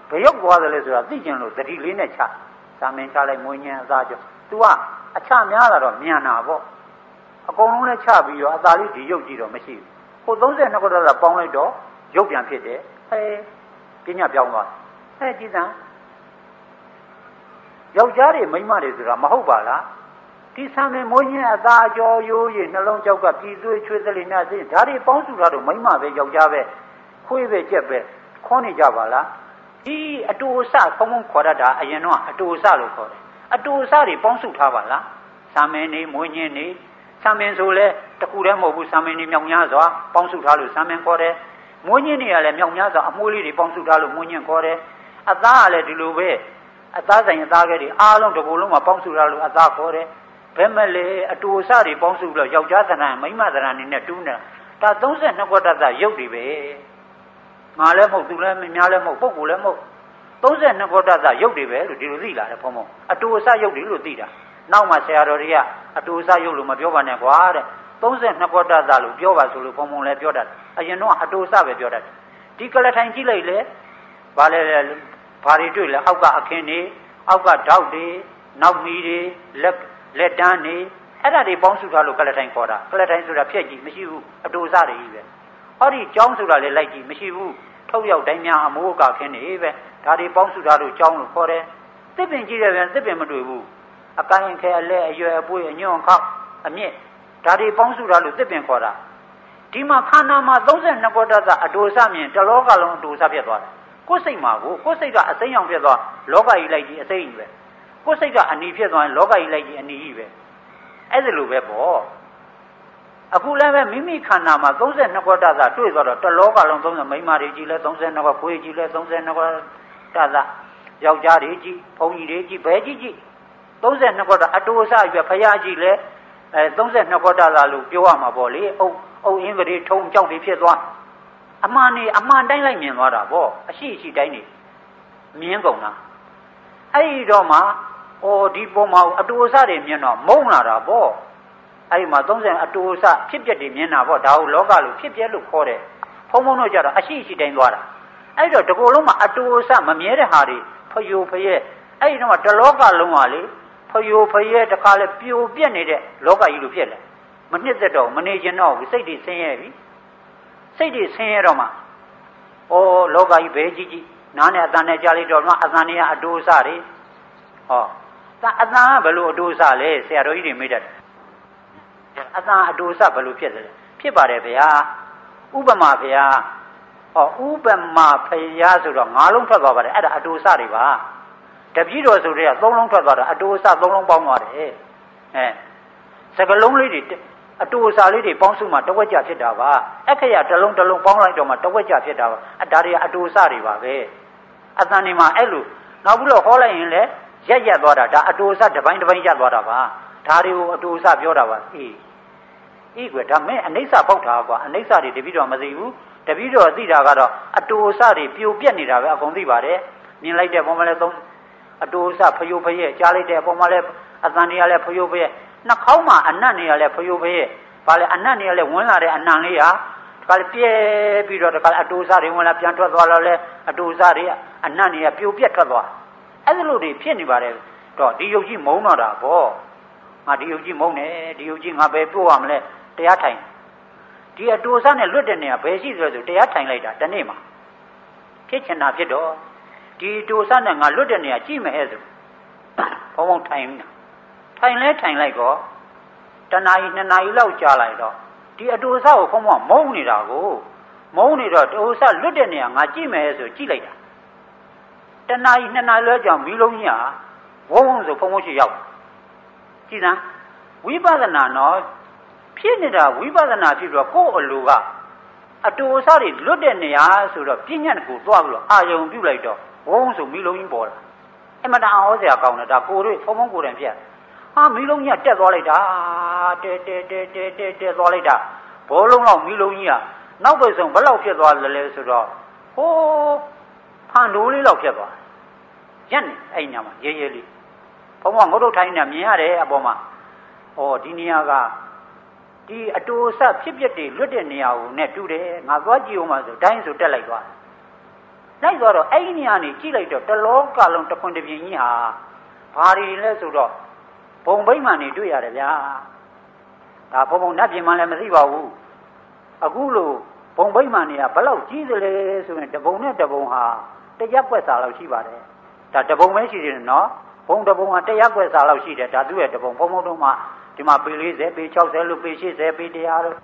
ဘယ်ရောက်သွားတယ်လဲဆိုတာသိကျင်လို့တတိလေးနဲ့ချသာမင်ချလိုက်မွေးညင်းအသားကြော तू ကအချများတာတော့မြန်တာပေါ့အကုန်လုံးနဲ့ချပြီးတော့အသားလေးဒီရုပ်ကြည့်တော့မရှိဘူးဟိုသုံး၂ခုတည်းကပေါင်းလိုက်တော့ရုပ်ပြန်ဖြစ်တယ်ဟဲပညာပြောင်းသွားဟဲကြည်စမ်းယောက်ျားတွေမိန်းမတွေဆိုတာမဟုတ်ပါလားဒီဆံမင်မွေးညင်းအသားအကျော်ရိုးရည်နှလုံးကြောက်ကပြည်သွေးချွေးသလိနဲ့စိဒါတွေပေါင်းစုထားတော့မိန်းမပဲယောက်ျားပဲခွေးပဲကြက်ပဲခေါ်နေကြပါလားဒီအတူအဆဖုံဖုံခေါ်တတ်တာအရင်တော့အတူအဆလို့ခေါ်တယ်အတူအဆတွေပေါင်းစုထားပါလားဆံမင်နေမွေးညင်းနေဆံမင်ဆိုလဲတခုတည်းမဟုတ်ဘူးဆံမင်နေမြောင်များစွာပေါင်းစုထားလို့ဆံမင်ခေါ်တယ်မွေးညင်းနေရလဲမြောင်များစွာအမွှေးလေးတွေပေါင်းစုထားလို့မွေးညင်းခေါ်တယ်အသားကလည်းဒီလိုပဲအသားဆိုင်အသားကလေးအားလုံးတစ်ခုလုံးမှာပေါင်းစုထားလို့အသားခေါ်တယ်ဘယ်မဲ့လေအတူအဆတွေပေါင်းစုလို့ယောက်ျားသဏ္ဍာန်မိန်းမသဏ္ဍာန်နေနဲ့တူးနေတာဒါသုံး၂ခုတတ်တာရုပ်တွေပဲငါလည်းမဟုတ်သူလည်းများလည်းမဟုတ်ပုဂ္ဂိုလ်လည်းမဟုတ်သုံး၂ခုတတ်တာရုပ်တွေပဲလို့ဒီလိုသိလာတယ်ဘုံဘုံအတူအဆရုပ်တွေလို့သိတာနောက်မှဆရာတော်တွေကအတူအဆရုပ်လို့မပြောပါနဲ့ကွာတဲ့သုံး၂ခုတတ်တာလို့ပြောပါဆိုလို့ဘုံဘုံလည်းပြောတတ်အရင်တော့အတူအဆပဲပြောတတ်ဒီကလထိုင်ကြည့်လိုက်လေဘာလဲဘာတွေတွေ့လဲအောက်ကအခင်းတွေအောက်ကဓာတ်တွေနောက်မီတွေလက်လက်တန်းနေအဲ့ဒါတွေပေါင်းစုထားလို့ကလထိုင်ခေါ်တာကလထိုင်ဆိုတာဖြက်ကြည့်မရှိဘူးအတူအဆတွေကြီးပဲဟောဒီကျောင်းဆိုတာလည်းလိုက်ကြည့်မရှိဘူးထုတ်ရောက်တိုင်းများအမိုးအကာခင်းနေပဲဒါတွေပေါင်းစုထားလို့ကျောင်းလို့ခေါ်တယ်သစ်ပင်ကြည့်ရပြန်သစ်ပင်မတွေ့ဘူးအကိုင်းခဲအလဲအရွယ်အပွေးအညွန့်ခောက်အမြင့်ဒါတွေပေါင်းစုထားလို့သစ်ပင်ခေါ်တာဒီမှာခန္ဓာမှာသုံး၂ခုတတ်တာအတူအဆမြင်တလောကလုံးအတူအဆဖြစ်သွားတယ်ကိုယ်စိတ်မှာကိုကိုယ်စိတ်ကအစိမ်းရောင်ဖြစ်သွားလောကကြီးလိုက်ကြီးအစိမ်းကြီးပဲကိုယ်စိတ်ကအနီဖြစ်သွားရင်လောကကြီးလိုက်ကြီးအနီကြီးပဲအဲ့ဒါလိုပဲပေါ့အခုလည်းပဲမိမိခန္ဓာမှာသုံး၂ခုတတ်တာတွေ့သွားတော့တလောကလုံးသုံးမိန်းမတွေကြီးလဲသုံး၂ခုခွေးကြီးလဲသုံး၂ခုတတ်တာယောက်ျားတွေကြီးဘုံကြီးတွေကြီးဘဲကြီးကြီးသုံး၂ခုတတ်အတူအဆပြဖရာကြီးလဲအဲသုံး၂ခုတတ်တာလို့ပြောရမှာပေါ့လေအုပ်အုပ်အင်းကလေးထုံကြောက်တွေဖြစ်သွားအမှန်နေအမှန်တိုင်းလိုက်မြင်သွားတာပေါ့အရှိအရှိတိုင်းနေမြင်ကုန်တာအဲ့ဒီတော့မှဩဒီပုံမှာအတူအဆတွေမြင်တော့မုန်းလာတာပေါ့အဲ့ဒီမှာသုံး၀အတူအဆဖြစ်ပျက်တွေမြင်တာပေါ့ဒါကိုလောကလို့ဖြစ်ပျက်လို့ခေါ်တယ်ဖုံဖုံတို့ကြတော့အရှိအရှိတိုင်းသွားတာအဲ့တော့ဒီကိုယ်လုံးမှာအတူအဆမမြဲတဲ့ဟာတွေဖယိုဖယဲအဲ့ဒီတော့မှတလောကလုံးကလေဖယိုဖယဲတခါလဲပြိုပြက်နေတဲ့လောကကြီးလို့ဖြစ်လဲမနှစ်သက်တော့မနေကျင်တော့ဘူးစိတ်တွေဆင်းရဲပြီစိတ်တွေဆင်းရဲတော့မှဩလောကကြီးဘဲကြီးကြီးနားနဲ့အတန်နဲ့ကြားလိုက်တော့မှအတန်တွေကအတူအဆတွေဟောဒါအတန်ကဘယ်လိုအတူအဆလဲဆရာတော်ကြီးတွေမေးတတ်တယ်အတန်အတူအဆဘယ်လိုဖြစ်တယ်ဖြစ်ပါတယ်ဗျာဥပမာဗျာဟောဥပမာဖရာဆိုတော့ငါးလုံးထွက်သွားပါတယ်အဲ့ဒါအတူအဆတွေပါတပည့်တော်ဆိုတဲ့ကသုံးလုံးထွက်သွားတာအတူအဆသုံးလုံးပေါင်းသွားတယ်အဲစကလုံးလေးတွေအတူအဆလေးတွေပေါင်းစုမှတဝက်ကြဖြစ်တာပါအခရတစ်လုံးတစ်လုံးပေါင်းလိုက်တော့မှတဝက်ကြဖြစ်တာပါအဒါတွေအတူအဆတွေပါပဲအတန်ဒီမှာအဲ့လိုနောက်ပြီးတော့ဟောလိုက်ရင်လည်းရက်ရက်သွားတာဒါအတူအဆတစ်ပိုင်းတစ်ပိုင်းရက်သွားတာပါဒါတွေကိုအတူအဆပြောတာပါအေးအေးကွဒါမဲ့အနိစ္စပေါက်တာကွာအနိစ္စတွေတပည့်တော်မသိဘူးတပည့်တော်သိတာကတော့အတူအဆတွေပြိုပြက်နေတာပဲအကုန်သိပါတယ်မြင်လိုက်တဲ့ပုံမှန်လဲသုံးအတူအဆဖယိုဖယဲကြားလိုက်တဲ့ပုံမှန်လဲအတန်တွေကလည်းဖယိုဖယဲနှာခေါင်းမှာအနတ်နေရလဲဖယိုဖယဲဘာလဲအနတ်နေရလဲဝင်လာတဲ့အနံလေးဟာတခါလေပြဲပြီးတော့တခါအတူအဆတွေဝင်လာပြန်ထွက်သွားတော့လဲအတူအဆတွေအနတ်နေရပြိုပြက်ထွက်သွားအဲ့လိုတွေဖြစ်နေပါတယ်တော့ဒီယုတ်ကြီးမုန်းတော့တာဗောငါဒီယုတ်ကြီးမုန်းတယ်ဒီယုတ်ကြီးငါပဲပို့ရမလဲတရားထိုင်ဒီအတူအဆနဲ့လွတ်တဲ့နေရာဘယ်ရှိသလဲဆိုတရားထိုင်လိုက်တာတနေ့မှာဖြစ်ချင်တာဖြစ်တော့ဒီအတူအဆနဲ့ငါလွတ်တဲ့နေရာကြည့်မယ်ဟဲ့ဆိုဘုံဘုံထိုင်ထိုင်လဲထိုင်လိုက်တော့တနာရီနှစ်နာရီလောက်ကြာလိုက်တော့ဒီအတူအဆကိုဘုံဘုံမုန်းနေတာကိုမုန်းနေတော့တူအဆလွတ်တဲ့နေရာငါကြည့်မယ်ဆိုကြည့်လိုက်တာတနာရီနှစ်နာရီလောက်ကြာမီးလုံးကြီးဟာဝုန်းဝုန်းဆိုဘုံဘုံရှိရောက်ကြည့်စမ်းဝိပဿနာတော့ဖြစ်နေတာဝိပဿနာဖြစ်တော့ကိုယ့်အလိုကအတူအဆတွေလွတ်တဲ့နေရာဆိုတော့ပြဉ္ညာကိုသွားပြီးတော့အာယုံပြုတ်လိုက်တော့ဝုန်းဆိုမီးလုံးကြီးပေါ်လာအမတန်အောစရာကောင်းတယ်ဒါကိုယ်တို့ဖုံဖုံကိုယ်တိုင်ပြဟာမီးလုံးကြီးကတက်သွားလိုက်တာတဲတဲတဲတဲတဲတဲသွားလိုက်တာဘောလုံးလောက်မီးလုံးကြီးကနောက်ပဲဆုံးဘယ်လောက်ဖြစ်သွားလဲလဲဆိုတော့ဟိုးဖန်တိုးလေးလောက်ဖြစ်သွားရက်နေအဲ့ညမှာရဲရဲလေးဘုံကငုတ်တုတ်ထိုင်းနေမြင်ရတယ်အပေါ်မှာဩဒီနေရာကဒီအတူအဆဖြစ်ဖြစ်တွေလွတ်တဲ့နေရာကိုနဲ့တူတယ်ငါသွားကြည့်အောင်ပါဆိုတိုင်းဆိုတက်လိုက်သွားလိုက်သွားတော့အဲ့ဒီနေရာနေကြည့်လိုက်တော့တလောကလုံးတခွန်တပြင်းကြီးဟာဘာတွေလဲဆိုတော့ဘုံဗိမာန်နေတွေ့ရတယ်ဗျာဒါဘုံဘုံနတ်ပြင်မှလည်းမသိပါဘူးအခုလိုဘုံဗိမာန်တွေကဘလောက်ကြီးသလဲဆိုရင်တပုံနဲ့တပုံဟာတရက်ွက်စာလောက်ရှိပါတယ်ဒါတပုံပဲရှိတယ်နော်ဘုံတပုံဟာတရက်ွက်စာလောက်ရှိတယ်ဒါသူ့ရဲ့တပုံဘုံဘုံတို့မှဒီမှာပေလေးဆယ်ပေ၆၀လို့ပေ၈၀ပေ၁၀၀လို့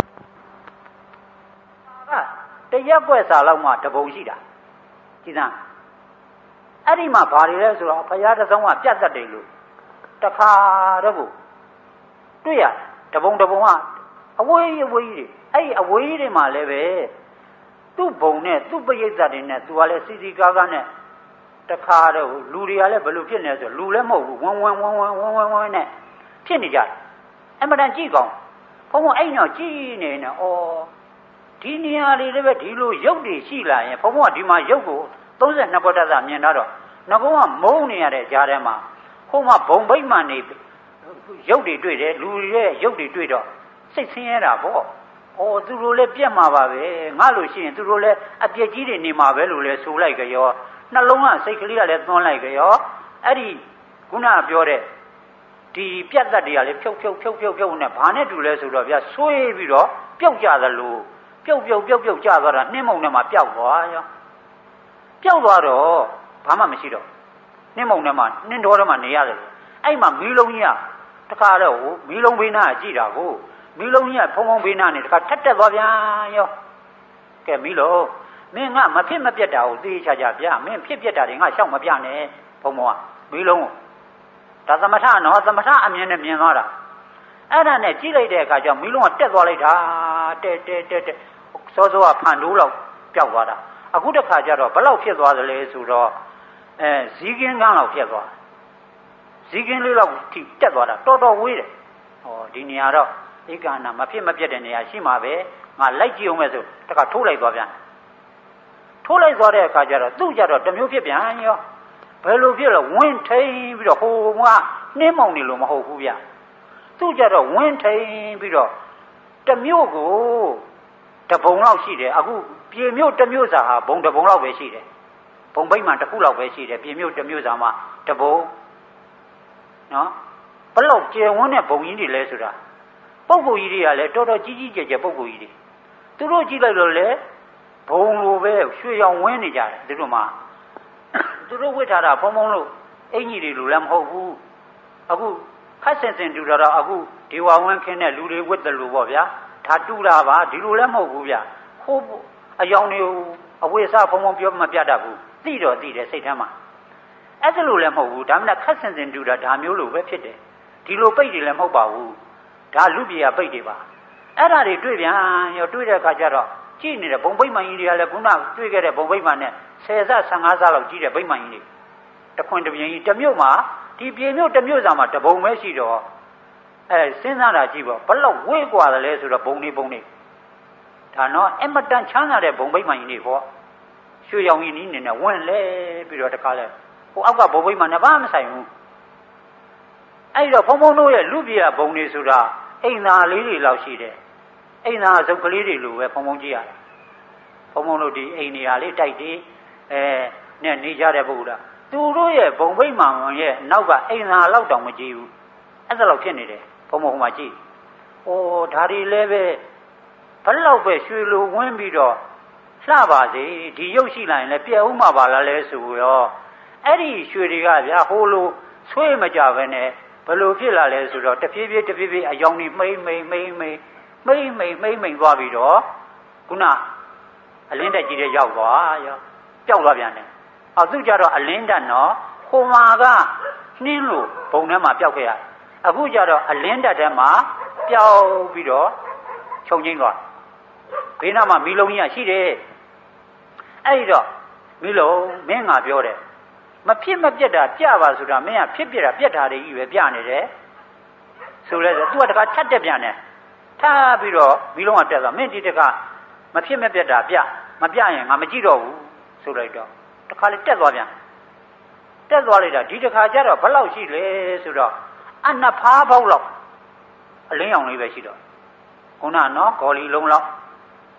ဟာတရက်ွက်စာလောက်မှတပုံရှိတာကြည်စမ်းအဲ့ဒီမှာဘာတွေလဲဆိုတော့ဘုရားတစ်စုံကပြတ်တတ်တယ်လို့တခါတော့ကိုတွေ့ရတပုံတပုံကအဝေးအဝေးကြီးအဲ့ဒီအဝေးကြီးတွေမှာလည်းပဲသူ့ဘုံနဲ့သူ့ပရိသတ်တွေနဲ့သူကလည်းစီစီကားကားနဲ့တခါတော့လူတွေကလည်းဘယ်လိုဖြစ်နေလဲဆိုလူလည်းမဟုတ်ဘူးဝန်းဝန်းဝန်းဝန်းဝန်းဝန်းဝန်းနဲ့ဖြစ်နေကြတယ်အမှန်တန်ကြည့်ကောင်းဘုံဘုံအဲ့ညောကြည့်နေနေဩဒီနေရာလေးလည်းပဲဒီလိုရုပ်တွေရှိလာရင်ဘုံဘုံကဒီမှာရုပ်ကိုသုံး၂ခွက်တသမြင်တော့ငကုံးကမုန်းနေရတဲ့ကြားထဲမှာဟိုမှာဘုံဗိမာန်နေရုပ်တွေတွေ့တယ်လူတွေရဲ့ရုပ်တွေတွေ့တော့စိတ်ဆင်းရဲတာပေါ့ဩသူတို့လည်းပြက်မှာပါပဲငါလို့ရှိရင်သူတို့လည်းအပြက်ကြီးတွေနေမှာပဲလို့လည်းဆိုလိုက်ကြရောနှလုံးကစိတ်ကလေးကလည်းသွန်းလိုက်ကြရောအဲ့ဒီခုနပြောတဲ့ဒီပြက်သက်တွေကလည်းဖြုတ်ဖြုတ်ဖြုတ်ဖြုတ်ဖြုတ်နဲ့ဘာနဲ့တူလဲဆိုတော့ဗျာဆွေးပြီးတော့ပြုတ်ကြသလိုပြုတ်ပြုတ်ပြုတ်ပြုတ်ကြသွားတာနှင်းမုံထဲမှာပျောက်သွားရောပျောက်သွားတော့ဘာမှမရှိတော့နှင်းမုံထဲမှာနှင်းတော်ထဲမှာနေရတယ်အဲ့မှာမီးလုံးကြီးကတခါတော့မီးလုံးဘေးနားကြည့်တာကိုမီးလုံးကြီးကဖုံဖုံဘေးနားနေတခါထက်တက်သွားပြန်ရောကဲမီးလုံးမင်းငါမဖြစ်မပြတ်တာကိုသိချာချာဗျာမင်းဖြစ်ပြတ်တာတွေငါရှောက်မပြနဲ့ဘုံဘုံကမီးလုံးကိုဒါသမထနော်သမထအမြင်နဲ့မြင်သွားတာအဲ့ဒါနဲ့ကြည့်လိုက်တဲ့အခါကျမီးလုံးကတက်သွားလိုက်တာတက်တက်တက်တက်စောစောကဖန်တိုးလောက်ပျောက်သွားတာအခုတစ်ခါကျတော့ဘလောက်ဖြစ်သွားသလဲဆိုတော့အဲဇီးကင်းကန်းလောက်ဖြစ်သွားဇီးကင်းလေးလောက်ထိတက်သွားတာတော်တော်ဝေးတယ်ဟောဒီနေရာတော့ဧကနာမဖြစ်မပြတ်တဲ့နေရာရှိမှာပဲငါလိုက်ကြည့်အောင်မဲ့ဆိုတခါထိုးလိုက်သွားပြန်ထိုးလိုက်သွားတဲ့အခါကျတော့သူ့ကြတော့တမျိုးဖြစ်ပြန်ရောဘယ်လိုဖြစ်လဲဝင်းထိန်ပြီးတော့ဟိုကနှင်းမောင်နေလို့မဟုတ်ဘူးဗျသူ့ကြတော့ဝင်းထိန်ပြီးတော့တမျိုးကိုတပုံလောက်ရှိတယ်အခုပြေမျိုးတမျိုးစာဟာဘုံတပုံလောက်ပဲရှိတယ်ဘုံဗိမာန်တစ်ခုလောက်ပဲရှိတယ်ပြေမျိုးတမျိုးစာမှာတပုံနော်ဘလောက်ကျယ်ဝန်းတဲ့ဘုံကြီးတွေလဲဆိုတာပုဂ္ဂိုလ်ကြီးတွေကလည်းတော်တော်ကြီးကြီးကျယ်ကျယ်ပုဂ္ဂိုလ်ကြီးတွေသူတို့ကြည့်လိုက်လို့လေဘုံလိုပဲရွှေရောင်ဝင်းနေကြတယ်သူတို့မှာသူတို့ဝတ်ထားတာဘုံဘုံလို့အင်ကြီးတွေလိုလည်းမဟုတ်ဘူးအခုခက်စင်စင်တူတာတော့အခုဒီဝဝင်းခင်းတဲ့လူတွေဝတ်တယ်လို့ပေါ့ဗျာဒါတူတာပါဒီလိုလည်းမဟုတ်ဘူးဗျဟိုးအယောင်တွေအဝိစားဘုံဘုံပြောမပြတတ်ဘူးသိတော့သိတယ်စိတ်ထဲမှာအဲ့ဒါလိုလည်းမဟုတ်ဘူးဒါမှမဟုတ်ခက်စင်စင်တူတာဒါမျိုးလိုပဲဖြစ်တယ်ဒီလိုပိတ်တယ်လည်းမဟုတ်ပါဘူးဒါလူပြေကပိတ်တယ်ပါအဲ့ဒါတွေတွေ့ပြန်ရောတွေ့တဲ့အခါကျတော့ကြည့်နေတဲ့ဘုံဗိမာန်ကြီးတွေကလည်းခုနတွေ့ခဲ့တဲ့ဘုံဗိမာန်နဲ့ဆယ်ဆဆယ့်ငါဆလောက်ကြီးတဲ့ဗိမာန်ကြီးတွေတခွင်တပြင်းကြီးတစ်မြို့မှာဒီပြေမြို့တစ်မြို့စာမှာတဘုံပဲရှိတော့အဲစဉ်းစားတာကြည့်ပေါ့ဘလောက်ဝေးกว่าလဲဆိုတော့ဘုံနေဘုံနေဒါတော့အမတန်ချမ်းသာတဲ့ဘုံဗိမာန်ကြီးတွေပေါ့ရွှေရောင်ကြီးနီးနေနဲ့ဝင်လဲပြီးတော့တခါလဲဟိုအောက်ကဘုံဗိမာန်နဲ့ဘာမှမဆိုင်ဘူးအဲ့တော့ဘုံဘုံတို့ရဲ့လူပြေဘုံနေဆိုတာအိမ်သာလေးတွေလောက်ရှိတယ်အိမ်သာအစုပ်ကလေးတွေလိုပဲဘုံဘုံကြည့်ရတယ်ဘုံဘုံတို့ဒီအိမ်နေရာလေးတိုက်တယ်အဲနဲ့နေကြတဲ့ပုဂ္ဂိုလ်သူတို့ရဲ့ဘုံဗိမာန်ရဲ့နောက်ကအိမ်သာလောက်တောင်မကြည့်ဘူးအဲ့ဒါလောက်ဖြစ်နေတယ်ဘုံဘုံဟိုမှာကြည့်ဩဒါတွေလည်းပဲဘလောက်ပဲရွှေလိုဝင်းပြီးတော့လှပါစေဒီရုပ်ရှိလာရင်လည်းပြည့်ဦးမှာပါလားလဲဆိုရောအဲ့ဒီရွှေတွေကဗျာဟိုလိုဆွေးမကြပဲနဲ့ဘယ်လိုဖြစ်လာလဲဆိုတော့တဖြည်းဖြည်းတဖြည်းဖြည်းအယောင်ကြီးမိမ့်မိမ့်မိမ့်မိမ့်မိမ့်မိမ့်မိမ့်မိမ့်သွားပြီးတော့ခုနအလင်းတက်ကြီးတဲ့ရောက်သွားရောပျောက်သွားပြန်တယ်အော်သူကြတော့အလင်းတက်နော်ဟိုမှာကနှင်းလို့ဘုံထဲမှာပျောက်ခဲ့ရအခုကြတော့အလင်းတက်ထဲမှာပျောက်ပြီးတော့ခြုံငိမ့်သွားဘေးနားမှာမီးလုံးကြီးရှိတယ်အဲ့ဒီတော့မီးလုံးမင်းငါပြောတယ်မဖြစ်မပြတ်တာပြပါဆိုတာမင်းကဖြစ်ပြတာပြတ်တာတွေကြီးပဲပြနေတယ်ဆိုလဲဆိုသူကတခါထတ်တက်ပြန်တယ်ထားပြီးတော့မီးလုံးကတက်သွားမင်းဒီတခါမဖြစ်မပြတ်တာပြမပြရင်ငါမကြည့်တော့ဘူးဆိုလိုက်တော့တခါလေတက်သွားပြန်တက်သွားလိုက်တာဒီတခါကျတော့ဘယ်လောက်ရှိလဲဆိုတော့အနှစ်ဖားပေါက်လောက်အလင်းရောင်လေးပဲရှိတော့ခုနနော်ဂေါ်လီလုံးလောက်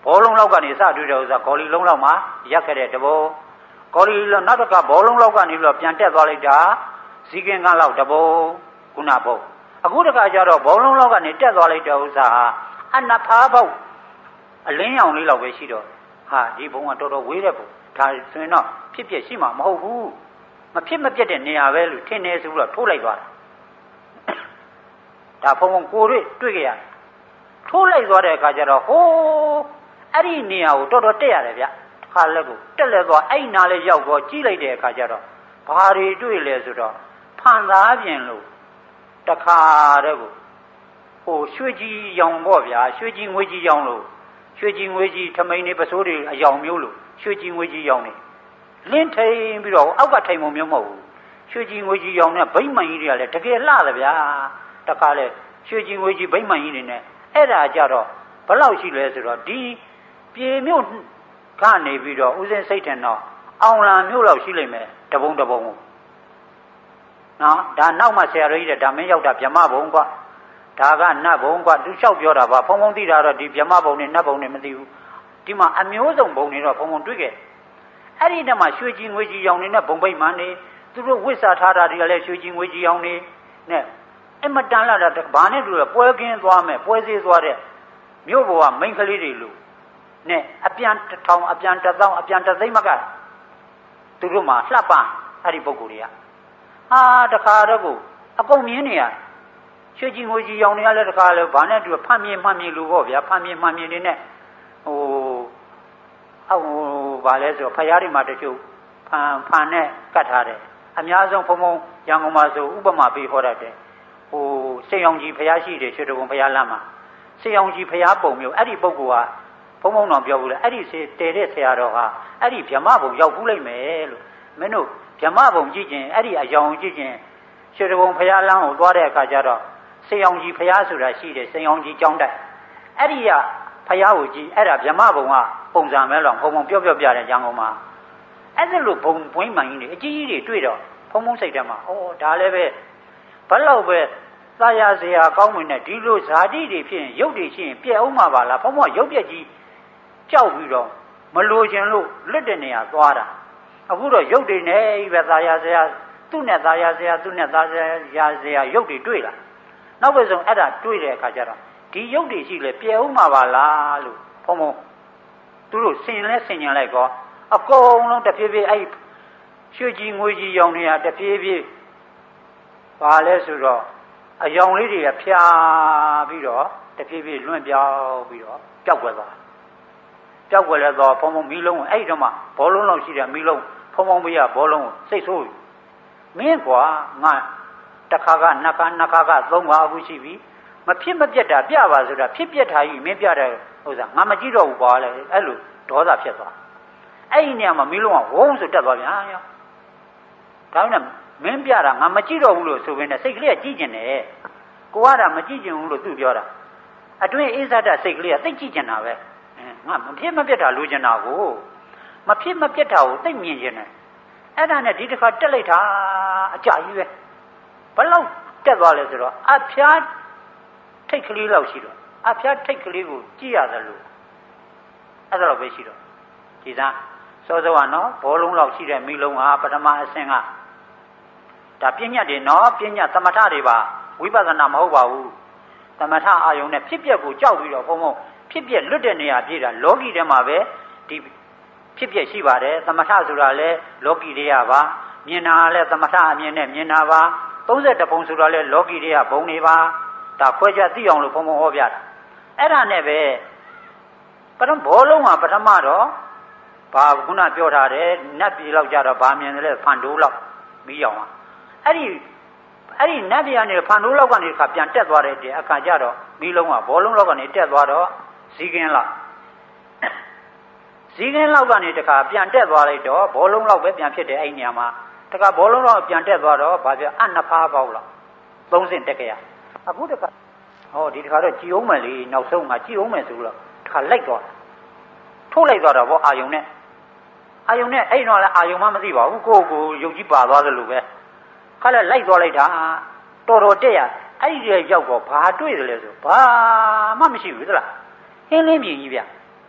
ဘောလုံးလောက်ကနေစတွေ့တဲ့ဥစ္စာကော်လီလုံးလောက်မှာရက်ခဲ့တဲ့တဘောကော်လီလုံးနောက်တစ်ခါဘောလုံးလောက်ကနေပြီးတော့ပြန်တက်သွားလိုက်တာဇီကင်ကလောက်တဘောခုနဘုံအခုတခါကျတော့ဘောလုံးလောက်ကနေတက်သွားလိုက်တဲ့ဥစ္စာဟာအနဖားပေါက်အလင်းရောင်လေးလောက်ပဲရှိတော့ဟာဒီဘုံကတော်တော်ဝေးတဲ့ဘုံဒါဆိုရင်တော့ဖြစ်ဖြစ်ရှိမှာမဟုတ်ဘူးမဖြစ်မပြတ်တဲ့နေရာပဲလို့ထင်နေဆိုပြီးတော့ထိုးလိုက်သွားတာဒါဘုံဘုံကိုတွေ့တွေ့ကြရထိုးလိုက်သွားတဲ့အခါကျတော့ဟိုးအဲ့ဒီနေရာကိုတော်တော်တက်ရတယ်ဗျတစ်ခါလက်ကိုတက်လက်သွားအဲ့နာလေးရောက်တော့ကြီးလိုက်တဲ့အခါကျတော့ဘာတွေတွေ့လဲဆိုတော့ဖန်သားပြင်လို့တခါတည်းကိုဟိုရွှေကြီးရောင်ပေါ့ဗျာရွှေကြီးငွေကြီးရောင်လို့ရွှေကြီးငွေကြီးထမိန်နေပစိုးတွေအယောင်မျိုးလို့ရွှေကြီးငွေကြီးရောင်နေလင်းထိန်ပြီးတော့အောက်ကထိန်ပုံမျိုးမဟုတ်ဘူးရွှေကြီးငွေကြီးရောင်နဲ့ဗိမ္မာန်ကြီးတွေကလည်းတကယ်လှတယ်ဗျာတခါလေရွှေကြီးငွေကြီးဗိမ္မာန်ကြီးတွေနဲ့အဲ့ဒါကြတော့ဘယ်လောက်ရှိလဲဆိုတော့ဒီပြေမြို့ကနေပြီးတော့ဦးစင်းစိတ်ထင်တော့အောင်လံမြို့လောက်ရှိလိမ့်မယ်တပုံတပုံကိုနော်ဒါနောက်မှဆရာတော်ကြီးတဲ့ဒါမင်းရောက်တာဗြဟ္မဘုံကွာဒါကနတ်ဘုံကွာသူလျှောက်ပြောတာပါဖုံဖုံသိတာတော့ဒီဗြဟ္မဘုံနဲ့နတ်ဘုံနဲ့မသိဘူးဒီမှာအမျိုးစုံဘုံတွေတော့ဖုံဖုံတွေ့ခဲ့အဲ့ဒီတည်းမှာရွှေကြီးငွေကြီးရောင်နေနဲ့ဘုံပိတ်မှန်နေသူတို့ဝိစာထားတာတွေကလည်းရွှေကြီးငွေကြီးရောင်နေနဲ့အမတန်လာတာဘာနဲ့တူလဲပွဲကင်းသွားမယ်ပွဲစည်းသွားတဲ့မြို့ပေါ်ကမိန်းကလေးတွေလို့နဲ့အပြန်တစ်ထောင်အပြန်တစ်သောင်းအပြန်တစ်သိန်းမကသူတို့မှာလှပအဲ့ဒီပုဂ္ဂိုလ်တွေကဟာတခါတော့ကိုအကုန်မြင်နေရရွှေကြီးငွေကြီးရောင်နေရလဲတခါလဲဘာနဲ့တူဖမ်းမြင်မှန်မြင်လို့ပေါ့ဗျာဖမ်းမြင်မှန်မြင်နေနဲ့ဟိုအော်ဟိုဘာလဲဆိုဖယားတွေမှာတချို့ဖန်ဖန်နဲ့ကတ်ထားတယ်အများဆုံးဖုံဖုံရန်ကုန်မှာဆိုဥပမာပေးခေါ်တတ်တယ်ဟိုစေအောင်ကြီးဖယားရှိတယ်ရွှေတဘုံဖယားလမ်းမှာစေအောင်ကြီးဖယားပုံမျိုးအဲ့ဒီပုဂ္ဂိုလ်ဟာဘုံဘုံတော်ပြောဘူးလေအဲ့ဒီစေတဲတဲ့ဆရာတော်ဟာအဲ့ဒီဗြဟ္မဘုံရောက်ဘူးလိုက်မယ်လို့မင်းတို့ဗြဟ္မဘုံကြည့်ခြင်းအဲ့ဒီအယောင်ကြည့်ခြင်းရွှေတဘုံဖယားလမ်းကိုသွားတဲ့အခါကျတော့စေအောင်ကြီးဖယားဆိုတာရှိတယ်စေအောင်ကြီးကျောင်းတိုက်အဲ့ဒီကဖယားကိုကြည့်အဲ့ဒါဗြဟ္မဘုံကပုံစံမဲလောဘုံဘုံပြောပြောပြတယ်ရန်ကုန်မှာအဲ့ဒါလိုဘုံပွင့်မှန်ကြီးတွေအကြီးကြီးတွေတွေ့တော့ဘုံဘုံစိတ်ထဲမှာဩဒါလည်းပဲဘလောက်ပဲသာယာစရာကောင်းဝင်တဲ့ဒီလိုဇာတိတွေဖြစ်ရင်ရုပ်တွေရှိရင်ပြက်အောင်မှာပါလားဘုံဘုံရုပ်ပြက်ကြီးကြောက်ပြီးတော့မလိုချင်လို့လွတ်တဲ့နေရာသွားတာအခုတော့ရုပ်တွေနဲ့ပဲသာယာစရာသူ့နဲ့သာယာစရာသူ့နဲ့သာယာစရာရုပ်တွေတွေ့လာနောက်ပဲဆုံးအဲ့ဒါတွေ့တဲ့အခါကျတော့ဒီရုပ်တွေရှိလေပြက်အောင်မှာပါလားလို့ဘုံဘုံသူတို့ဆင်လဲဆင်ញံလိုက်ကောအကုန်လုံးတဖြည်းဖြည်းအဲ့ရွှေကြီးငွေကြီးရောင်နေတာတဖြည်းဖြည်းပါလဲဆိုတော့အယောင်လေးတွေကဖြာပြီးတော့တဖြည်းဖြည်းလွင့်ပြောင်းပြီးတော့ပျောက်ကွယ်သွားပျောက်ကွယ်လဲတော့ဖုံဖုံမီးလုံးအဲ့ဒီတော့မှဘောလုံးလောက်ရှိတဲ့မီးလုံးဖုံဖုံမရဘောလုံးကိုစိတ်ဆိုးမင်းကွာငါတစ်ခါကနှစ်ခါနှစ်ခါကသုံးခါအခုရှိပြီမဖြစ်မပြတ်တာပြပါဆိုတာဖြစ်ပြတ်တာကြီးမင်းပြတဲ့ဥစ္စာငါမကြည့်တော့ဘူးကွာလေအဲ့လိုဒေါသဖြစ်သွားအဲ့ဒီနေရာမှာမီးလုံးကဝုန်းဆိုတက်သွားပြန်ရောဒါနဲ့မင်းပြတာငါမကြည့်တော့ဘူးလို့ဆိုပေမဲ့စိတ်ကလေးကကြည့်ကျင်တယ်ကိုကတော့မကြည့်ကျင်ဘူးလို့သူပြောတာအတွင်းအေးစားတဲ့စိတ်ကလေးကသိကြည့်ကျင်တာပဲငါမဖြစ်မပြတ်တာလိုချင်တာကိုမဖြစ်မပြတ်တာကိုသိမြင်ကျင်တယ်အဲ့ဒါနဲ့ဒီတစ်ခါတက်လိုက်တာအကြကြီးပဲဘလောက်တက်သွားလဲဆိုတော့အဖျားထိတ်ကလေးလောက်ရှိတော့အဖျားထိတ်ကလေးကိုကြည့်ရတယ်လို့အဲ့ဒါတော့ပဲရှိတော့ဒီသားစောစောကနော်ဘောလုံးလောက်ရှိတဲ့မိလုံးဟာပထမအဆင့်ကဒါပြဉ္ညာတွေနော်ပြဉ္ညာသမထတွေပါဝိပဿနာမဟုတ်ပါဘူးသမထအာယုံနဲ့ဖြစ်ပျက်ကိုကြောက်ပြီးတော့ဘုံဘုံဖြစ်ပျက်လွတ်တဲ့နေရာပြေးတာလောကီထဲမှာပဲဒီဖြစ်ပျက်ရှိပါတယ်သမထဆိုတာလဲလောကီတွေကပါမြင်တာလဲသမထအမြင်နဲ့မြင်တာပါသုံး၁၁ဘုံဆိုတာလဲလောကီတွေကဘုံတွေပါဒါခွဲခြားသိအောင်လို့ဘုံဘုံဟောပြတာအဲ့ဒါနဲ့ပဲပထမဘောလုံးကပထမတော့ဘာခုနပြောထားတယ်နတ်ပြည်လောက်ကြတော့ဗာမြင်တယ်လေဖန်တိုးလောက်မီးရောင်อ่ะအဲ့ဒီအဲ့ဒီနတ်ပြည်ကနေဖန်တိုးလောက်ကနေခါပြန်တက်သွားတဲ့အခါကျတော့မီးလုံးကဘောလုံးလောက်ကနေတက်သွားတော့ဇီကင်းလောက်ဇီကင်းလောက်ကနေတခါပြန်တက်သွားလိုက်တော့ဘောလုံးလောက်ပဲပြန်ဖြစ်တယ်အဲ့နေရာမှာတခါဘောလုံးလောက်ပြန်တက်သွားတော့ဘာပြောအနှစ်ဖားပေါက်လောက်သုံးစင်တက်ကြရအခုတခါဟောဒီတခါတော့ကြည်အောင်မယ်လေနောက်ဆုံးကကြည်အောင်မယ်ဆိုတော့တခါလိုက်သွားထိုးလိုက်သွားတော့ဘောအာယုံနဲ့အာယုံနဲ့အဲ့တော့လည်းအာယုံမှမသိပါဘူးကိုယ့်ကိုယ်ရုပ်ကြီးပါသွားသလိုပဲခါလဲလိုက်သွားလိုက်တာတော်တော်တက်ရအဲ့ဒီရောက်တော့ဘာတွေ့တယ်လဲဆိုဘာမှမရှိဘူးသလားဟင်းလင်းမြင်ကြီးဗျ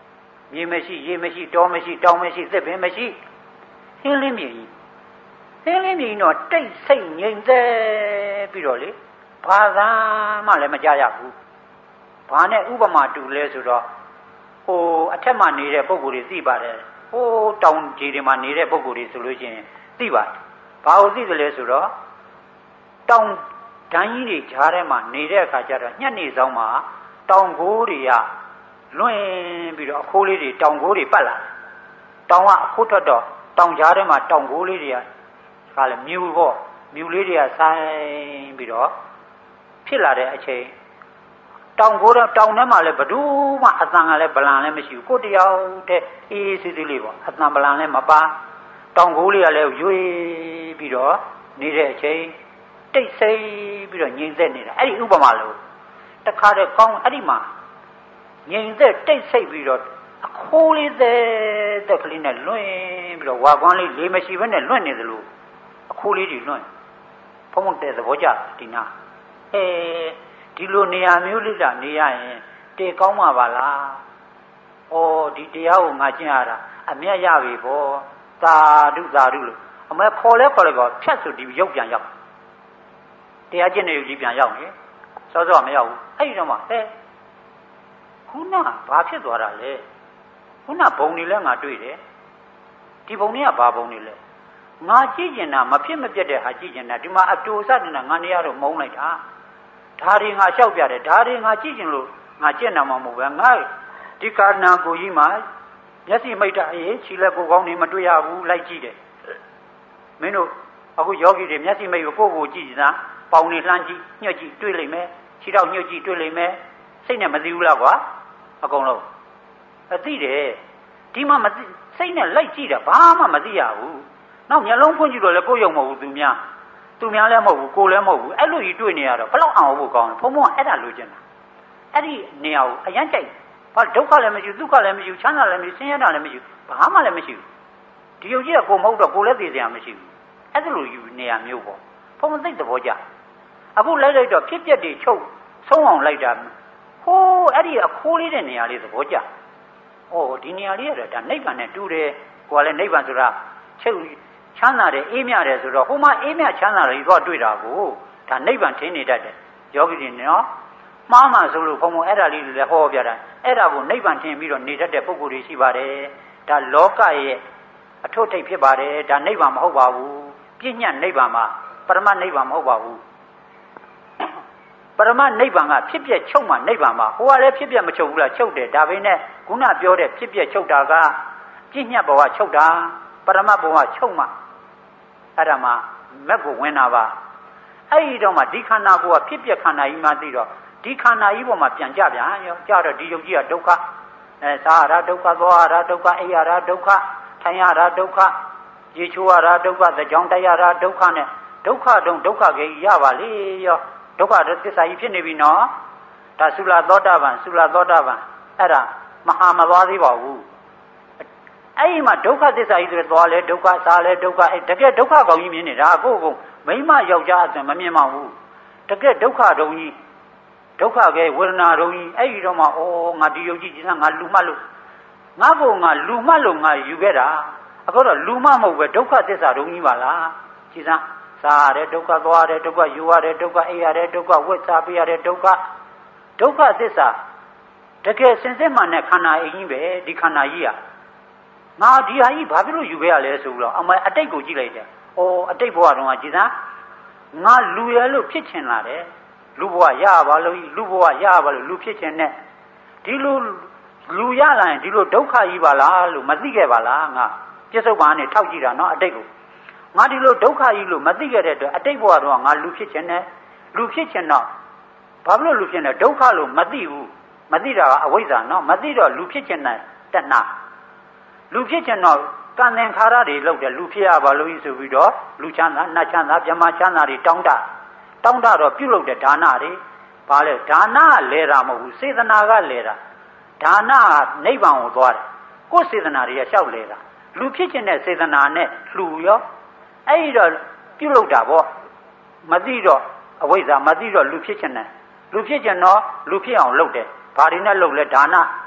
မြေမရှိရေမရှိတောမရှိတောင်မရှိသစ်ပင်မရှိဟင်းလင်းမြေကြီးဟင်းလင်းမြေကြီးတော့တိတ်ဆိတ်ငြိမ်သက်ပြီးတော့လေဘာသာမှလည်းမကြရဘူးဘာနဲ့ဥပမာတူလဲဆိုတော့ဟိုအထက်မှာနေတဲ့ပုံကိုယ်တွေသိပါတယ်ဟိုတောင်ကြီးတွေမှာနေတဲ့ပုံကိုယ်တွေဆိုလို့ရှိရင်သိပါတယ်ဘာလို့သိတယ်လဲဆိုတော့တောင်ဓာန်ကြီးတွေကြားထဲမှာနေတဲ့အခါကျတော့ညနေဆောင်မှာတောင်ကိုးတွေကလွင့်ပြီးတော့အခိုးလေးတွေတောင်ကိုးတွေပတ်လာတောင်ကအခိုးထွက်တော့တောင်ကြားထဲမှာတောင်ကိုးလေးတွေကခါလေမြူပေါ့မြူလေးတွေကဆိုင်ပြီးတော့ဖြစ်လာတဲ့အချိန်တောင်ကိုးတော့တောင်ထဲမှာလည်းဘယ်သူမှအသံကလည်းဗလံလည်းမရှိဘူးကိုတယောက်တည်းအေးအေးဆေးဆေးလေးပေါ့အသံဗလံလည်းမပါတောင်ကိုးလေးကလည်းရွေးပြီးတော့နေတဲ့အချိန်တိတ်ဆိတ်ပြီးတော့ငြိမ်သက်နေတာအဲ့ဒီဥပမာလို့တခါတည်းကောင်းအဲ့ဒီမှာငြိမ်သက်တိတ်ဆိတ်ပြီးတော့အခိုးလေးသက်သက်ကလေးနဲ့လွင့်ပြီးတော့ဝါကွမ်းလေးလေးမရှိဘဲနဲ့လွင့်နေသလိုအခိုးလေးတွေလွင့်ဖုံးဖုံးတဲ့သဘောကျဒီနာအဲဒီလိုနေရာမျိုးလေးတာနေရရင်တေကောင်းမှာပါလားဩဒီတရားကိုငါကျင့်ရတာအမြတ်ရပြီပေါ့သာဓုသာဓုလို့အမေခေါ်လဲခေါ်လိုက်တော့ဖြတ်ဆိုဒီရုပ်ပြန်ရောက်တရားကျင့်တဲ့ရုပ်ကြီးပြန်ရောက်နေစောစောမရောက်ဘူးအဲ့ဒီတော့မှဟဲ့ခုနဘာဖြစ်သွားတာလဲခုနဘုံနေလဲငါတွေ့တယ်ဒီဘုံတွေကဘာဘုံနေလဲငါကြည့်ကျင်တာမဖြစ်မပြတ်တဲ့ဟာကြည့်ကျင်တာဒီမှာအတူစတင်တာငါနေရတော့မုန်းလိုက်တာဒါတွေငါလျှောက်ပြတယ်ဒါတွေငါကြည့်ကျင်လို့ငါကျင့်တာမှမဟုတ်ပဲငါဒီကာနာကိုကြီးမှာမျက်စိမိတ်တာအေးခြေလက်ကိုကောင်းနေမတွေ့ရဘူးလိုက်ကြည့်တယ်မင်းတို့အခုယောဂီတွေမျက်စိမိတ်ကိုကိုယ့်ကိုကြည့်ကြတာပေါင်နေလှမ်းကြည့်ညှက်ကြည့်တွေ့လိမ့်မယ်ခြေထောက်ညှက်ကြည့်တွေ့လိမ့်မယ်စိတ်နဲ့မသိဘူးလားကွာအကုန်လုံးအသိတယ်ဒီမှာမသိစိတ်နဲ့လိုက်ကြည့်တာဘာမှမသိရဘူးနောက်မျက်လုံးဖွင့်ကြည့်တော့လည်းကိုယ်ရုံမဟုတ်ဘူးသူများသူများလည်းမဟုတ်ဘူးကိုယ်လည်းမဟုတ်ဘူးအဲ့လိုကြီးတွေ့နေရတော့ဘယ်လောက်အောင်ဖို့ကောင်းလဲဘုံဘုံအဲ့ဒါလိုချင်တာအဲ့ဒီနေရာကိုအရန်ကြိုက်ဘာဒုက္ခလည်းမရှိဘူးဒုက္ခလည်းမရှိဘူးချမ်းသာလည်းမရှိဘူးဆင်းရဲတာလည်းမရှိဘူးဘာမှလည်းမရှိဘူးဒီယုတ်ကြီးကကိုယ်မဟုတ်တော့ကိုယ်လည်းသိစရာမရှိဘူးအဲ့ဒါလိုယူနေရာမျိုးပေါ့ဘုံဘုံသိတဲ့သဘောကျအခုလိုက်လိုက်တော့ဖြစ်ပျက်တွေချုပ်ဆုံးအောင်လိုက်တာဟိုးအဲ့ဒီအခိုးလေးတဲ့နေရာလေးသဘောကျဩဒီနေရာလေးရတယ်ဒါနိဗ္ဗာန်နဲ့တူတယ်ကိုယ်ကလည်းနိဗ္ဗာန်ဆိုတာချုပ်ချမ်းသာတယ်အေးမြတယ်ဆိုတော့ဟိုမှာအေးမြချမ်းသာတယ်တော့တွေ့တာကိုဒါနိဗ္ဗာန်ထင်နေတတ်တယ်ယောဂီတွေနော်မှားမှဆိုလို့ဘုံဘုံအဲ့ဒါလေးတွေလည်းဟောပြတာအဲ့ဒါကိုနိဗ္ဗာန်ထင်ပြီးတော့နေတတ်တဲ့ပုဂ္ဂိုလ်တွေရှိပါတယ်ဒါလောကရဲ့အထွတ်ထိပ်ဖြစ်ပါတယ်ဒါနိဗ္ဗာန်မဟုတ်ပါဘူးပြည့်ညတ်နိဗ္ဗာန်မှာပရမနိဗ္ဗာန်မဟုတ်ပါဘူးပရမနိဗ္ဗာန်ကဖြစ်ပျက်ချုပ်မှနိဗ္ဗာန်မှာဟိုကလည်းဖြစ်ပျက်မချုပ်ဘူးလားချုပ်တယ်ဒါပေမဲ့ခုနပြောတဲ့ဖြစ်ပျက်ချုပ်တာကပြည့်ညတ်ဘဝချုပ်တာပရမဘဝချုပ်မှအဲ့ဒါမှမက်ကိုဝင်တာပါအဲ့ဒီတော့မှဒီခန္ဓာကိုယ်ကဖြစ်ပျက်ခန္ဓာကြီးမှသိတော့ဒီခန္ဓာကြီးပေါ်မှာပြန်ကြပြန်ရောကြတော့ဒီယုတ်ကြီးကဒုက္ခအဲသာရဒုက္ခသောရဒုက္ခအိယရဒုက္ခထိုင်ရတာဒုက္ခရေချိုးရတာဒုက္ခသကြောင်တိုက်ရတာဒုက္ခနဲ့ဒုက္ခတုံဒုက္ခကြီးရပါလေရောဒုက္ခသစ္စာကြီးဖြစ်နေပြီနော်ဒါသုလသောတာပန်သုလသောတာပန်အဲ့ဒါမဟာမသွားသေးပါဘူးအဲ့ဒီမှာဒုက္ခသစ္စာကြီးဆိုတော့သွားလဲဒုက္ခစားလဲဒုက္ခအဲ့တကယ်ဒုက္ခကောင်ကြီးမြင်နေတာကိုယ့်ကိုမိမယောက်ျားအစဉ်မမြင်ပါဘူးတကယ်ဒုက္ခတုံကြီးဒုက္ခကဲဝေဒနာတုံကြီးအဲ့ဒီတော့မှဩငါဒီယုတ်ကြီးကြီးငါလူမှတ်လို့ငါ့ကိုငါလူမှတ်လို့ငါယူခဲ့တာအခုတော့လူမှမဟုတ်ပဲဒုက္ခသစ္စာတုံကြီးပါလားကြည်စမ်းစားရတဲ့ဒုက္ခသွားရတဲ့ဒုက္ခယူရတဲ့ဒုက္ခအိပ်ရတဲ့ဒုက္ခဝိသပေးရတဲ့ဒုက္ခဒုက္ခသစ္စာတကယ်စင်စစ်မှန်တဲ့ခန္ဓာအင်းကြီးပဲဒီခန္ဓာကြီးကငါဒီဟာကြီးဘာဖြစ်လို့ယူခဲ့ရလဲဆိုတော့အမေအတိတ်ကိုကြည့်လိုက်တယ်။အော်အတိတ်ဘဝတုန်းကကြည်စမ်းငါလူရလို့ဖြစ်ချင်လာတယ်လူဘဝရပါလို့လူဘဝရပါလို့လူဖြစ်ချင်တဲ့ဒီလိုလူရလာရင်ဒီလိုဒုက္ခကြီးပါလားလို့မသိခဲ့ပါလားငါပြစ္ဆုတ်ပန်နဲ့ထောက်ကြည့်တာနော်အတိတ်ကိုငါဒီလိုဒုက္ခကြီးလို့မသိခဲ့တဲ့အတွက်အတိတ်ဘဝတုန်းကငါလူဖြစ်ချင်တယ်လူဖြစ်ချင်တော့ဘာဖြစ်လို့လူဖြစ်နေဒုက္ခလို့မသိဘူးမသိတာကအဝိဇ္ဇာနော်မသိတော့လူဖြစ်ချင်တဲ့တဏှာလူဖြစ်ချင်တော့ကံသင်္ခါရတွေလောက်တယ်လူဖြစ်ရပါလို့ဆိုပြီးတော့လူချမ်းသာနတ်ချမ်းသာဗြဟ္မာချမ်းသာတွေတောင်းတတောင်းတတော့ပြုလုပ်တဲ့ဒါနတွေဘာလဲဒါနကလဲတာမဟုတ်ဘူးစေတနာကလဲတာဒါနကနိဗ္ဗာန်ကိုသွားတယ်ကိုယ်စေတနာတွေကလျှောက်လဲတာလူဖြစ်ချင်တဲ့စေတနာနဲ့လှူရောအဲ့ဒီတော့ပြုလုပ်တာပေါ့မသိတော့အဝိဇ္ဇာမသိတော့လူဖြစ်ချင်တယ်လူဖြစ်ချင်တော့လူဖြစ်အောင်လုပ်တယ်ဘာတွေနဲ့လုပ်လဲဒါနက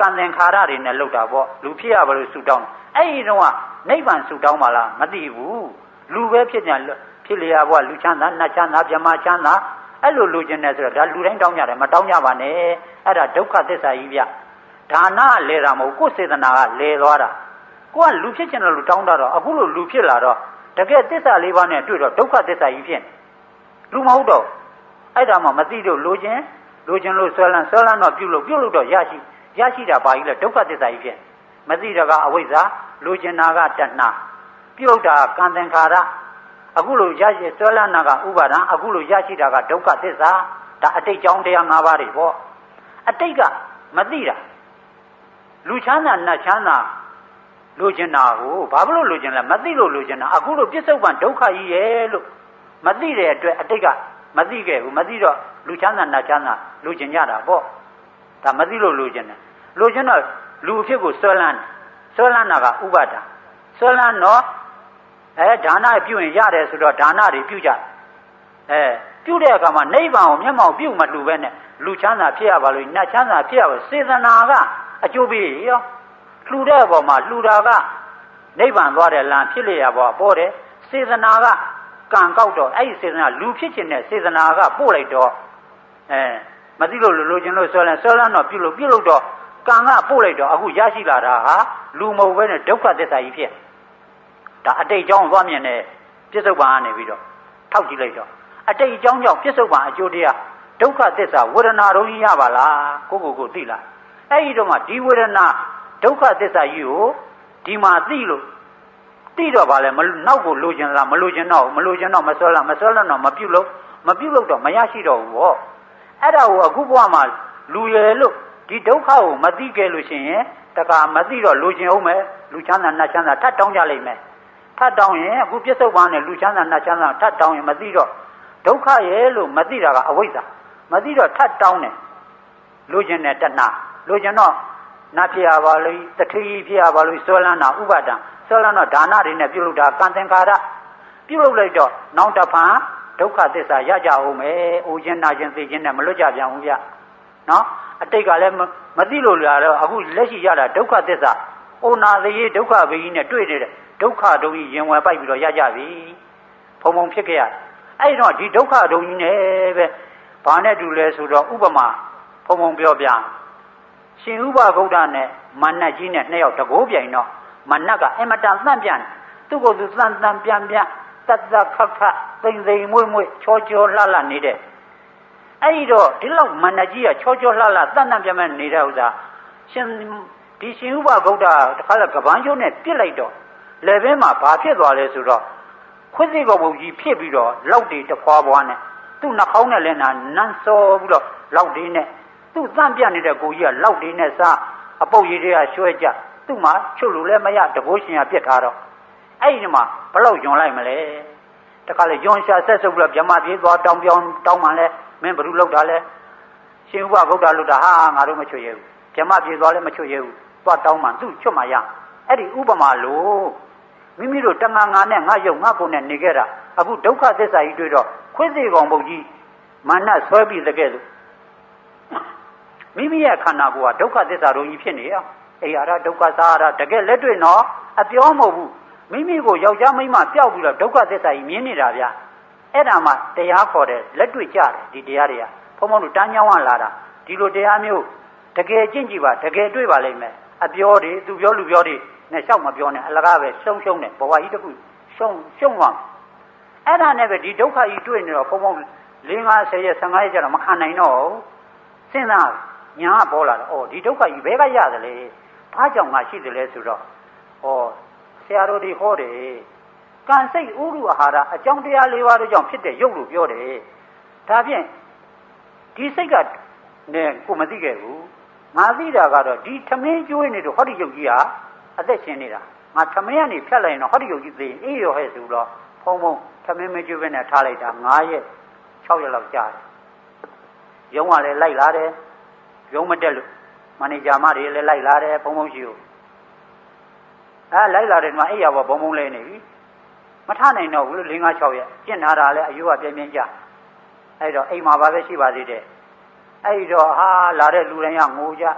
ကံသင်္ခါရတွေနဲ့လောက်တာပေါ့လူဖြစ်ရပါလို့ဆူတောင်းအဲ့ဒီတော့ကနိဗ္ဗာန်ဆူတောင်းပါလားမသိဘူးလူပဲဖြစ်ကြဖြစ်လျာဘွားလူချမ်းသာနတ်ချမ်းသာဗြဟ္မာချမ်းသာအဲ့လိုလိုချင်တယ်ဆိုတော့ဒါလူတိုင်းတောင်းကြတယ်မတောင်းကြပါနဲ့အဲ့ဒါဒုက္ခသစ္စာကြီးဗျဒါနလဲတာမဟုတ်ကိုယ်စေတနာကလဲသွားတာကိုကလူဖြစ်ချင်တယ်လို့တောင်းတာတော့အခုလိုလူဖြစ်လာတော့တကယ်သစ္စာလေးပါးနဲ့တွေ့တော့ဒုက္ခသစ္စာကြီးဖြစ်လူမဟုတ်တော့အဲ့ဒါမှမသိတော့လိုချင်လိုချင်လို့ဆွဲလန်းဆွဲလန်းတော့ပြုလို့ပြုလို့တော့ရရှိရရှိတာပါကြီးလဲဒုက္ခသစ္စာကြီးဖြစ်မသိတာကအဝိဇ္ဇာလိုချင်တာကတဏှာပြုတ်တာကံသင်္ခါရအခုလိုရရှိဆွဲလန်းတာကဥပါဒံအခုလိုရရှိတာကဒုက္ခသစ္စာဒါအတိတ်ကြောင့်တရား၅ပါးတွေပေါ့အတိတ်ကမသိတာလူချမ်းသာနတ်ချမ်းသာလိုချင်တာကိုဘာဖြစ်လို့လိုချင်လဲမသိလို့လိုချင်တာအခုလိုပြစ္ဆုတ်ပံဒုက္ခကြီးရဲ့လို့မသိတဲ့အတွက်အတိတ်ကမသိခဲ့ဘူးမသိတော့လူချမ်းသာနတ်ချမ်းသာလိုချင်ကြတာပေါ့ဒါမသိလို့လိုချင်တယ်လိုချင်တော့လူအဖြစ်ကိုဆွဲလန်းဆွဲလန်းတာကဥပါဒံဆွဲလန်းတော့အဲဒါနပြုရင်ရတယ်ဆိုတော့ဒါနတွေပြုကြအဲပြုတဲ့အခါမှာနိဗ္ဗာန်ကိုမျက်မှောက်ပြုမတူပဲနဲ့လူချမ်းသာဖြစ်ရပါလို့နတ်ချမ်းသာဖြစ်ရပါစေတနာကအကျိုးပေးရောလှူတဲ့အပေါ်မှာလှူတာကနိဗ္ဗာန်သွားတဲ့လမ်းဖြစ်လျာပေါ်ပေါ်တယ်စေတနာကကံကောက်တော့အဲ့ဒီစေတနာလူဖြစ်ခြင်းနဲ့စေတနာကပို့လိုက်တော့အဲမသိလို့လိုချင်လို့ဆွဲလန်းဆွဲလန်းတော့ပြုလို့ပြုလို့တော့ကံကပို့လိုက်တော့အခုရရှိလာတာဟာလူမဟုတ်ပဲနဲ့ဒုက္ခသစ္စာကြီးဖြစ်ဒါအတိတ်ကြောင့်သွားမြင်တဲ့ပြစ္ဆုတ်ပံကနေပြီးတော့ထောက်ကြည့်လိုက်တော့အတိတ်ကြောင့်ကြောင့်ပြစ္ဆုတ်ပံအကျိုးတရားဒုက္ခသစ္စာဝေဒနာရုံကြီးရပါလားကိုကိုကိုသိလားအဲ့ဒီတော့မှဒီဝေဒနာဒုက္ခသစ္စာကြီးကိုဒီမှာသိလို့သိတော့ဗာလဲနောက်ကိုလိုချင်လားမလိုချင်တော့မလိုချင်တော့မဆွဲလားမဆွဲလို့တော့မပြုတ်လို့မပြုတ်လို့တော့မရရှိတော့ဘူးပေါ့အဲ့ဒါကိုအခုဘဝမှာလူရယ်လို့ဒီဒုက္ခကိုမသိခဲ့လို့ရှိရင်တခါမသိတော့လိုချင်အောင်မယ်လူချမ်းသာနတ်ချမ်းသာထပ်တောင်းကြလိမ့်မယ်ထပ်တောင်းရင်အခုပြစ္ဆုတ်ပံနဲ့လူချမ်းသာနတ်ချမ်းသာထပ်တောင်းရင်မသိတော့ဒုက္ခရဲ့လို့မသိတာကအဝိဇ္ဇာမသိတော့ထပ်တောင်းတယ်လိုချင်တဲ့တဏှာလိုချင်တော့နတ်ဖြစ်ရပါလို့တထေးကြီးဖြစ်ရပါလို့ဆွဲလန်းတာဥပါဒံဆွဲလန်းတော့ဒါနတွေနဲ့ပြုလုပ်တာကံသင်္ခါရပြုလုပ်လိုက်တော့နောက်တစ်ဖန်ဒုက္ခသစ္စာရကြအောင်မယ်။အိုခြင်းနာခြင်းသိခြင်းနဲ့မလွတ်ကြပြန်ဘူးဗျ။နော်အတိတ်ကလည်းမသိလို့လာတော့အခုလက်ရှိရတာဒုက္ခသစ္စာအိုနာသေးဒုက္ခဘေးကြီးနဲ့တွေ့နေတဲ့ဒုက္ခဒုံကြီးရင်ဝင်ပိုက်ပြီးတော့ရကြပြီ။ဖုံဖုံဖြစ်ခဲ့ရအဲ့တော့ဒီဒုက္ခဒုံကြီးနဲ့ပဲဘာနဲ့တူလဲဆိုတော့ဥပမာဖုံဖုံပြောပြရှင်ဥပဗုဒ္ဓနဲ့မဏ္ဍကြီးနဲ့နှစ်ယောက်တကိုးပြိုင်တော့မဏ္ဍကအမတန်သန့်ပြန်သူ့ကိုယ်သူသန့်သန့်ပြန်ပြန်တတ်တတ်ခတ်ခတ်သိမ့်သိမ့်မွေ့မွေ့ချောချောလှလှနေတဲ့အဲ့ဒီတော့ဒီလောက်မဏ္ဍကြီးကချောချောလှလှတန်တန်ပြန်ပြန်နေတဲ့ဥစ္စာရှင်ဒီရှင်ဥပဗုဒ္ဓတခါလဲကပန်းကျိုးနဲ့ပြစ်လိုက်တော့လေဘင်းမှာဘာဖြစ်သွားလဲဆိုတော့ခွေးစိတ်ကောဘုံကြီးဖြစ်ပြီးတော့လောက်တွေတဖွာဖွာနဲ့သူ့နှာခေါင်းနဲ့လည်းနာနန်းစောပြီးတော့လောက်တွေနဲ့သူ့သန့်ပြနေတဲ့ကိုကြီးကလောက်တွေနဲ့စားအပုပ်ရည်တွေကရွှဲကြသူ့မှာချုပ်လို့လည်းမရတဘိုးရှင်ကပြစ်ထားတော့အဲ့ဒီမှာဘလောက်ယွန်လိုက်မလဲတခါလေယွန်ရှာဆက်ဆုပ်ပြီးတော့ဗြဟ္မာပြေးသွားတောင်းပြောင်းတောင်းမှလဲမင်းဘ누구လောက်တာလဲရှင်ဥပဗုဒ္ဓလောက်တာဟာငါတို့မချွတ်ရဘူးဗြဟ္မာပြေးသွားလဲမချွတ်ရဘူးသွားတောင်းမှသူ့ချွတ်မှရအဲ့ဒီဥပမာလို့မိမိတို့တငါငါနဲ့ငါရုပ်ငါကိုယ်နဲ့နေခဲ့တာအခုဒုက္ခသစ္စာကြီးတွေ့တော့ခွေးစေကောင်ဘုတ်ကြီးမာနဆွဲပြီးတကယ်လို့မိမိရဲ့ခန္ဓာကိုယ်ကဒုက္ခသစ္စာတို့ကြီးဖြစ်နေရအေးအရာဒုက္ခသာရတကယ်လက်တွေ့တော့အပြောမဟုတ်ဘူးမိမိကိုယောက်ျားမိန်းမပျောက်ပြီးတော့ဒုက္ခသစ္စာကြီးမြင်နေတာဗျအဲ့ဒါမှတရားခေါ်တယ်လက်တွေ့ကြတယ်ဒီတရားတွေကဘုံဘုံတို့တန်းညောင်းဝလာတာဒီလိုတရားမျိုးတကယ်ကျင့်ကြည့်ပါတကယ်တွေ့ပါလိမ့်မယ်အပြောတွေသူပြောလူပြောတွေနဲ့လျှောက်မပြောနဲ့အလကားပဲရှုံရှုံနဲ့ဘဝကြီးတစ်ခုရှုံရှုံသွားအဲ့ဒါနဲ့ပဲဒီဒုက္ခကြီးတွေ့နေတော့ဘုံဘုံ၄၅ဆယ်ရက်၁၅ရက်ကျတော့မခံနိုင်တော့စဉ်းစားညာပေါ်လာတော့ဩဒီဒုက္ခကြီးဘဲကရတယ်လေဘာကြောင့်ငါရှိတယ်လဲဆိုတော့ဩဆရာတော်ဒီဟောတယ်ကံစိတ်ဥရုအာဟာရအကြောင်းတရား၄ပါးတို့ကြောင့်ဖြစ်တဲ့ရုပ်လို့ပြောတယ်ဒါဖြင့်ဒီစိတ်ကနဲ့ကိုမသိခဲ့ဘူးငါသိတာကတော့ဒီထမင်းကျွေးနေတော့ဟောဒီရုပ်ကြီးဟာအသက်ရှင်နေတာငါထမင်းကနေဖြတ်လိုက်ရင်တော့ဟောဒီရုပ်ကြီးသိအေးရောဟဲ့ဆိုတော့ဖုံဖုံထမင်းမကျွေးဘဲနဲ့ထားလိုက်တာ၅ရက်၆ရက်လောက်ကြာတယ်ရုံးကလည်းလိုက်လာတယ်ရုံးမတက်လို့မန်နေဂျာမတွေလည်းလိုက်လာတယ်ဘုံဘုံရှိကိုအဲလိုက်လာတယ်မှာအဲ့ရပါဘုံဘုံလဲနေပြီမထနိုင်တော့ဘူးလို့၄၅၆ရက်ကျင့်လာတာလည်းအယုကပြင်းပြင်းကြအဲ့တော့အိမ်မှာပါပဲရှိပါသေးတယ်အဲ့တော့ဟာလာတဲ့လူတိုင်းကငိုကြတ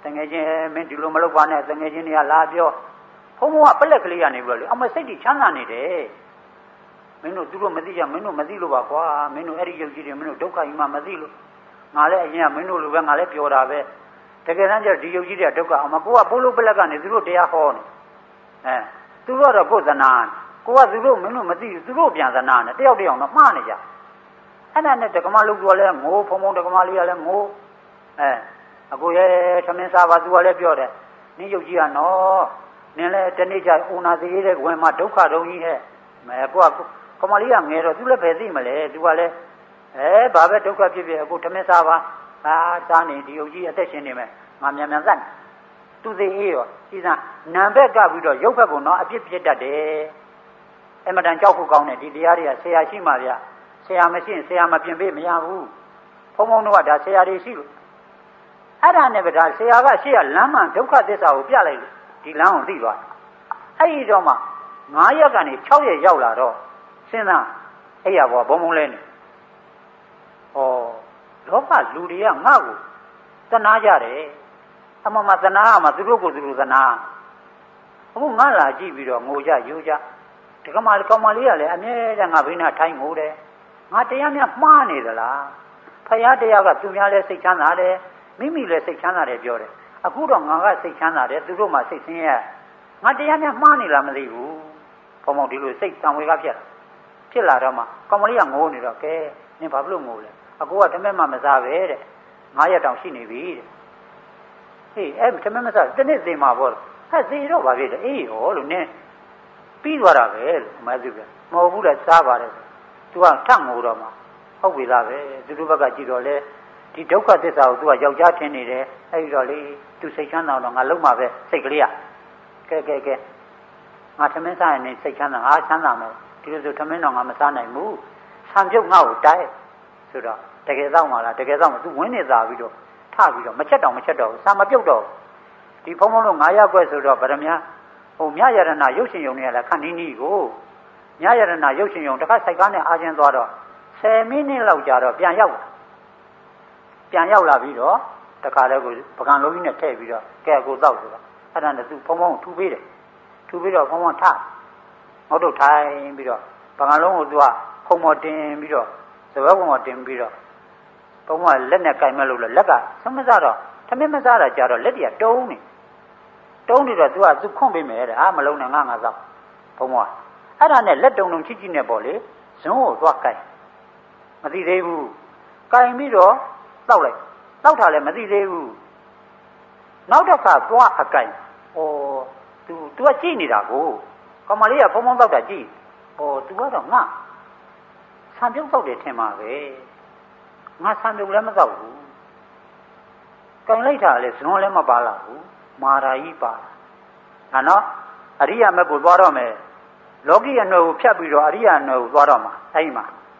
ငယ်ချင်းမင်းဒီလိုမလုပ်ပါနဲ့တငယ်ချင်းတွေကလာပြောဘုံဘုံကပလက်ကလေးကနေပြီးတော့လေအမစိတ်ကြီးချမ်းသာနေတယ်မင်းတို့သူတို့မသိကြမင်းတို့မသိလို့ပါကွာမင်းတို့အဲ့ဒီရုပ်ကြီးတွေမင်းတို့ဒုက္ခကြီးမှမသိလို့ငါလည်းအရင်ကမင်းတို့လိုပဲငါလည်းပြောတာပဲတကယ်တမ်းကျဒီရုပ်ကြီးတွေကဒုက္ခအမကိုကပိုးလို့ပလက်ကနေသူတို့တရားဟောနေအဲသူတို့တော့ကိုယ်သနာကိုကသူတို့မင်းတို့မသိဘူးသူတို့ပြန်သနာနဲ့တယောက်တယောက်တော့မှားနေကြအဲ့ဒါနဲ့တက္ကမလုပ်တော့လဲငိုးဖုံဖုံတက္ကမလေးကလည်းငိုးအဲအကိုရဲ့သမင်းစားပါသူကလည်းပြောတယ်နင်းရုပ်ကြီးကနော်နင်းလည်းတနေ့ကျဦးနာသေးတဲ့ဝင်မှာဒုက္ခတုံးကြီးဟဲ့မဲကိုကကမလေးကငယ်တော့သူလည်းပဲသိမလဲသူကလည်းအဲဘာပဲဒုက္ခဖြစ်ဖြစ်အကိုသမင်းစားပါဟာစားနေဒီရုပ်ကြီးအသက်ရှင်နေမယ်ငါမြန်မြန်သတ်သူသိအေးရောဒီစားနံဘက်ကပြီးတော့ရုပ်ဘက်ကတော့အပြစ်ဖြစ်တတ်တယ်အမတန်ကြောက်ဖို့ကောင်းတယ်ဒီတရားတွေကဆရာရှိမှဗျဆရာမရှိရင်ဆရာမပြင်ပေးမရဘူးဘုံဘုံတို့ကဒါဆရာတွေရှိလို့အဲ့ဒါနဲ့ပဲဒါဆရာကရှေ့ကလမ်းမှန်ဒုက္ခသစ္စာကိုပြလိုက်လို့ဒီလမ်းကိုသိသွားအဲ့ဒီတော့မှငါးရက်ကနေ၆ရက်ရောက်လာတော့စဉ်းစားအဲ့ရဘောဘုံဘုံလဲနေဩလောကလူတွေကငါ့ကိုသနာကြတယ်အမှန်မှသနာမှသူတို့ကိုသူတို့သနာအခုငါလာကြည့်ပြီးတော့ငိုကြယူကြဒီကမာကောင်မလေးကလည်းအမြဲတမ်းငါဘိနာထိုင်းငိုတယ်ငါတရားများမှားနေသလားဖယားတရားကသူများလဲစိတ်ချမ်းသာတယ်မိမိလည်းစိတ်ချမ်းသာတယ်ပြောတယ်အခုတော့ငါကစိတ်ချမ်းသာတယ်သူတို့မှစိတ်ဆင်းရဲငါတရားများမှားနေလားမသိဘူးဘုံဘုံဒီလိုစိတ်တံဝေကဖြစ်လာဖြစ်လာတော့မှကောင်မလေးကငိုနေတော့ကဲနင်ဘာဖြစ်လို့ငိုလဲအကိုကတမက်မှမစားပဲတဲ့ငါးရက်တောင်ရှိနေပြီတဲ့ဟေးအဲ့တမက်မစားတနေ့သေးမှာပေါ့ဟဲ့သေးတော့ဘာဖြစ်လဲအေးရောလို့နင်ပြီးသွားတာပဲလို့မသိဘူးမဟုတ်ဘူးလေစားပါတယ်သူကထငိုတော့မှဟုတ်ပြီလားပဲသူတို့ဘက်ကကြည့်တော့လေဒီဒုက္ခသစ္စာကိုသူကယောက်ျားထင်နေတယ်အဲ့ဒီတော့လေသူစိတ်ချမ်းသာတော့ငါလုံးမှာပဲစိတ်ကလေးကကဲကဲကဲငါသမင်းစားရင်နေစိတ်ချမ်းသာငါချမ်းသာမယ်ဒီလိုဆိုသမင်းတော့ငါမစားနိုင်ဘူးဆံပြုတ်ငါ့ကိုတိုက်ဆိုတော့တကယ်တော့မလားတကယ်တော့မသူဝင်းနေသားပြီးတော့ထပြီးတော့မချက်တော့မချက်တော့ဆံမပြုတ်တော့ဒီဖုံဖုံတို့ငါရက်ွက်ဆိုတော့ဗရမ ्या ဟိုမြရတနာရုပ်ရှင်ယုံနေရလားခန့်နီးနီးကိုမြရတနာရုပ်ရှင်ယုံတစ်ခါစိုက်ကားနဲ့အားချင်းသွားတော့ဆယ်မိနစ်လောက်ကြာတော့ပြန်ရောက်လာပြန်ရောက်လာပြီးတော့တခါလဲကိုပကံလုံးကြီးနဲ့ထည့်ပြီးတော့ကဲကိုတောက်ဆိုတော့အဲ့ဒါနဲ့သူဖုံဖုံထူပေးတယ်ထူပြီးတော့ဖုံဖုံထငေါ့တော့ထိုင်ပြီးတော့ပကံလုံးကိုသူကဖုံမော်တင်ပြီးတော့စပယ်ဖုံမော်တင်ပြီးတော့ဖုံမော်လက်နဲ့ကင်မဲ့လို့လက်ကသမမစားတော့သမမစားတာကြာတော့လက်တည်းတုံးနေတုံးနေတော့သူကသူခွန့်ပေးမယ်တဲ့အာမလုံးနဲ့ငါငါသောက်ဘုံမော်အဲ့ဒါနဲ့လက်တုံတုံချစ်ချစ်နဲ့ပေါ့လေဇွန်းကိုသွားကင်မသိသေးဘူးကင်ပြီးတော့တောက်လိုက်တောက်တာလည်းမသိသေးဘူးနောက်တစ်ခါသွားအကင်ဩ तू तू ကကြည့်နေတာကိုကောင်မလေးကဖုံဖုံတောက်တာကြည့်ဩ तू ကတော့ငါဆံပြုတ်တောက်တယ်ထင်ပါပဲငါဆံပြုတ်လည်းမတောက်ဘူးကင်လိုက်တာလည်းဇွန်းလည်းမပါလာဘူးမာရာကြီးပါဒါနော်အရိယာမက်ကိုသွားတော့မယ်လောကီအနွယ်ကိုဖြတ်ပြီးတော့အရိယာအနွယ်ကိုသွားတော့မှာအဲ့ဒီမှာ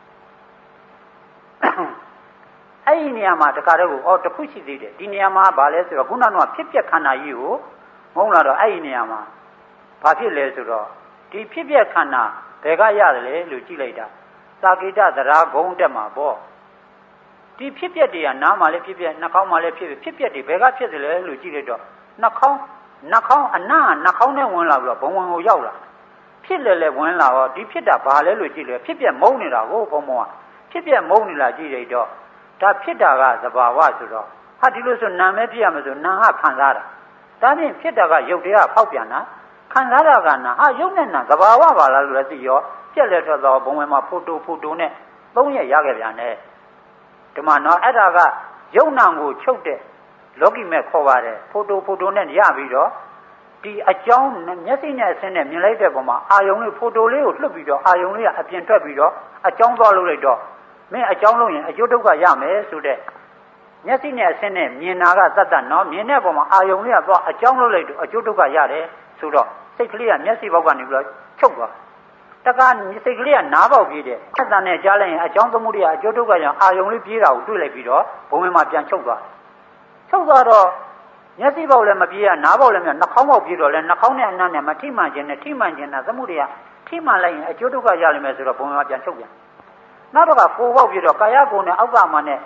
အဲ့ဒီနေရာမှာတခါတည်းကိုအော်တစ်ခုရှိသေးတယ်ဒီနေရာမှာဘာလဲဆိုတော့ခုနကတော့ဖြစ်ပျက်ခန္ဓာကြီးကိုမဟုတ်လားတော့အဲ့ဒီနေရာမှာဘာဖြစ်လဲဆိုတော့ဒီဖြစ်ပျက်ခန္ဓာဘယ်ကရတယ်လဲလို့ကြည့်လိုက်တာသာကိတသရာဂုံတက်မှာပေါ့ဒီဖြစ်ပျက်တွေကနားမှာလည်းဖြစ်ပျက်နှာခေါင်းမှာလည်းဖြစ်ဖြစ်ပျက်တွေဘယ်ကဖြစ်တယ်လဲလို့ကြည့်လိုက်တော့နှာခေါင်းနှာခေါင်းအနားနှာခေါင်းနဲ့ဝင်လာပြီးတော့ဘုံဝင်ကိုရောက်လာဖြစ်လေလေဝင်လာတော့ဒီဖြစ်တာဘာလဲလို့ကြည့်လေဖြစ်ပျက်မုန်းနေတာကိုဘုံဘုံကဖြစ်ပျက်မုန်းနေလားကြည့်လိုက်တော့ဒါဖြစ်တာကသဘာဝဆိုတော့ဟာဒီလိုဆိုနာမဲဖြစ်ရမယ်ဆိုနာဟခံစားတာဒါဖြင့်ဖြစ်တာကရုပ်တရားဖောက်ပြန်တာခံစားတာကနာဟာရုပ်နဲ့နာသဘာဝပါလားလို့လည်းသိရောပြက်လက်ထွက်တော့ဘုံဝင်မှာဖိုတိုဖိုတိုနဲ့သုံးရက်ရခဲ့ပြန်တယ်ဒီမှာနော်အဲ့ဒါကရုပ်နာကိုချုပ်တဲ့လောကီမဲ့ခေါ်ပါတယ်ဖိုတိုဖိုတိုနဲ့ရပြီးတော့ဒီအကြောင်းမျက်စိနဲ့အဆင်းနဲ့မြင်လိုက်တဲ့ပုံမှာအာယုံလေးဖိုတိုလေးကိုလွှတ်ပြီးတော့အာယုံလေးကအပြင်ထွက်ပြီးတော့အကြောင်းသွားလုပ်လိုက်တော့မင်းအကြောင်းလုံးရင်အကျိုးဒုက္ခရမယ်ဆိုတဲ့မျက်စိနဲ့အဆင်းနဲ့မြင်တာကသတ်တတ်နော်မြင်တဲ့ပုံမှာအာယုံလေးကသွားအကြောင်းလုပ်လိုက်တော့အကျိုးဒုက္ခရတယ်ဆိုတော့စိတ်ကလေးကမျက်စိဘောက်ကနေပြီးတော့ချုပ်သွားတကားစိတ်ကလေးကနားပေါက်ပြေးတယ်အတန်နဲ့ကြားလိုက်ရင်အကြောင်းသမှုတွေကအကျိုးဒုက္ခကြောင့်အာယုံလေးပြေးတာကိုတွေ့လိုက်ပြီးတော့ဘုံဝင်မှာပြန်ချုပ်သွားချုပ်သွားတော့မျက်စိပေါက်လည်းမပြေးရနားပေါက်လည်းမပြေးနှာခေါင်းပေါက်ပြေးတော့လည်းနှာခေါင်းနဲ့အနံ့နဲ့မထိမှန်ခြင်းနဲ့ထိမှန်ခြင်းနဲ့သမှုတွေကထိမှန်လိုက်ရင်အကျိုးဒုက္ခရလိမ့်မယ်ဆိုတော့ဘုံဝင်မှာပြန်ချုပ်ပြန်နောက်တော့ကိုယ်ပေါက်ပြေးတော့ကာယကိုယ်နဲ့အောက်ကမှနဲ့ထိ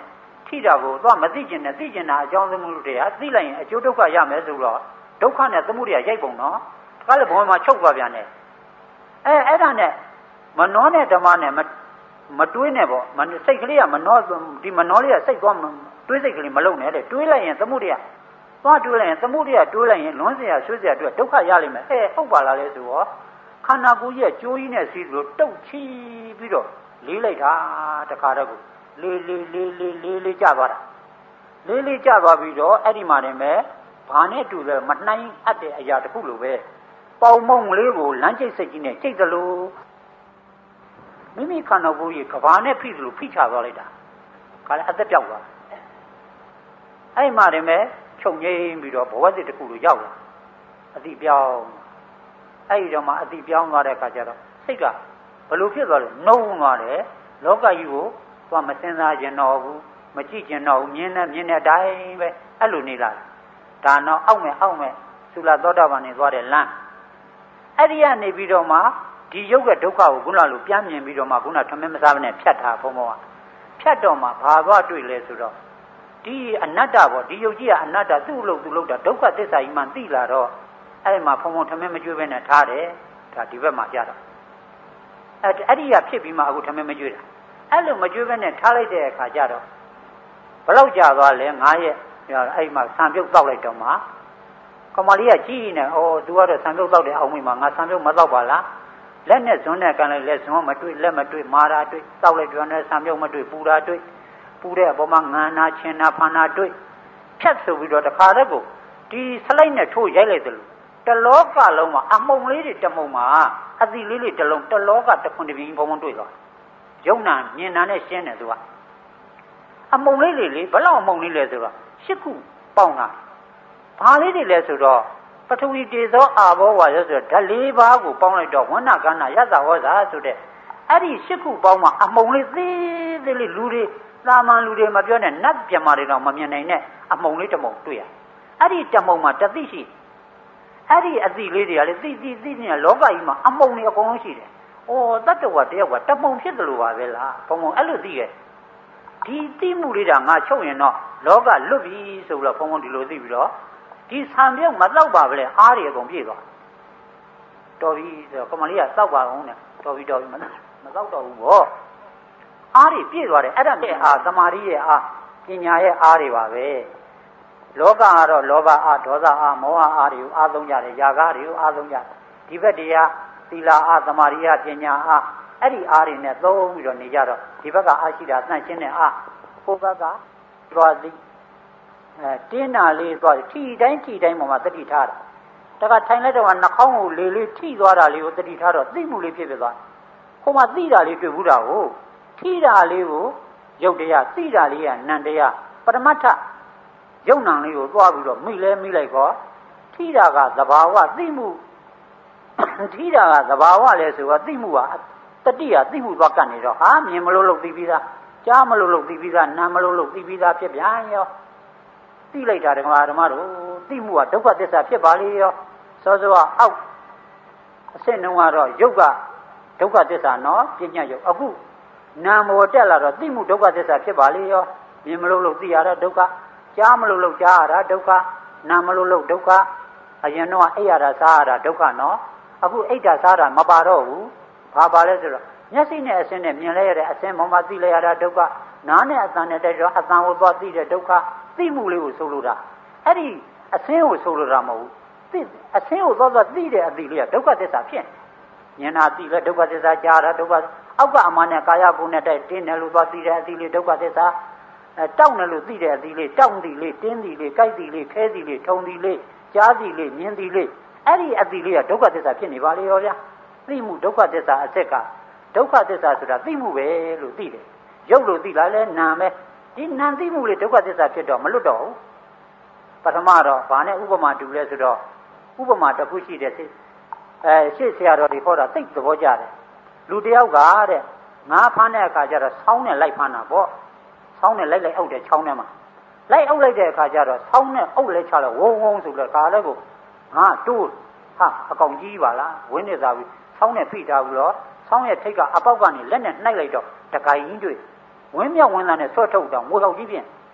ထိတာကိုသွားမသိကျင်နဲ့သိကျင်တာအကြောင်းသမှုတရားသိလိုက်ရင်အကျိုးဒုက္ခရမယ်ဆိုတော့ဒုက္ခနဲ့သမှုတရားရိုက်ပုံနော်ဒါကလည်းဘုံမှာချုပ်သွားပြန်တယ်အဲအဲ့ဒါနဲ့မနှောနဲ့ဓမ္မနဲ့မတွေးနဲ့ပေါ့စိတ်ကလေးကမနှောဒီမနှောလေးကစိတ်သွားတွေးစိတ်ကလေးမလုံနဲ့တဲ့တွေးလိုက်ရင်သမှုတရားသွားတွေးလိုက်ရင်သမှုတရားတွေးလိုက်ရင်လွန်เสียဆွေးเสียတွေ့ဒုက္ခရလိမ့်မယ်အဲဟုတ်ပါလားလဲဆိုတော့ခန္ဓာကိုယ်ရဲ့ကြိုးကြီးနဲ့စီးလို့တုတ်ချီပြီးတော့လေးလိုက်တာတခါတော့လေးလေးလေးလေးလေးလေးကျသွားတာလေးလေးကျသွားပြီးတော့အဲ့ဒီမှာနေမဲ့ဘာနဲ့တူလဲမနှိုင်းအပ်တဲ့အရာတစ်ခုလိုပဲပေါင်မုံလေးကိုလမ်းကျိတ်စိတ်ကြီးနဲ့ကျိတ်သလိုမိမိခန္ဓာကိုယ်ကြီးကဘာနဲ့ဖိသလိုဖိချသွားလိုက်တာခါလည်းအသက်ပြောက်သွားအဲ့မှာနေမဲ့ချုပ်ငိမ့်ပြီးတော့ဘဝစစ်တစ်ခုလိုရောက်လာအတိပြောင်းအဲ့ဒီတော့မှအတိပြောင်းသွားတဲ့အခါကျတော့စိတ်ကဘလို့ဖြစ်သွားလဲနှုံးသွားတယ်လောကကြီးကိုသွားမစင်စားခြင်းတော့ဘူးမကြည့်ခြင်းတော့ဘူးမြင်နဲ့မြင်တဲ့အတိုင်းပဲအဲ့လိုနေလာဒါတော့အောက်မဲ့အောက်မဲ့သုလသောတာပန်နေသွားတဲ့လမ်းအဲ့ဒီကနေပြီးတော့မှဒီရုပ်ကဒုက္ခကိုခုနလိုပြန်မြင်ပြီးတော့မှခုနထမင်းမစားဘဲနဲ့ဖြတ်တာဘုံဘုံကဖြတ်တော့မှဘာသွားတွေ့လဲဆိုတော့ဒီအနတ္တပေါ့ဒီယုတ်ကြီးကအနတ္တသူ့လို့သူ့လို့တာဒုက္ခသစ္စာကြီးမှသိလာတော့အဲ့ဒီမှာဖုံဖုံထမင်းမကျွေးဘဲနဲ့ထားတယ်ဒါဒီဘက်မှာကြတော့အဲ့အဲ့ဒီကဖြစ်ပြီးမှအခုထမင်းမကျွေးတာအဲ့လိုမကျွေးဘဲနဲ့ထားလိုက်တဲ့အခါကျတော့ဘလောက်ကြာသွားလဲငါးရက်အဲ့ဒီမှာဆံပြုတ်တောက်လိုက်တော့မှကမလေးကကြီးနေဩ तू ကတော့ဆံပြုတ်တောက်တယ်အောင်မိမှာငါဆံပြုတ်မတောက်ပါလားလက်နဲ့ဇွန်းနဲ့ကန်လိုက်လက်ဇွန်းမတွေ့လက်မတွေ့မာတာတွေ့တောက်လိုက်ပြန်နဲ့ဆံပြုတ်မတွေ့ပူတာတွေ့ပူတဲ့အပေါ်မှာငန်းနာချင်းနာဖာနာတွေ့ဖြတ်ဆိုပြီးတော့တခါတည်းကိုဒီစလိုက်နဲ့ထိုးရိုက်လိုက်တယ်လို့တလောကလုံးမှာအမှုံလေးတွေတမှုံမှာအသီလေးလေးတစ်လုံးတလောကတခွန်တပြင်းဘုံဘုံတွေ့သွားယုံနာမြင်နာနဲ့ရှင်းတယ်သူကအမှုံလေးလေးလေးဘလောက်အမှုံလေးလဲဆိုတော့ရှစ်ခုပေါင်းတာဘာလေးတွေလဲဆိုတော့ပထဝီတေဇောအာဘောဝါရောဆိုတော့ဓာတ်လေးပါးကိုပေါင်းလိုက်တော့ဝဏ္ဏကဏ္ဍယသဟောဇာဆိုတဲ့အဲ့ဒီရှစ်ခုပေါင်းမှာအမှုံလေးသေးသေးလေးလူတွေသာမန်လူတွေမပြောနဲ့နတ်ပြမာတွေတော့မမြင်နိုင်နဲ့အမှုံလေးတစ်မှုံတွေ့ရအဲ့ဒီတစ်မှုံမှာတသိရှိအဲ့ဒီအသိလေးတွေကလေသိသိသိနေလောကကြီးမှာအမှုံတွေအကုန်လုံးရှိတယ်။အော်တတ္တဝတယောက်ကတစ်မှုံဖြစ်တယ်လို့ပါပဲလား။ဘုံဘုံအဲ့လိုသိရဲ့ဒီသိမှုလေးကငါချုပ်ရင်တော့လောကလွတ်ပြီဆိုပြီးတော့ဘုံဘုံဒီလိုသိပြီးတော့ဒီဆံပြုတ်မတော့ပါပဲလေအားတွေအကုန်ပြည့်သွားတော်ပြီဆိုတော့ကမလေးကတောက်ပါအောင်နဲ့တော်ပြီတော်ပြီမမတော့တော့ဘူးဗောအားတွေပြည့်သွားတယ်အဲ့ဒါနဲ့အားသမာဓိရဲ့အားပညာရဲ့အားတွေပါပဲလောကကတော့လောဘအားဒေါသအားမောဟအားတွေကိုအားသုံးကြတယ်ຢာကားတွေကိုအားသုံးကြတယ်ဒီဘက်တရားသီလအားသမာဓိအားပညာအားအဲ့ဒီအားတွေနဲ့သုံးပြီးတော့နေကြတော့ဒီဘက်ကအားရှိတာသန့်ရှင်းတဲ့အားဟိုဘက်ကသွားသည်အဲတင်းနာလေးသွားထီတိုင်းထီတိုင်းပေါ်မှာတတိထားတာတခါထိုင်လိုက်တော့နှာခေါင်းကိုလေလေးထိသွားတာလေးကိုတတိထားတော့သိမှုလေးဖြစ်ဖြစ်သွားဟိုမှာသိတာလေးတွေ့ဘူးတာကိုထိတာလေးကိုရုပ်တရားသိတာလေးကနံတရားပရမတ္ထယုံနံလေးကိုသွားပြီးတော့မိလဲမိလိုက်တော့ထိတာကသဘာဝသိမှုထိတာကသဘာဝလဲဆိုတော့သိမှုကတတိယသိမှုသွားကတ်နေတော့ဟာမြင်မလို့လို့သိပြီးသားကြားမလို့လို့သိပြီးသားနားမလို့လို့သိပြီးသားဖြစ်ပြန်ရောသိလိုက်တာဓမ္မဓမ္မတို့သိမှုကဒုက္ခသစ္စာဖြစ်ပါလေရောစောစောအောက်အစစ်နှုံးကတော့ယုတ်ကဒုက္ခသစ္စာနော်ပညာယုတ်အခုနာမောတက်လာတော့သိမှုဒုက္ခသစ္စာဖြစ်ပါလေရောမြင်မလို့လို့သိရတာဒုက္ခကြားမလို့လို့ကြားရတာဒုက္ခနာမလို့လို့ဒုက္ခအရင်တော့အိပ်ရတာစားရတာဒုက္ခနော်အခုအိပ်တာစားတာမပါတော့ဘူးဘာပါလဲဆိုတော့မျက်စိနဲ့အစင်းနဲ့မြင်လဲရတဲ့အစင်းပေါ်မှာသိလဲရတာဒုက္ခနားနဲ့အသံနဲ့တိုက်တော့အသံကိုသွားသိတဲ့ဒုက္ခသိမှုလေးကိုဆိုလိုတာအဲ့ဒီအစင်းကိုဆိုလိုတာမဟုတ်ဘူးသိအစင်းကိုသွားသွားသိတဲ့အသီလေးကဒုက္ခသစ္စာဖြစ်ဉာဏ်နာသိလဲဒုက္ခသစ္စာကြားတာဒုက္ခအောက်ကအမှန်နဲ့ကာယကိုယ်နဲ့တိုက်တင်းတယ်လို့သွားသိတဲ့အသီလေးဒုက္ခသစ္စာအဲတောက်တယ်လို့သိတဲ့အသီလေးတောက်သည်လေးတင်းသည်လေးကြိုက်သည်လေးခဲသည်လေးထုံသည်လေးကြားသည်လေးမြင်သည်လေးအဲ့ဒီအသီလေးကဒုက္ခသစ္စာဖြစ်နေပါလေရောဗျာသိမှုဒုက္ခသစ္စာအစစ်ကဒုက္ခသစ္စာဆိုတာသိမှုပဲလို့သိတယ်ရုပ်လို့သိလာလဲနာပဲဒီနာသိမှုလေးဒုက္ခသစ္စာဖြစ်တော့မလွတ်တော့ဘူးပထမတော့ဘာနဲ့ဥပမာတူလဲဆိုတော့ဥပမာတစ်ခုရှိတယ်အဲရှေ့ဆရာတော်တွေဟောတာသိသဘောကျတယ်လူတယောက်ကတဲ့ငါးဖမ်းတဲ့အခါကျတော့ဆောင်းနဲ့လိုက်ဖမ်းတာပေါ့ဆောင်းနဲ့လိုက်လိုက်အုပ်တဲ့ချောင်းထဲမှာလိုက်အုပ်လိုက်တဲ့အခါကျတော့ဆောင်းနဲ့အုပ်လဲချတော့ဝုံဝုံဆိုတော့ခါလဲကိုငါတိုးဟာအကောင်ကြီးပါလားဝင်းနေသားပြီးဆောင်းနဲ့ဖိထားပြီးတော့ဆောင်းရဲ့ထိတ်ကအပေါက်ကနေလက်နဲ့နှိုက်လိုက်တော့တကိုင်ကြီးတွေ့ဝင်းမြောက်ဝင်းသားနဲ့ဆွတ်ထုတ်တော့ငိုတော့ကြီးပြင်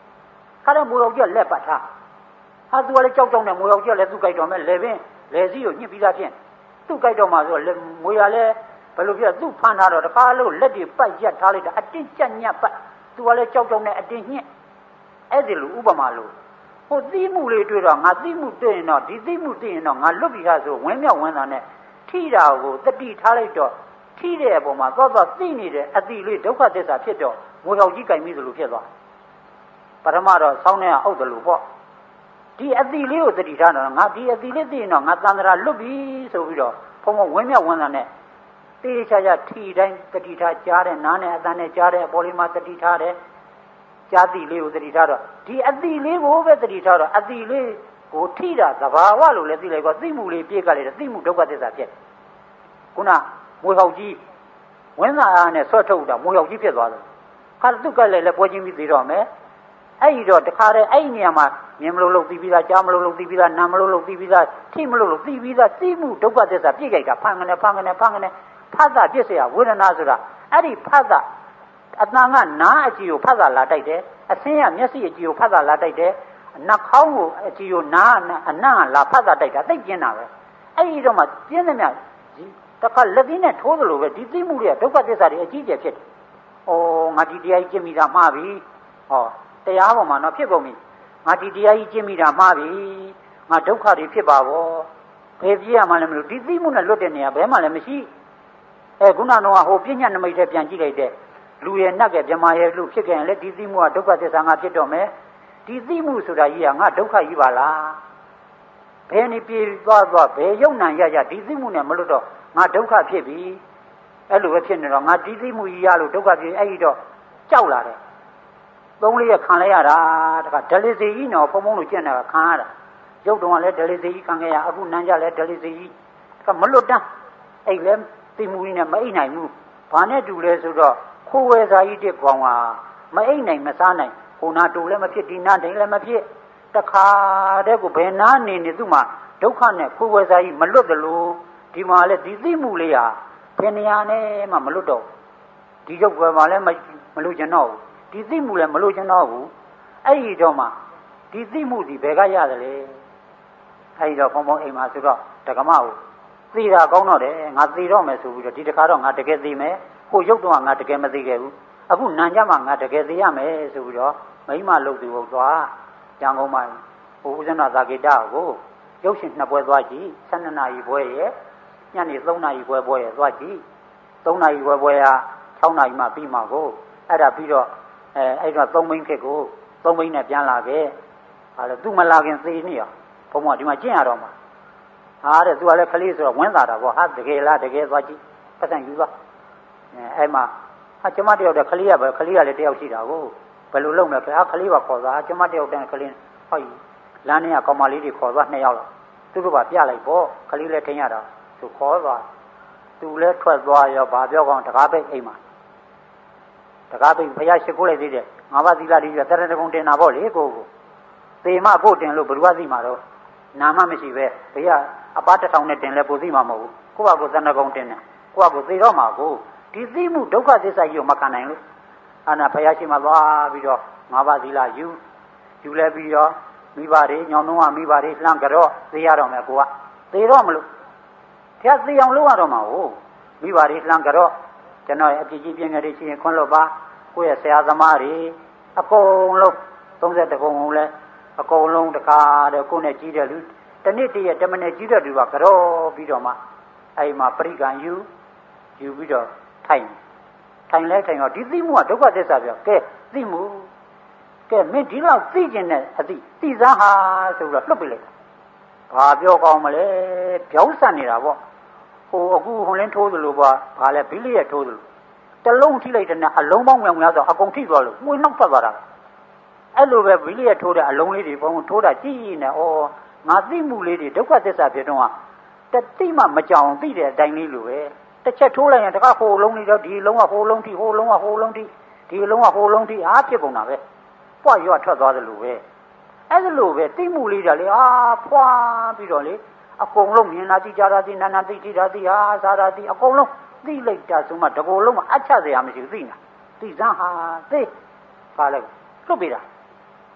ခါတဲ့မိုးရောက်ကြီးလက်ပတ်ထားဟာသူကလည်းကြောက်ကြောက်နဲ့မိုးရောက်ကြီးလည်းသူ့ကြိုက်တော်မဲ့လေပင်လေစည်းကိုညှစ်ပြီးသားဖြင့်သူ့ကြိုက်တော်မှာဆိုမိုးရလည်းဘယ်လိုပြသူ့ဖမ်းထားတော့တခါလို့လက်တွေပတ်ရက်ထားလိုက်တာအတင်းကြက်ညက်ပတ်သူကလည်းကြောက်ကြောက်နဲ့အတင်းညှစ်အဲ့ဒီလိုဥပမာလို့ဟိုသိမှုလေးတွေ့တော့ငါသိမှုတွေ့ရင်တော့ဒီသိမှုသိရင်တော့ငါလွတ်ပြီသားဆိုဝင်းမြောက်ဝင်းသားနဲ့ထိတာကိုတတိထားလိုက်တော့ထိတဲ့အပေါ်မှာသွားသွားသိနေတဲ့အတိလေးဒုက္ခသစ္စာဖြစ်တော့မိုးရောက်ကြီးကြိုင်မိသလိုဖြစ်သွားပထမတော့ဆောင်းနေအောက်တယ်လို့ပေါ့ဒီအတိလေးကိုတတိထားတော့ငါဒီအတိလေးသိရင်တော့ငါသံဃာလွတ်ပြီဆိုပြီးတော့ဘုံဘုံဝင်းမြောက်ဝင်းသားနဲ့တေးချာချာထီတိုင်းတတိထားကြားတဲ့နားနဲ့အတန်းနဲ့ကြားတဲ့အပေါ်လေးမှာတတိထားတယ်ကြားတိလေးကိုတတိထားတော့ဒီအတိလေးကိုပဲတတိထားတော့အတိလေးကိုထိတာသဘာဝလို့လည်းသိလိုက်တော့သိမှုလေးပြေးကလေးသိမှုဒုက္ခသစ္စာဖြစ်ခုနမွေဟောက်ကြီးဝင်းသားအားနဲ့ဆွတ်ထုတ်တာမွေဟောက်ကြီးဖြစ်သွားတယ်ခါတုတ်ကလည်းလည်းပွဲချင်းပြီးသေးတော့မယ်အဲ့ဒီတော့တခါတည်းအဲ့ဒီနေရာမှာမြင်မလို့လို့သိပြီးသားကြားမလို့လို့သိပြီးသားနားမလို့လို့သိပြီးသားထိမလို့လို့သိပြီးသားသိမှုဒုက္ခသစ္စာပြည့်ကြိုက်တာဖန်ကနေဖန်ကနေဖန်ကနေဖတ်တာပြည့်စရာဝေဒနာဆိုတာအဲ့ဒီဖတ်တာအတန်ကနားအကြည့်ကိုဖတ်တာလာတိုက်တယ်အဆင်းကမျက်စိအကြည့်ကိုဖတ်တာလာတိုက်တယ်နှာခေါင်းကိုအကြည့်ကိုနားအနံ့ကလာဖတ်တာတိုက်တာသိပြင်းတာပဲအဲ့ဒီတော့မှပြင်းတဲ့မြတ်တခါလက်သီးနဲ့ထိုးသလိုပဲဒီသိမှုတွေကဒုက္ခသစ္စာတွေအကြီးကျယ်ဖြစ်တယ်။အော်ငါဒီတရားကြီးကျင့်မိတာမှားပြီ။ဟောတရားပေါ်မှာတော့ဖြစ်ကုန်ပြီ။ငါဒီတရားကြီးကျင့်မိတာမှားပြီ။ငါဒုက္ခတွေဖြစ်ပါဘော။ဘယ်ပြည့်ရမှလည်းမလို့ဒီသိမှုနဲ့လွတ်တဲ့နေရာဘယ်မှလည်းမရှိ။အဲခုနကတော့ဟိုပြဉ္ညာနမိတ်ထဲပြန်ကြည့်လိုက်တဲ့လူရဲ့နတ်ရဲ့မြမရဲ့လူဖြစ်ခဲ့ရင်လေဒီသိမှုကဒုက္ခသစ္စာငါဖြစ်တော့မယ်။ဒီသိမှုဆိုတာကြီးကငါဒုက္ခကြီးပါလား။ဘယ်နေပြေသွားသွားဘယ်ယုံနံရရဒီသိမှုနဲ့မလွတ်တော့ငါဒုက္ခဖြစ်ပြီအဲ့လိုပဲဖြစ်နေတော့ငါဒီသိမှုကြီးရလို့ဒုက္ခဖြစ်အဲ့ဒီတော့ကြောက်လာတယ်သုံးလေးရခံလိုက်ရတာတခါဒလီစီကြီးနော်ဖုံဖုံလို့ကျင့်တာခံရတာရုပ်တော်ကလည်းဒလီစီကြီးခံခဲ့ရအခုနန်းကြလည်းဒလီစီကြီးကမလွတ်တန်းအဲ့လည်းသိမှုကြီးနဲ့မအိပ်နိုင်ဘူးဘာနဲ့တူလဲဆိုတော့ခိုးဝဲစာကြီးတစ်ကောင်ဟာမအိပ်နိုင်မစားနိုင်ဟိုနာတူလည်းမဖြစ်ဒီနာတိန်လည်းမဖြစ်တခါတည်းကိုဘယ်နာနေနေသူ့မှာဒုက္ခနဲ့ခိုးဝဲစာကြီးမလွတ်တယ်လို့ဒီမှာလည်းဒီသိမှုလေးဟာဘယ်နေရာနဲ့မှမလွတ်တော့ဒီရုပ်ကမှလည်းမလွတ်ကျင်တော့ဘူးဒီသိမှုလည်းမလွတ်ကျင်တော့ဘူးအဲ့ဒီတော့မှဒီသိမှုဒီဘယ်ကရတယ်လဲအဲ့ဒီတော့ဘုံဘုံအိမ်မှာဆိုတော့ဓကမကိုသိတာကောင်းတော့တယ်ငါသိတော့မယ်ဆိုပြီးတော့ဒီတခါတော့ငါတကယ်သိမယ်ဟိုရုပ်တော့ငါတကယ်မသိခဲ့ဘူးအခုနန်ကြမှာငါတကယ်သိရမယ်ဆိုပြီးတော့မိမလုပ်သူဟုတ်သွားရန်ကုန်မှာဟိုဦးဇနာသာကေတကိုရုပ်ရှင်နှစ်ပွဲသွားကြည့်ဆယ်နှစ်နာရီပွဲရဲ့ညနေသုံးနာရီပွဲပွဲရသွားကြည့်သုံးနာရီပွဲပွဲက၆နာရီမှပြီးမှာကိုအဲ့ဒါပြီးတော့အဲအဲ့တော့သုံးမိန်းခက်ကိုသုံးမိန်းနဲ့ပြန်လာခဲ့ဟာလေသူမလာခင်သေနေရောဘုံမဒီမှာကျင့်ရတော့မှာဟာတဲ့သူကလည်းခလေးဆိုတော့ဝင်းသာတာပေါ့ဟာတကယ်လားတကယ်သွားကြည့်ပတ်စံယူသွားအဲအဲ့မှာဟာကျမတယောက်တည်းခလေးကပဲခလေးကလည်းတယောက်ရှိတာကိုဘယ်လိုလုပ်မလဲခလေးပါခေါ်သွားကျမတယောက်တည်းခလေးဟောလမ်းထဲကကောင်မလေးတွေခေါ်သွားနှစ်ယောက်လောက်သူတို့ကပြလိုက်ပေါ့ခလေးလည်းထင်ရတာသူခေါ်သွားသူလည်းထွက်သွားရောဘာပြောကောင်းတကားပိတ်အိမ်မှာတကားပိတ်ဘုရားရှိခိုးလိုက်သေးတယ်ငါးပါးသီလတွေပြတရဏဂုံတင်တာပေါ့လေကိုကိုသေမဖို့တင်လို့ဘယ်သူကသိမှာတော့နာမမရှိပဲဘုရားအပားတစ်ထောင်နဲ့တင်လဲပိုသိမှာမဟုတ်ဘူးကိုယ့်ဘာကိုတရဏဂုံတင်တယ်ကိုယ့်ဘာကိုသေတော့မှာကိုဒီသိမှုဒုက္ခသစ္စာကြီးကိုမခံနိုင်လို့အာနာဘုရားရှိမှသွားပြီးတော့ငါးပါးသီလယူယူလဲပြီးတော့မိဘတွေညောင်နှုံးကမိဘတွေလှမ်းကြတော့သေရတော့မယ်ကိုကသေတော့မလို့ဖျက်သိအောင်လုပ်ရတော့မှာဟုတ်မိဘတွေလှမ်းကြတော့ကျွန်တော်ရဲ့အကြည့်ကြီးပြင်းငယ်တွေရှိရင်ခွန်းလို့ပါကိုယ့်ရဲ့ဆရာသမားတွေအကုန်လုံးသုံးဆယ်တကုံလုံးလဲအကုန်လုံးတခါတည်းကိုယ်နဲ့ကြီးတဲ့လူတနေ့တည်းရဲ့တမနဲ့ကြီးတဲ့လူကကြောပြီးတော့မှအဲ့မှာပရိကံယူယူပြီးတော့ထိုင်ထိုင်လဲထိုင်တော့ဒီသိမှုကဒုက္ခသစ္စာပြောကဲသိမှုကဲမင်းဒီလောက်သိကျင်တဲ့အသိသိစားဟာဆိုပြီးတော့လွတ်ပြလိုက်ဘာပြောကောင်းမလဲပြောင်းဆန်နေတာပေါ့ဟိုအခုဟိုလင်းထိုးသလိုပါဘာလဲဘီလီရဲ့ထိုးသလိုတလုံးထိလိုက်တဲ့နဲ့အလုံးပေါင်းမြောင်များဆိုအကုန်ထိသွားလို့ငွေနှောက်ထွက်သွားတာအဲ့လိုပဲဘီလီရဲ့ထိုးတဲ့အလုံးလေးတွေဘုံထိုးတာကြည့်နေဩငါသိမှုလေးတွေဒုက္ခသစ္စာဖြစ်တော့တတိမှမကြောင်သိတဲ့အတိုင်းလေးလိုပဲတစ်ချက်ထိုးလိုက်ရင်တခါဟိုလုံးလေးတော့ဒီလုံးကဟိုလုံးထိဟိုလုံးကဟိုလုံးထိဒီလုံးကဟိုလုံးထိအားဖြစ်ကုန်တာပဲပွားရွတ်ထွက်သွားတယ်လို့ပဲအဲ့ဒါလိုပဲသိမှုလေးတာလေအာဖွာပြီးတော့လေအကုန်လုံးမြင်တာသိကြတာသိနာနာသိကြတာသိဟာစားတာသိအကုန်လုံးသိလိုက်တာဆိုမှတကောလုံးမှအချစရာမရှိဘူးသိနာသိစမ်းဟာသိပါလိုက်လွတ်ပြီလား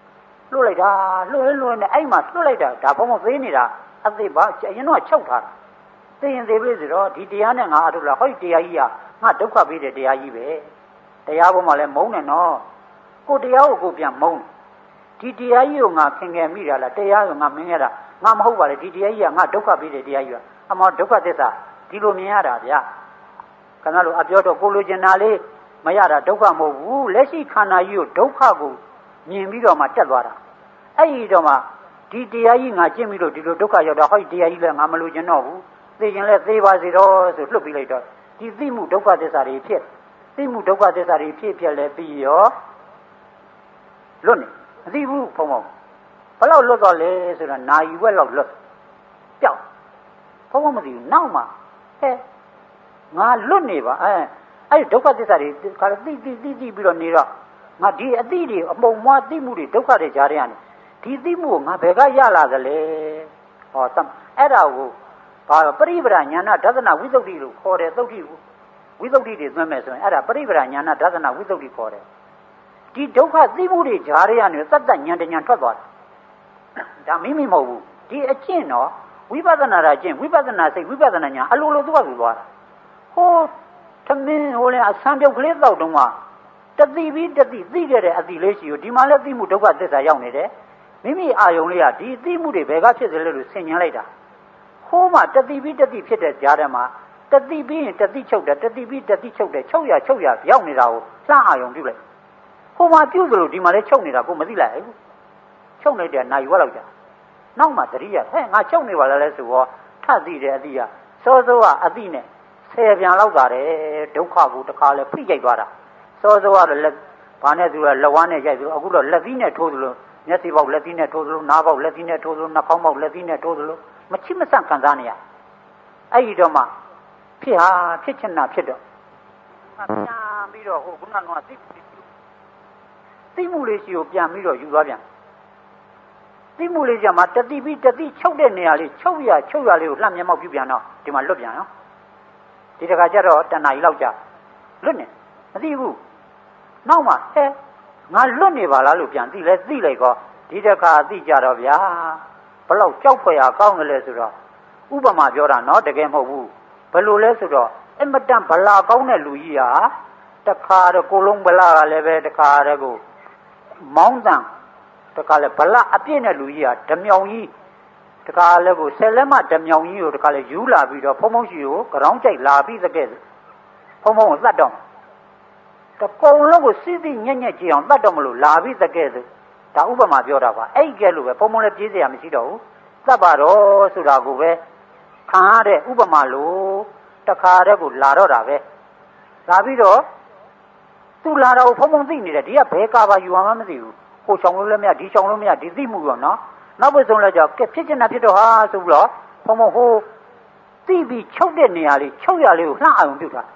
လွတ်လိုက်တာလွတ်လွတ်နဲ့အဲ့မှာလွတ်လိုက်တာဒါဘုံဘုံသေးနေတာအသေးပါအရင်တော့ချုပ်ထားတာသိရင်သေးပြီဆိုတော့ဒီတရားနဲ့ငါအထုလားဟောဒီတရားကြီးကငါဒုက္ခပေးတဲ့တရားကြီးပဲတရားပေါ်မှာလည်းမုန်းနဲ့နော်ကိုတရားကိုကိုပြန်မုန်းဒီတရားကြီးကိုငါခင်ငယ်မိတာလားတရားကိုငါမင်းရတာငါမဟုတ်ပါလေဒီတရားကြီးကငါဒုက္ခပေးတဲ့တရားကြီးကအမောဒုက္ခသစ္စာဒီလိုမြင်ရတာဗျာခဏလိုအပြောတော့ကိုလိုချင်တာလေးမရတာဒုက္ခမဟုတ်ဘူးလက်ရှိခန္ဓာကြီးကိုဒုက္ခကိုမြင်ပြီးတော့မှတက်သွားတာအဲ့ဒီတော့မှဒီတရားကြီးငါကျင့်ပြီးလို့ဒီလိုဒုက္ခရောက်တာဟောဒီတရားကြီးလည်းငါမလိုချင်တော့ဘူးသိရင်လည်းသိပါစေတော့ဆိုလွတ်ပြီးလိုက်တော့ဒီသိမှုဒုက္ခသစ္စာတွေဖြစ်သိမှုဒုက္ခသစ္စာတွေဖြစ်ဖြစ်လဲပြီးရောလွတ်နေမသိဘူးဘုံဘုံဘယ်လောက်လွတ်တော့လဲဆိုတော့နာယီဝက်လောက်လွတ်ပျောက်ဘုံဘုံမသိဘူးနောက်မှဟဲ့ငါလွတ်နေပါအဲအဲ့ဒီဒုက္ခသစ္စာတွေခါသိသိသိသိပြီးတော့နေတော့ငါဒီအသိတွေအပုံမွားသိမှုတွေဒုက္ခတွေကြားရရတယ်ဒီသိမှုကိုငါဘယ်ကရလာသလဲဟောအဲ့ဒါကိုဘာပရိပဒညာဏဒသနာဝိသုဒ္ဓိလို့ခေါ်တယ်သုဒ္ဓိဝိသုဒ္ဓိတွေသွင်းမယ်ဆိုရင်အဲ့ဒါပရိပဒညာဏဒသနာဝိသုဒ္ဓိခေါ်တယ်ဒီဒုက္ခသိမှုတွေကြားရရတယ်သတ္တဉာဏ်ဉာဏ်ထွက်သွားတယ်ဒါမိမိမဟုတ်ဘူးဒီအကျင့်တော့ဝိပဿနာရာကျင့်ဝိပဿနာစိတ်ဝိပဿနာဉာဏ်အလိုလိုသူ့ဘာသူသွားတာဟိုသမင်းဟိုလည်းအဆံပြုတ်ကလေးတောက်တုံးကတတိပြီးတတိသိခဲ့တဲ့အတိလေးရှိကိုဒီမှာလည်းသိမှုဒုက္ခသစ္စာရောက်နေတယ်မိမိအာယုံလေးကဒီသိမှုတွေဘယ်ကဖြစ်စေလဲလို့ဆင်ញင်လိုက်တာဟိုးမှတတိပြီးတတိဖြစ်တဲ့ကြားထဲမှာတတိပြီးရင်တတိချုပ်တယ်တတိပြီးတတိချုပ်တယ်ချုပ်ရချုပ်ရရောက်နေတာကိုလှအာယုံပြုလိုက်ဟိုမှာပြုသလိုဒီမှာလည်းချုပ်နေတာကိုမသိလိုက်ဘူးချုပ်နေတယ်နိုင်ဝက်လောက်ကြာနောက်မှတတိယဟဲ့ငါချုပ်နေပါလားလဲဆိုတော့ထသိတယ်အတိကစောစောကအတိနဲ့ဆယ်ပြန်လောက်တာတယ်ဒုက္ခကိုတခါလဲဖိကြိုက်သွားတာစောစောကတော့လက်ဘာနဲ့သူကလက်ဝါးနဲ့ရိုက်သူအခုတော့လက်သီးနဲ့ထိုးသလိုမျက်စိပေါက်လက်သီးနဲ့ထိုးသလိုနားပေါက်လက်သီးနဲ့ထိုးသလိုနှာခေါင်းပေါက်လက်သီးနဲ့ထိုးသလိုမချစ်မဆန့်ခံစားနေရအဲ့ဒီတော့မှဖြစ်ဟာဖြစ်ချင်တာဖြစ်တော့ပြန်ပြီးတော့ဟိုခုနကသိသိမှုလေးရှိကိုပြန်ပြီးတော့ယူသွားပြန်သိမှုလေးကြမှာတတိပြီးတတိချုပ်တဲ့နေရာလေးချုပ်ရချုပ်ရလေးကိုလှမ်းမျက်မှောက်ပြုပြန်တော့ဒီမှာလွတ်ပြန်နော်ဒီတခါကျတော့တဏှာကြီးလောက်ကြလွတ်နေမသိဘူးနောက်မှဟဲငါလွတ်နေပါလားလို့ပြန်သိလဲသိလိုက်ကောဒီတခါသိကြတော့ဗျာဘလောက်ကြောက်ဖွယ်ရကောင်းတယ်လဲဆိုတော့ဥပမာပြောတာနော်တကယ်မဟုတ်ဘူးဘယ်လိုလဲဆိုတော့အမတန်ဗလာကောင်းတဲ့လူကြီးဟာတခါတော့ကိုလုံးဗလာကလည်းပဲတခါတည်းကိုမောင်းတန်တခါလဲဗလာအပြည့်နဲ့လူကြီးဟာဓမြောင်ကြီးတခါလဲကိုဆယ်လက်မဓမြောင်ကြီးကိုတခါလဲယူလာပြီးတော့ဖုံဖုံရှိကိုကြောင်းကြိုက်လာပြီးတကယ်ဖုံဖုံကိုသတ်တော့တကုံလုံးကိုစီးစီးညက်ညက်ကြည့်အောင်သတ်တော့မလို့လာပြီးတကယ်ဆိုဒါဥပမာပြောတာပါအဲ့ကဲလို့ပဲဖုံဖုံလည်းပြေးစရာမရှိတော့ဘူးသတ်ပါတော့ဆိုတာကိုပဲခံရတဲ့ဥပမာလို့တခါတည်းကိုလာတော့တာပဲလာပြီးတော့သူလာတော့ဖုံဖုံသိနေတယ်ဒီကဘဲကာပါယူအောင်မသိဘူးဟိုချောင်းလို့လည်းမရဒီချောင်းလို့မရဒီသိမှုရောနော်နောက်ပဲဆုံးလဲကြောက်ကဲဖြစ်ချင်တာဖြစ်တော့ဟာဆိုပြီးတော့ဖုံဖုံဟိုသိပြီးချုပ်တဲ့နေရာလေးချုပ်ရလေးကိုလှအောင်ပြုတ်တာ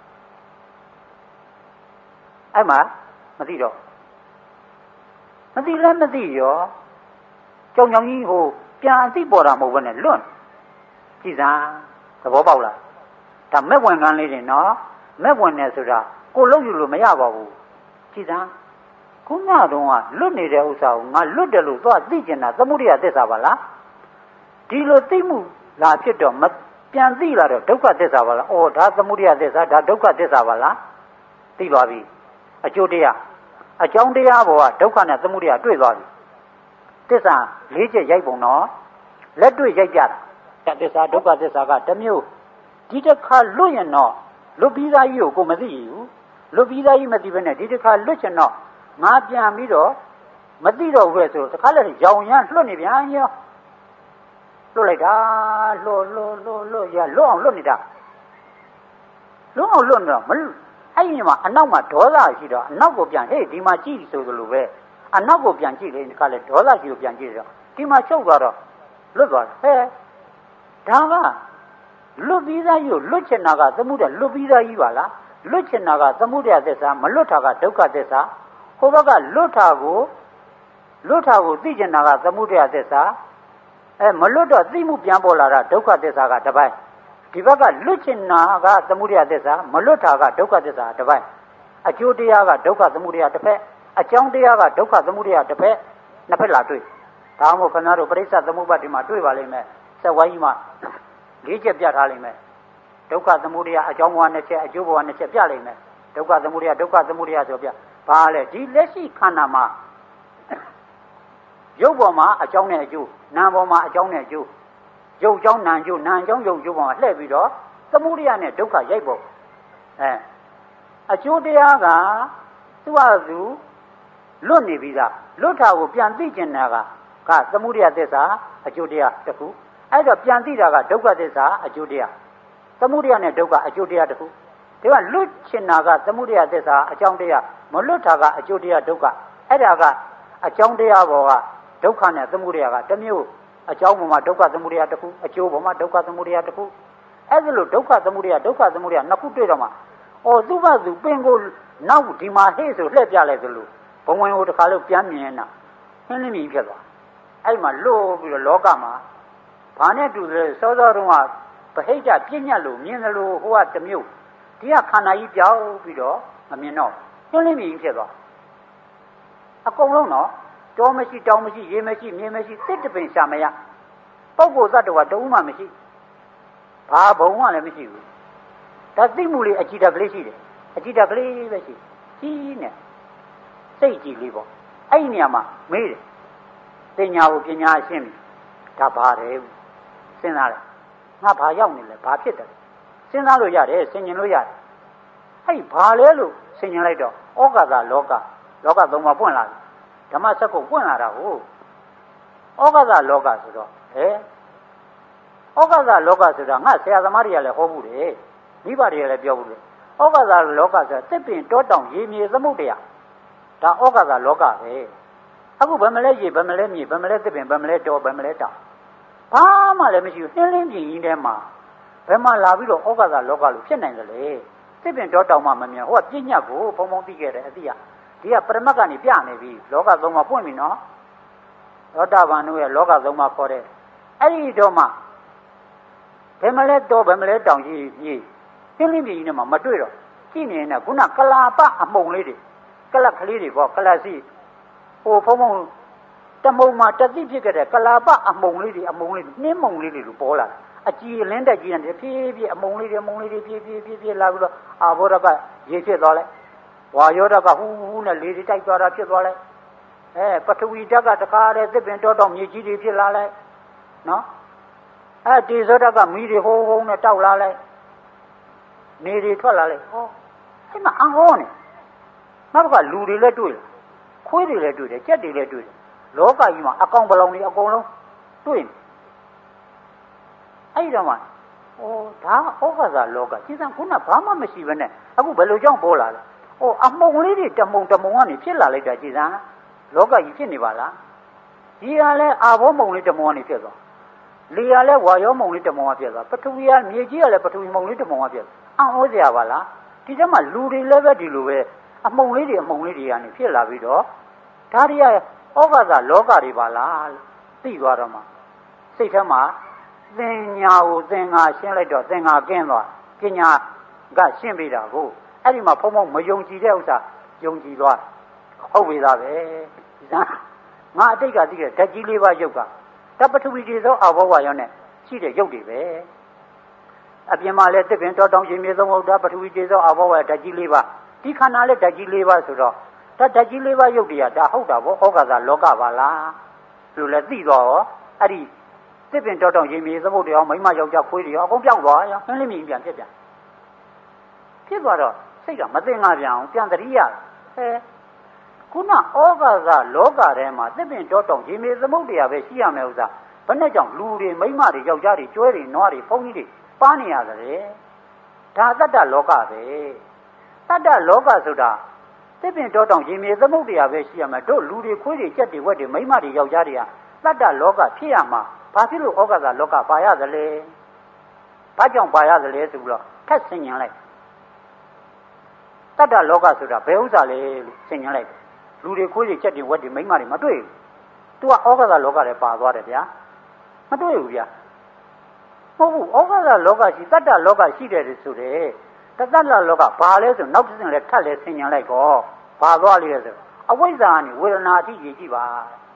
အဲ့မှာမသိတော့မသိလည်းမသိရောကြောင်ကြောင်ကြီးဟိုပြန်အသိပေါ်တာမဟုတ်ဘဲနဲ့လွတ်ကြည်စမ်းသဘောပေါက်လားဒါမဲ့ဝင်ကန်းလေးတွေနော်မဲ့ဝင်နေဆိုတာကိုလုံးယူလို့မရပါဘူးကြည်စမ်းခုနကတော့လွတ်နေတဲ့ဥစ္စာကိုငါလွတ်တယ်လို့သွားသိကျင်တာသမုဒိယသစ္စာပါလားဒီလိုသိမှုလာဖြစ်တော့မပြန်သိလာတော့ဒုက္ခသစ္စာပါလားအော်ဒါသမုဒိယသစ္စာဒါဒုက္ခသစ္စာပါလားသိသွားပြီအကျိုးတရားအကြောင်းတရားဘောကဒုက္ခနဲ့သမုဒိယတွေ့သွားပြီသစ္စာလေးချက်ရိုက်ပုံတော့လက်တွေ့ရိုက်ကြတာသစ္စာဒုက္ခသစ္စာကတစ်မျိုးဒီတစ်ခါလွတ်ရင်တော့လွတ်ပြီးသားကြီးကိုကိုမသိဘူးလွတ်ပြီးသားကြီးမသိဘဲနဲ့ဒီတစ်ခါလွတ်ချင်တော့ငါပြန်ပြီးတော့မသိတော့ဘူးလေဆိုတော့တစ်ခါလည်းရောင်ရမ်းလွတ်နေပြန်ရောလွတ်လိုက်တာလွတ်လွတ်လွတ်လွတ်ရလွတ်အောင်လွတ်နေတာလွတ်အောင်လွတ်နေတော့မအဲ့ဒီမှာအနောက်မှာဒေါသရှိတော့အနောက်ကိုပြန်ဟေ့ဒီမှာကြည့်ဆိုသလိုပဲအနောက်ကိုပြန်ကြည့်လေဒီကလည်းဒေါသရှိကိုပြန်ကြည့်တော့ဒီမှာချုပ်သွားတော့လွတ်သွားတယ်ဟဲ့ဒါကလွတ်ပြီးသားကြီးကိုလွတ်ချင်တာကသမုဒ္ဒလွတ်ပြီးသားကြီးပါလားလွတ်ချင်တာကသမုဒ္ဒသစ္စာမလွတ်တာကဒုက္ခသစ္စာဟိုဘက်ကလွတ်တာကိုလွတ်တာကိုသိချင်တာကသမုဒ္ဒသစ္စာအဲမလွတ်တော့သိမှုပြန်ပေါ်လာတာဒုက္ခသစ္စာကတစ်ပိုင်းဒီဘက်ကလွတ်ချင်တာကသမုဒယသစ္စာမလွတ်တာကဒုက္ခသစ္စာတစ်ပိုင်းအကျိုးတရားကဒုက္ခသမုဒယတစ်ဖက်အကြောင်းတရားကဒုက္ခသမုဒယတစ်ဖက်နှစ်ဖက်လာတွေ့ဒါမှမဟုတ်ခင်ဗျားတို့ပရိစ္ဆေသမုပ္ပါဒ်ဒီမှာတွေ့ပါလိမ့်မယ်ဆက်ဝိုင်းမှာလေးချက်ပြထားလိမ့်မယ်ဒုက္ခသမုဒယအကြောင်းဘဝနှစ်ချက်အကျိုးဘဝနှစ်ချက်ပြလိမ့်မယ်ဒုက္ခသမုဒယဒုက္ခသမုဒယဆိုပြဘာလဲဒီလက်ရှိခန္ဓာမှာရုပ်ပေါ်မှာအကြောင်းနဲ့အကျိုးနာမ်ပေါ်မှာအကြောင်းနဲ့အကျိုးရုပ်အကြောင်းနာမ်အကျိုးနာမ်အကြောင်းရုပ်အကျိုးပေါ်မှာလှည့်ပြီးတော့သမုဒယနဲ့ဒုက္ခရိုက်ပေါ်အဲအကျိုးတရားကသူ့ဟာသူလွတ်နေပြီးသားလွတ်တာကိုပြန်သိကျင်တာကကသမုဒယသစ္စာအကျိုးတရားတစ်ခုအဲ့တော့ပြန်သိတာကဒုက္ခသစ္စာအကျိုးတရားသမုဒယနဲ့ဒုက္ခအကျိုးတရားတစ်ခုဒီကလွတ်ချင်တာကသမုဒယသစ္စာအကြောင်းတရားမလွတ်တာကအကျိုးတရားဒုက္ခအဲ့ဒါကအကြောင်းတရားပေါ်ကဒုက္ခနဲ့သမုဒယကတစ်မျိုးအကြောင်းပေါ်မှာဒုက္ခသမုဒယတစ်ခုအကျိုးပေါ်မှာဒုက္ခသမုဒယတစ်ခုအဲ့ဒါလို့ဒုက္ခသမုဒယဒုက္ခသမုဒယနှစ်ခုတွေ့တော့မှဩသူ့ဘာသူပင်ကိုနောက်ဒီမှာဟဲ့ဆိုလှည့်ပြလိုက်သလိုဘုံဝင်ကိုတစ်ခါလို့ပြန်မြင်နေတာဟင်းလင်းမြင်ဖြစ်သွားအဲ့မှာလို့ပြီးတော့လောကမှာဘာနဲ့တူလဲစောစောတုန်းကဗဟိတပြည့်ညတ်လို့မြင်တယ်လို့ဟိုကတစ်မျိုးဒီကခန္ဓာကြီးပြောင်းပြီးတော့မမြင်တော့ဟင်းလင်းမြင်ဖြစ်သွားအကုန်လုံးတော့တောမရှိတောင်မရှိရေမရှိမြေမရှိတစ်တပင်ရှာမရပုဂ္ဂိုလ်သတ္တဝါတဦးမှမရှိဘာဘုံမှလည်းမရှိဘူးဒါသိမှုလေးအကြည့်တကလေးရှိတယ်အကြည့်တကလေးပဲရှိကြီးနဲ့စိတ်ကြည့်လေးပေါ့အဲ့ဒီနေရာမှာမေးတယ်ပညာကိုပညာရှင်းပြီဒါပါတယ်စဉ်းစားလိုက်ငါဘာရောက်နေလဲဘာဖြစ်တယ်စဉ်းစားလို့ရတယ်ဆင်ញင်လို့ရတယ်အဲ့ဘာလဲလို့ဆင်ញင်လိုက်တော့ဩဃာတလောကလောကသုံးပါးပွင့်လာတယ်ဓမ္မစက်ကိုပွင့်လာတာကိုဩဃာတလောကဆိုတော့ဟဲဩဃာတလောကဆိုတာငါဆရာသမားတွေကလည်းဟောဘူးတယ်မိဘတွေကလည်းပြောဘူးတယ်ဩဃာတလောကဆိုတာတစ်ပင်တောတောင်ရေမြေသမုဒ္ဒရာဒါဩဃာတလောကပဲအခုဗမလဲရေဗမလဲမြေဗမလဲတစ်ပင်ဗမလဲတောဗမလဲတောင်ဘာမှလည်းမရှိဘူးနှင်းလင်းပြင်ကြီးထဲမှာဘယ်မှာလာပြီးတော့ဩဃာတလောကလို့ဖြစ်နိုင်တယ်လေတစ်ပင်တောတောင်မှမမြင်ဟိုကပြည့်ညတ်ကိုဘုံဘုံသိခဲ့တယ်အတိကဒီကပရမတ်ကနေပြနေပြီလောကသုံးပါးပွင့်ပြီနော်သောတာပန်တို့ရဲ့လောကသုံးပါးခေါ်တဲ့အဲ့ဒီတော့မှဘယ်မလဲတော့ဘယ်မလဲတောင်ကြီးကြီးသင်းလင်းပြည်ကြီးနဲ့မှမတွေ့တော့ကြည့်နေတဲ့ခုနကလာပအမှုံလေးတွေကလတ်ကလေးတွေပေါ့ကလတ်စီဟိုဖုံဖုံတမုံမှာတသိဖြစ်ခဲ့တဲ့ကလာပအမှုံလေးတွေအမှုံလေးနှင်းမုံလေးတွေလို့ပေါ်လာတာအကြည်လင်းတက်ကြီးတဲ့ဖြည်းဖြည်းအမှုံလေးတွေအမှုံလေးတွေဖြည်းဖြည်းဖြည်းဖြည်းလာပြီးတော့အာဘောဓကရေဖြစ်သွားလိုက်ဝါယောဓကဟူးဟူးနဲ့လေတွေတိုက်သွားတာဖြစ်သွားလိုက်အဲပထဝီဓာတ်ကတခါတည်းသစ်ပင်တောတောင်မြေကြီးတွေဖြစ်လာလိုက်နော်အဲဒီဇောဓာတ်ကမီးတွေဟိုးဟိုးနဲ့တောက်လာလိုက်နေတွေထွက်လာလိုက်ဟောအဲ့မှာအံ့ဟောနေနောက်ကလူတွေလည်းတွေ့လာခွေးတွေလည်းတွေ့တယ်ကြက်တွေလည်းတွေ့တယ်လောကကြီးမှာအကောင်ပလောင်တွေအကုန်လုံးတွေ့နေအဲ့ဒီတော့မှဩဒါဩဃာတလောကကြည်စံခုနဘာမှမရှိဘဲနဲ့အခုဘယ်လိုကြောင့်ပေါ်လာလဲဩအမှုံလေးတွေတမုံတမုံကနေဖြစ်လာလိုက်တာကြည်စံလောကကြီးဖြစ်နေပါလားဒီကလည်းအာဘောမုံလေးတမုံကနေဖြစ်သွားလေကလည်းဝါရောမုံလေးတမုံကဖြစ်သွားပထဝီကမြေကြီးကလည်းပထဝီမုံလေးတမုံကဖြစ်အံ့ဩစရာပါလားဒီကျမှလူတွေလည်းပဲဒီလိုပဲအမှုံလေးတွေအမှုံလေးတွေကနေဖြစ်လာပြီးတော့ဒါတွေကဩဃာတလောကတွေပါလားသိသွားတော့မှစိတ်ထဲမှာသင်ညာကိုသင်္ဃာရှင်းလိုက်တော့သင်္ဃာကင်းသွားပညာကရှင်းပြီးတာကိုအဲ့ဒီမှာဖုံဖုံမယုံကြည်တဲ့ဥစ္စာယုံကြည်သွားဟုတ်ပြီသားပဲဒါငါအတိတ်ကသိတဲ့ဓာတ်ကြီးလေးပါးရုပ်ကဓာတ်ပထဝီတွေသောအဘောဝါရောနဲ့ရှိတဲ့ရုပ်တွေပဲအပြင်မှာလည်းတစ်ပင်တောတောင်ရှင်မြေသုံးဟုတ်တာပထဝီတွေသောအဘောဝါဓာတ်ကြီးလေးပါးဒီခန္ဓာလည်းဓာတ်ကြီးလေးပါးဆိုတော့ဓာတ်ဓာတ်ကြီးလေးပါးရုပ်တွေကဒါဟုတ်တာဗောဩဃာတလောကပါလားလို့လည်းသိတော့အဲ့ဒီတစ်ပင်တောတောင်ရှင်မြေသုံးဟုတ်တွေအောင်မိမယောက်ျားခွေးတွေရောအကုန်ပြောက်သွားရောနှင်းလိမ့်မြင်ပြန်ဖြစ်ပြန်ဖြစ်သွားတော့စိတ်ကမသိငါပြန်အောင်ပြန်တတိယဟဲခုနဩဃာတလောကထဲမှာသစ်ပင်တောတောင်ရေမြေသမုဒ္ဒရာပဲရှိရမယ်ဥစ္စာဘယ်နဲ့ကြောင့်လူတွေမိန်းမတွေယောက်ျားတွေကျွဲတွေနွားတွေဖုန်းကြီးတွေပါနေရတယ်ဒါတတ္တလောကပဲတတ္တလောကဆိုတာသစ်ပင်တောတောင်ရေမြေသမုဒ္ဒရာပဲရှိရမယ်တို့လူတွေခွေးတွေကြက်တွေဝက်တွေမိန်းမတွေယောက်ျားတွေကတတ္တလောကဖြစ်ရမှာဘာဖြစ်လို့ဩဃာတလောကပါရသလဲဘာကြောင့်ပါရသလဲဆိုပြီးတော့ထက်ဆင်ញင်လိုက်တတ္တလောကဆိုတာဘယ်ဥစ္စာလဲလို့ဆင်ញင်လိုက်လူတွေခွေးတွေချက်တွေဝက်တွေမိန်းမတွေမတွေ့ဘူး။ तू ကဩဃာတလောကထဲပါသွားတယ်ဗျာ။မတွေ့ဘူးဗျာ။ဟုတ်ဘူးဩဃာတလောကရှိတတ္တလောကရှိတယ်ဆိုတယ်။တတ္တလောကဘာလဲဆိုနောက်တစ်ဆင့်လဲထပ်လဲဆင်ញင်လိုက်ကော။ဘာသွားလိမ့်လဲဆိုအဝိဇ္ဇာကနေဝေဒနာအထိကြည့်ကြည့်ပါ။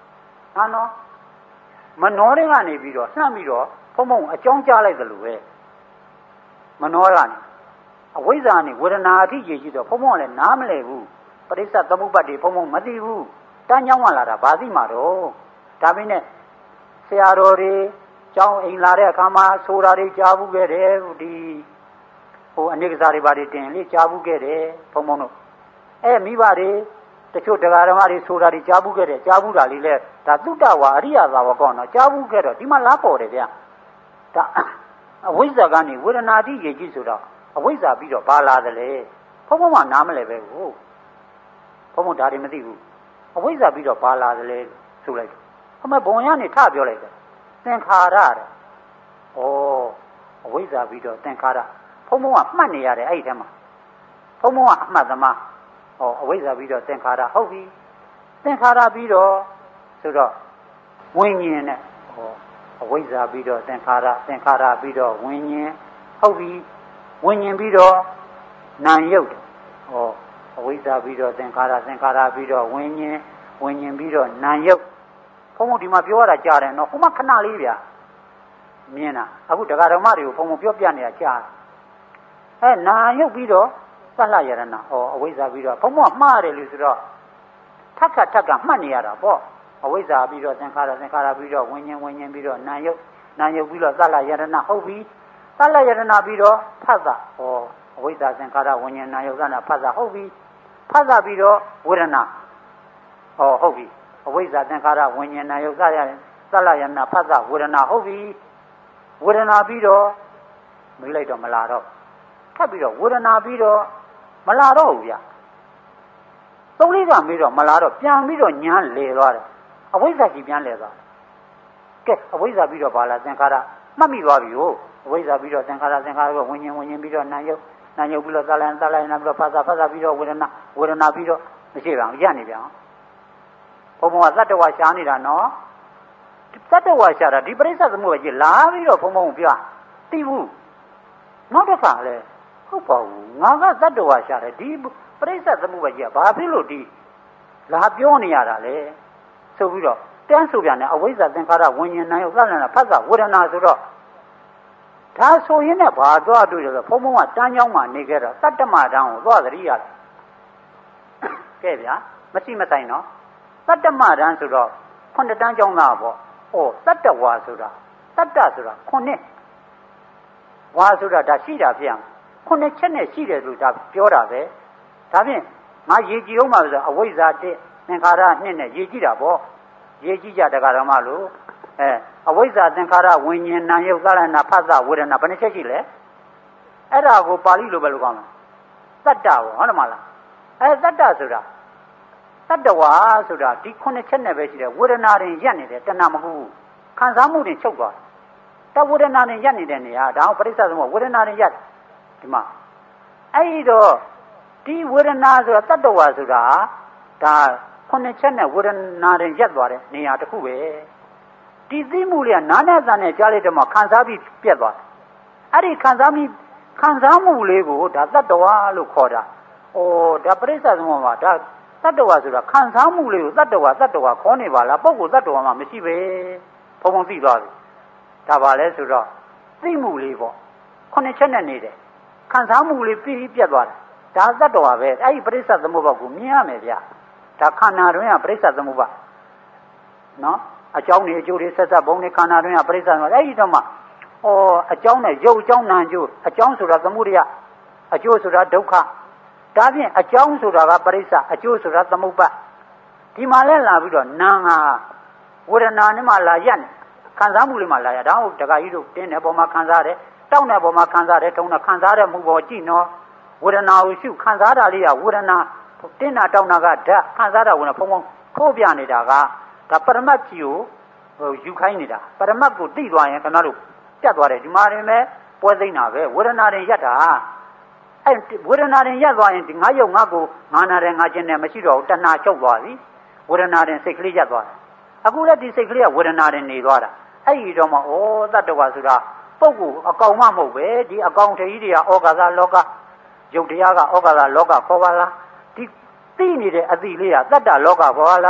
ဟာနော်မနှောတဲ့ကနေပြီးတော့လှမ်းပြီးတော့ဖုံဖုံအကြောင်းကြားလိုက်တယ်လို့ပဲမနှောကနေအဝိဇ္ဇာနဲ့ဝေဒနာအထိရည်ရှိတော့ဖုံဖုံကလည်းနားမလဲဘူးပရိစ္ဆသမုပ္ပါဒ်တွေဖုံဖုံမသိဘူးတန်းကြောင်းကလာတာဘာသိမှာတော့ဒါပေမဲ့ဆရာတော်တွေကျောင်းအိမ်လာတဲ့အခါမှာဆိုတာတွေကြားဘူးခဲ့တယ်ဒီဟိုအနေကစားတွေဘာတွေတင်လေကြားဘူးခဲ့တယ်ဖုံဖုံတို့အဲမိဘတွေတချို့တရားဓမ္မတွေဆိုတာတွေကြားဘူးခဲ့တယ်ကြားဘူးတာလေးလဲဒါသုတ္တဝါအရိယသာဝကောနော်ကြားဘူးခဲ့တော့ဒီမှာလားပေါ်တယ်ဗျာဒါအဝိဇ္ဇာကနေဝေဒနာတိရည်ကြီးဆိုတော့အဝိဇ္ဇာပြီးတော့ဘာလာတယ်လဲဖုံဖုံကနားမလဲပဲကိုဖုံဖုံဒါတွေမသိဘူးအဝိဇ္ဇာပြီးတော့ဘာလာတယ်လဲဆိုလိုက်အမေဘုံရနေထပြောလိုက်တယ်သင်္ခါရတဲ့ဩအဝိဇ္ဇာပြီးတော့သင်္ခါရဖုံဖုံကမှတ်နေရတယ်အဲ့ဒီထဲမှာဖုံဖုံကအမှတ်သမားဟောအဝိဇ္ဇာပြီးတော့သင်္ခါရဟုတ်ပြီသင်္ခါရပြီးတော့ဆိုတော့ဝိညာဉ်နဲ့ဟောအဝိဇ္ဇာပြီးတော့သင်္ခါရသင်္ခါရပြီးတော့ဝိညာဉ်ဟုတ်ပြီဝိညာဉ်ပြီးတော့နာမ်ယုတ်ဟောအဝိဇ္ဇာပြီးတော့သင်္ခါရသင်္ခါရပြီးတော့ဝိညာဉ်ဝိညာဉ်ပြီးတော့နာမ်ယုတ်ဘုံဘုံဒီမှာပြောရတာကြားတယ်နော်ဟိုမှာခဏလေးဗျာမြင်တာအခုတရားဓမ္မတွေကိုဘုံဘုံပြောပြနေတာကြားအဲနာမ်ယုတ်ပြီးတော့သလယရဏဩအဝိဇ္ဇာပြီးတော့ဘုံဘုံကမှားတယ်လို့ဆိုတော့ထပ်ခါထပ်ခါမှတ်နေရတာပေါ့အဝိဇ္ဇာပြီးတော့သင်္ခါရသင်္ခါရပြီးတော့ဝိညာဉ်ဝိညာဉ်ပြီးတော့နာမ်ယုတ်နာမ်ယုတ်ပြီးတော့သလယရဏဟုတ်ပြီသလယရဏပြီးတော့ဖတ်တာဩအဝိဇ္ဇာသင်္ခါရဝိညာဉ်နာမ်ယုတ်သနာဖတ်တာဟုတ်ပြီဖတ်တာပြီးတော့ဝေဒနာဩဟုတ်ပြီအဝိဇ္ဇာသင်္ခါရဝိညာဉ်နာမ်ယုတ်သရသလယရဏဖတ်တာဝေဒနာဟုတ်ပြီဝေဒနာပြီးတော့မေးလိုက်တော့မလာတော့ထပ်ပြီးတော့ဝေဒနာပြီးတော့မလာတော့ဘူးဗျသုံးလေးကမေးတော့မလာတော့ပြန်ပြီးတော့ညာလေသွားတယ်အဝိဇ္ဇာကြီးပြန်လေသွားကဲအဝိဇ္ဇာပြီးတော့ဘာလားသင်္ခါရမှတ်မိသွားပြီဟုတ်အဝိဇ္ဇာပြီးတော့သင်္ခါရသင်္ခါရကဝိညာဉ်ဝိညာဉ်ပြီးတော့နာမ်ယုတ်နာမ်ယုတ်ပြီးတော့သလယသလယနာပြီးတော့ဖသဖသပြီးတော့ဝေဒနာဝေဒနာပြီးတော့မရှိပါဘူးရနေပြန်ဘုံဘုံကသတ္တဝါရှားနေတာနော်သတ္တဝါရှားတာဒီပရိစ္ဆသမုပ္ပါဒ်ကြီးလာပြီးတော့ဘုံဘုံပြောသိဘူးနောက်တစ်ခါလဲဟုတ်ပါဘူးငါကသတ္တဝါရှားတယ်ဒီပရိစ္ဆသမုပ္ပါဒ်ကြီးကဘာဖြစ်လို့ဒီလာပြောနေရတာလဲဆိုပြီးတော့တန်းဆိုပြန်တယ်အဝိဇ္ဇာသင်္ခါရဝิญဉာဏ်နာယုတ်သလနာဖတ်တာဝေဒနာဆိုတော့ဒါဆိုရင်လည်းဘာသွားတွေ့လဲဆိုဘုံဘုံကတန်းချောင်းမှာနေခဲ့တော့တတ္တမတန်းကိုသွားသတိရတယ်ကဲဗျာမရှိမဆိုင်နော်တတ္တမတန်းဆိုတော့ခုနှစ်တန်းချောင်းသားပေါ့ဩတတ္တဝါဆိုတာတတ္တဆိုတာခုနှစ်ဝါဆိုတာဒါရှိတာဖြစ်အောင်ခုနှစ်ချက်နဲ့ရှိတယ်လို့ဒါပြောတာပဲဒါဖြင့်ငါရေကြည်အောင်ပါဆိုအဝိဇ္ဇာတစ်သင်္ခါရနှစ်နဲ့ရေကြည်တာပေါ့ရေကြည်ကြတရားဓမ္မလို့အဲအဝိဇ္ဇာသင်္ခါရဝิญဉာဏ်နာယုတ်သလနာဖသဝေဒနာဘယ်နှချက်ရှိလဲအဲ့ဒါကိုပါဠိလိုပဲလို့ကောင်းလားတတ္တပေါ့ဟုတ်တယ်မလားအဲတတ္တဆိုတာတတ္တဝါဆိုတာဒီခုနှစ်ချက်နဲ့ပဲရှိတယ်ဝေဒနာတွေရက်နေတယ်တဏှာမဟုတ်ဘူးခံစားမှုတွေချုပ်သွားတဝေဒနာတွေရက်နေတဲ့နေရာဒါအောင်ပရိစ္ဆသမုပ္ပါဝေဒနာတွေရက်ဒီမှာအဲ့ဒီတော့ဒီဝေဒနာဆိုတာတတ္တဝါဆိုတာဒါခုနှစ်ချက်နဲ့ဝေဒနာတွေရက်သွားတဲ့နေရာတစ်ခုပဲဒီသိမှုတွေကနာနဲ့သံနဲ့ကြားလိုက်တော့မှခံစားပြီးပြက်သွားတယ်အဲ့ဒီခံစားပြီးခံစားမှုလေးကိုဒါတတ္တဝါလို့ခေါ်တာဩဒါပရိစ္ဆသမုပ္ပါဒါတတ္တဝါဆိုတာခံစားမှုလေးကိုတတ္တဝါတတ္တဝါခေါ်နေပါလားပုဂ္ဂိုလ်တတ္တဝါမှမရှိပဲဘုံဘုံသိသွားပြီဒါပါလဲဆိုတော့သိမှုလေးပေါ့ခုနှစ်ချက်နဲ့နေတယ်ခံစားမှုလေးပြီးပြတ်သွားတယ်ဒါတတ္တဝါပဲအဲ့ဒီပရိစ္ဆသမုပ္ပါကိုမြင်ရမယ်ဗျဒါခန္ဓာတွင်ကပရိစ္ဆသမုပ္ပါနော်အကြောင်းတွေအကျိုးတွေဆက်ဆက်ဘုံတွေခန္ဓာတွင်ကပရိစ္ဆသမုပ္ပါအဲ့ဒီတော့မှဩအကြောင်းနဲ့ရုပ်အကြောင်းနာမ်အကျိုးအကြောင်းဆိုတာသမုဒယအကျိုးဆိုတာဒုက္ခဒါဖြင့်အကြောင်းဆိုတာကပရိစ္ဆအကျိုးဆိုတာသမုပ္ပါဒီမှာလဲလာပြီးတော့နာမ်ဟာဝေဒနာနဲ့မှလာရက်နေခံစားမှုလေးမှလာရဒါဟုတ်တခါကြီးတို့တင်းတဲ့ပုံမှာခံစားတယ်တောက်တဲ့ပုံမှာခံစားတယ်ထုံတဲ့ခံစားတဲ့မှုပေါ်ကြည့်နော်ဝေဒနာကိုရှုခံစားတာလေးကဝေဒနာတင်းတာတောက်တာကဓာတ်ခံစားတာကဖုံဖုံထိုးပြနေတာကဒါပရမတ်ကြီးကိုဟိုယူခိုင်းနေတာပရမတ်ကိုသိသွားရင်ခင်ဗျားတို့ပြတ်သွားတယ်ဒီမှာရင်ပဲပွဲသိနေတာပဲဝေဒနာတွေရက်တာအဲဝေဒနာတွေရက်သွားရင်ဒီငါယုတ်ငါကိုငါနာတယ်ငါကျင်တယ်မရှိတော့ဘူးတဏှာချုပ်သွားပြီဝေဒနာတွေစိတ်ကလေးရက်သွားတယ်အခုလည်းဒီစိတ်ကလေးကဝေဒနာတွေနေသွားတာအဲ့ဒီတော့မှဩတတ္တဝါဆိုတာပုဂ္ဂိုလ်အကောင်မှမဟုတ်ပဲဒီအကောင်တကြီးတွေကဩဃာသလောကယုတ်တရားကဩဃာသလောကခေါ်ပါလားဒီသိနေတဲ့အသည့်လေးကတတ္တလောကခေါ်ပါလား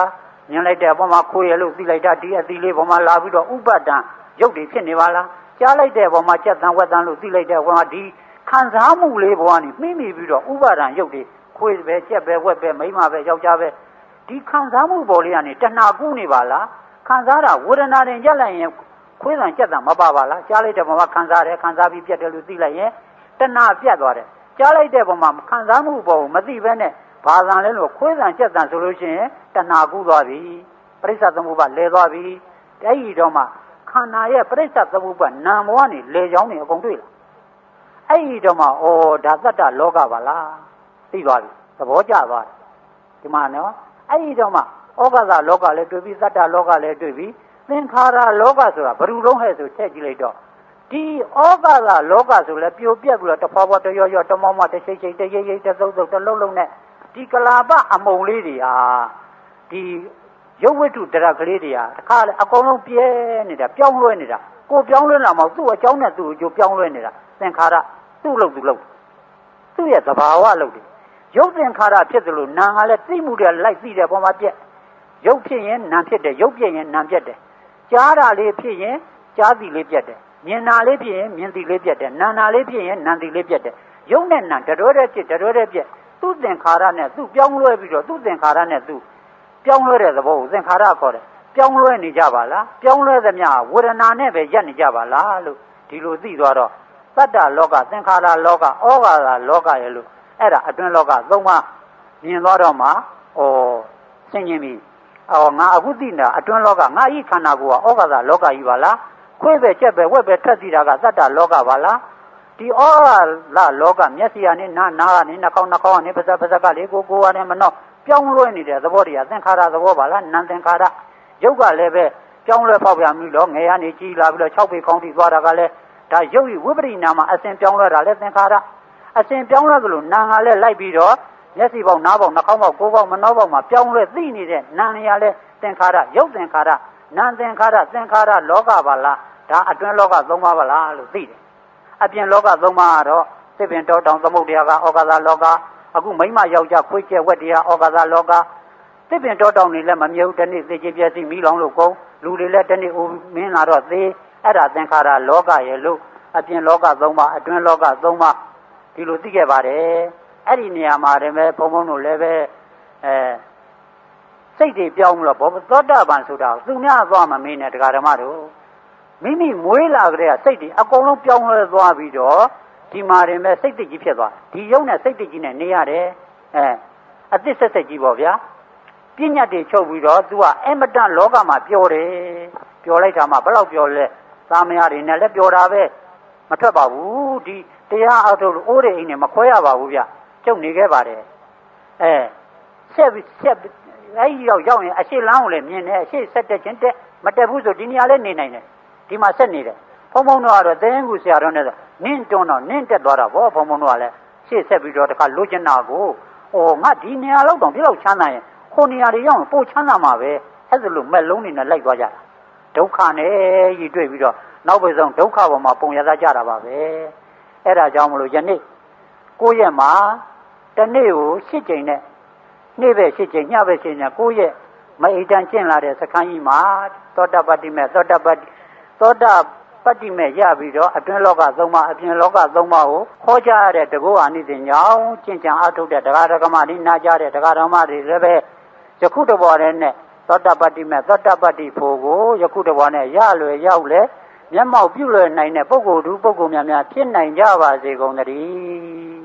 မြင်လိုက်တဲ့အပေါ်မှာခိုးရလို့သိလိုက်တာဒီအသီးလေးပေါ်မှာလာပြီးတော့ဥပဒံရုပ်တွေဖြစ်နေပါလားကြားလိုက်တဲ့အပေါ်မှာကြက်တန်ဝက်တန်လို့သိလိုက်တဲ့အပေါ်မှာဒီခံစားမှုလေးပေါ်ကနေမိမိပြီးတော့ဥပဒံရုပ်တွေခွေးပဲကြက်ပဲဝက်ပဲမိန်းမပဲယောက်ျားပဲဒီခံစားမှုပေါ်လေးကနေတဏှာကူးနေပါလားခံစားတာဝေဒနာတွေရက်လိုက်ရင်ခွေးတန်ကြက်တန်မပါပါလားကြားလိုက်တဲ့ပုံမှာခံစားတယ်ခံစားပြီးပြတ်တယ်လို့သိလိုက်ရင်တဏှာပြတ်သွားတယ်ကြားလိုက်တဲ့ပုံမှာခံစားမှုပေါ်ကိုမသိဘဲနဲ့ဘာသာလဲလို့ခွေးတန်ကြက်တန်ဆိုလို့ရှိရင်တဏှာကူးသွားပြီပရိစ္ဆသမုပ္ပါလဲသွားပြီအဲ့ဒီတော့မှခန္ဓာရဲ့ပရိစ္ဆသမုပ္ပါနာမ်ဘဝနေလေချောင်းနေအကုန်တွေ့လာအဲ့ဒီတော့မှဩဒါသတ္တလောကပါလားသိသွားပြီသဘောကျသွားတယ်ဒီမှာနော်အဲ့ဒီတော့မှဩဃသလောကလည်းတွေ့ပြီသတ္တလောကလည်းတွေ့ပြီသင်္ခါရလောကဆိုတာဘယ်လိုလုံးဟဲ့ဆိုထည့်ကြည့်လိုက်တော့ဒီဩဃသလောကဆိုလဲပြိုပြက်ပြီးတော့တဖွာဖွာတရောရောတမောမောတချိတ်ချိတ်တရိပ်ရိပ်တသုတ်သုတ်တလုံးလုံးနဲ့ဒီကလာပအမုံလေးတွေဟာဒီရုပ်ဝတ္ထုတရကလေးတွေဟာတခါလေအကုန်လုံးပြဲနေတာပြောင်းလဲနေတာကိုပြောင်းလဲလာမှသူ့အကြောင်းနဲ့သူ့အကျိုးပြောင်းလဲနေတာသင်္ခါရသူ့လို့သူ့လို့သူ့ရဲ့သဘာဝလို့တယ်ရုပ်သင်္ခါရဖြစ်တယ်လို့နာမ်ကလည်းသိမှုတွေလိုက်သိတဲ့ပုံမှာပြက်ရုပ်ဖြစ်ရင်နာမ်ဖြစ်တယ်ရုပ်ပြက်ရင်နာမ်ပြက်တယ်ကြားတာလေးဖြစ်ရင်ကြားသည်လေးပြက်တယ်မြင်တာလေးဖြစ်ရင်မြင်သည်လေးပြက်တယ်နာမ်တာလေးဖြစ်ရင်နာမ်သည်လေးပြက်တယ်ရုပ်နဲ့နာမ်တတော်တဲ့ဖြစ်တတော်တဲ့ပြက်သူ့သင်္ခါရနဲ့သူ့ပြောင်းလဲပြီးတော့သူ့သင်္ခါရနဲ့သူ့ပြောင်းလဲတဲ့သဘောကိုသင်္ခါရခေါ်တယ်ပြောင်းလဲနေကြပါလားပြောင်းလဲသမျှဝေဒနာနဲ့ပဲရပ်နေကြပါလားလို့ဒီလိုသိသွားတော့သတ္တလောကသင်္ခါရလောကဩဃာသလောကရဲ့လို့အဲ့ဒါအတွင်းလောကသုံးပါးမြင်သွားတော့မှဩဆင်ញင်ပြီအော်ငါအခုသိနေတာအတွင်းလောကငါဤခန္ဓာကိုယ်ကဩဃာသလောကကြီးပါလားခွေးပဲကြက်ပဲဝက်ပဲထွက်စီတာကသတ္တလောကပါလားဒီဩဃာသလောကမျက်စိကနေနားနားကနေနှာခေါင်းနှာခေါင်းကနေပါးစပ်ပါးစပ်ကလေကိုကိုယ်ကနေမနှောပြောင်းလဲနေတဲ့သဘောတရားသင်္ခါရသဘောပါလားနာမ်သင်္ခါရရုပ်ကလည်းပဲပြောင်းလဲဖောက်ပြန်ပြီးတော့ငယ်ကနေကြီးလာပြီးတော့၆ပေခေါင်းထိသွားတာကလည်းဒါရုပ်ဤဝိပရိနာမှာအစဉ်ပြောင်းလဲတာလည်းသင်္ခါရအစဉ်ပြောင်းလဲသလိုနာမ်ကလည်းလိုက်ပြီးတော့မျက်စိပေါက်နားပေါက်နှာခေါင်းပေါက်ကိုယ်ပေါက်မနှောပေါက်မှာပြောင်းလဲသိနေတဲ့နာမ်ရလည်းသင်္ခါရရုပ်သင်္ခါရနာမ်သင်္ခါရသင်္ခါရလောကပါလားဒါအတွင်းလောကသုံးပါးပါလားလို့သိတယ်အပြင်လောကသုံးပါးကတော့သစ်ပင်တောတောင်သမုဒ္ဒရာကဩဃာသလောကအခုမိမယောက်ျားခွေးကျက်ဝက်တရားဩဃာသလောကသစ်ပင်တောတောင်တွေလည်းမမြုပ်တနေ့သေချေပြည့်စီမီးလောင်လို့ကုန်လူတွေလည်းတနေ့ဦးမင်းလာတော့သေအဲ့ဒါသင်္ခါရလောကရဲ့လို့အပြင်လောကသုံးပါးအတွင်းလောကသုံးပါးဒီလိုသိခဲ့ပါတယ်အဲ့ဒီနေရာမှာတည်းပဲဘုံဘုံတို့လည်းပဲအဲစိတ်တွေပြောင်းလို့ဘောသောတာပန်ဆိုတာသူများသွားမမင်းနဲ့တရားဓမ္မတို့မိမိမွေးလာကြတဲ့စိတ်တွေအကုန်လုံးပြောင်းလဲသွားပြီးတော့ဒီမှာတင်ပဲစိတ်တကြီးဖြစ်သွားဒီယုံနဲ့စိတ်တကြီးနဲ့နေရတယ်အဲအသစ်ဆက်ဆက်ကြီးပေါ့ဗျာပြညတ်တွေချုပ်ပြီးတော့ तू ကအမတန်လောကမှာပျော်တယ်ပျော်လိုက်တာမှဘယ်လောက်ပျော်လဲသားမယားတွေနဲ့လည်းပျော်တာပဲမထွက်ပါဘူးဒီတရားအောက်ထုတ်လို့အိုးတဲ့အိမ်နဲ့မခွဲရပါဘူးဗျကျုပ်နေခဲ့ပါတယ်အဲဆက်ပြီးဆက်အဲ့ဒီရောက်ရောက်ရင်အရှိလန်းကိုလည်းမြင်တယ်အရှိဆက်တက်ခြင်းတက်မတက်ဘူးဆိုဒီနေရာလည်းနေနိုင်တယ်ဒီမှာဆက်နေတယ်ဘုံဘုံတို့ကတော့သင်္ကူဆရာတော်နဲ့နင်းတွန်းတော့နင်းတက်သွားတာဗောဘုံဘုံတို့ကလည်းရှေ့ဆက်ပြီးတော့တခါလိုချင်တာကိုဩငါဒီနေရာလောက်တော့ဒီလောက်ချမ်းသာရင်ခုနေရာတွေရောက်ရင်ပို့ချမ်းသာမှာပဲအဲ့ဒါလို့မဲ့လုံးနေနဲ့လိုက်သွားကြတာဒုက္ခနဲ့ကြီးတွေ့ပြီးတော့နောက်ပဲဆုံးဒုက္ခပေါ်မှာပုံရသားကြတာပါပဲအဲ့ဒါကြောင့်မလို့ယနေ့ကိုယ့်ရဲ့မှာတနေ့ကိုရှစ်ကြိမ်နဲ့နေ့ပဲရှစ်ကြိမ်ညပဲရှစ်ကြိမ်ကိုယ့်ရဲ့မအိတန်ကျင့်လာတဲ့စခန်းကြီးမှာသောတပတ္တိမဲ့သောတပတ္တိသောတပတ္တိမဲ့ရပြီးတော့အတွင်းလောကသုံးပါးအပြင်လောကသုံးပါးကိုခေါ်ကြရတဲ့တကောအာနိသင်ကြောင့်ကျင့်ကြံအားထုတ်တဲ့တရားဓမ္မတွေနာကြတဲ့တရားဓမ္မတွေလည်းပဲယခုတဘောနဲ့သောတပတ္တိမဲ့သောတပတ္တိဖို့ကိုယခုတဘောနဲ့ရလွယ်ရောက်လေမျက်မှောက်ပြုလွယ်နိုင်တဲ့ပုဂ္ဂိုလ်သူပုဂ္ဂိုလ်များများဖြစ်နိုင်ကြပါစေကုန်သတည်း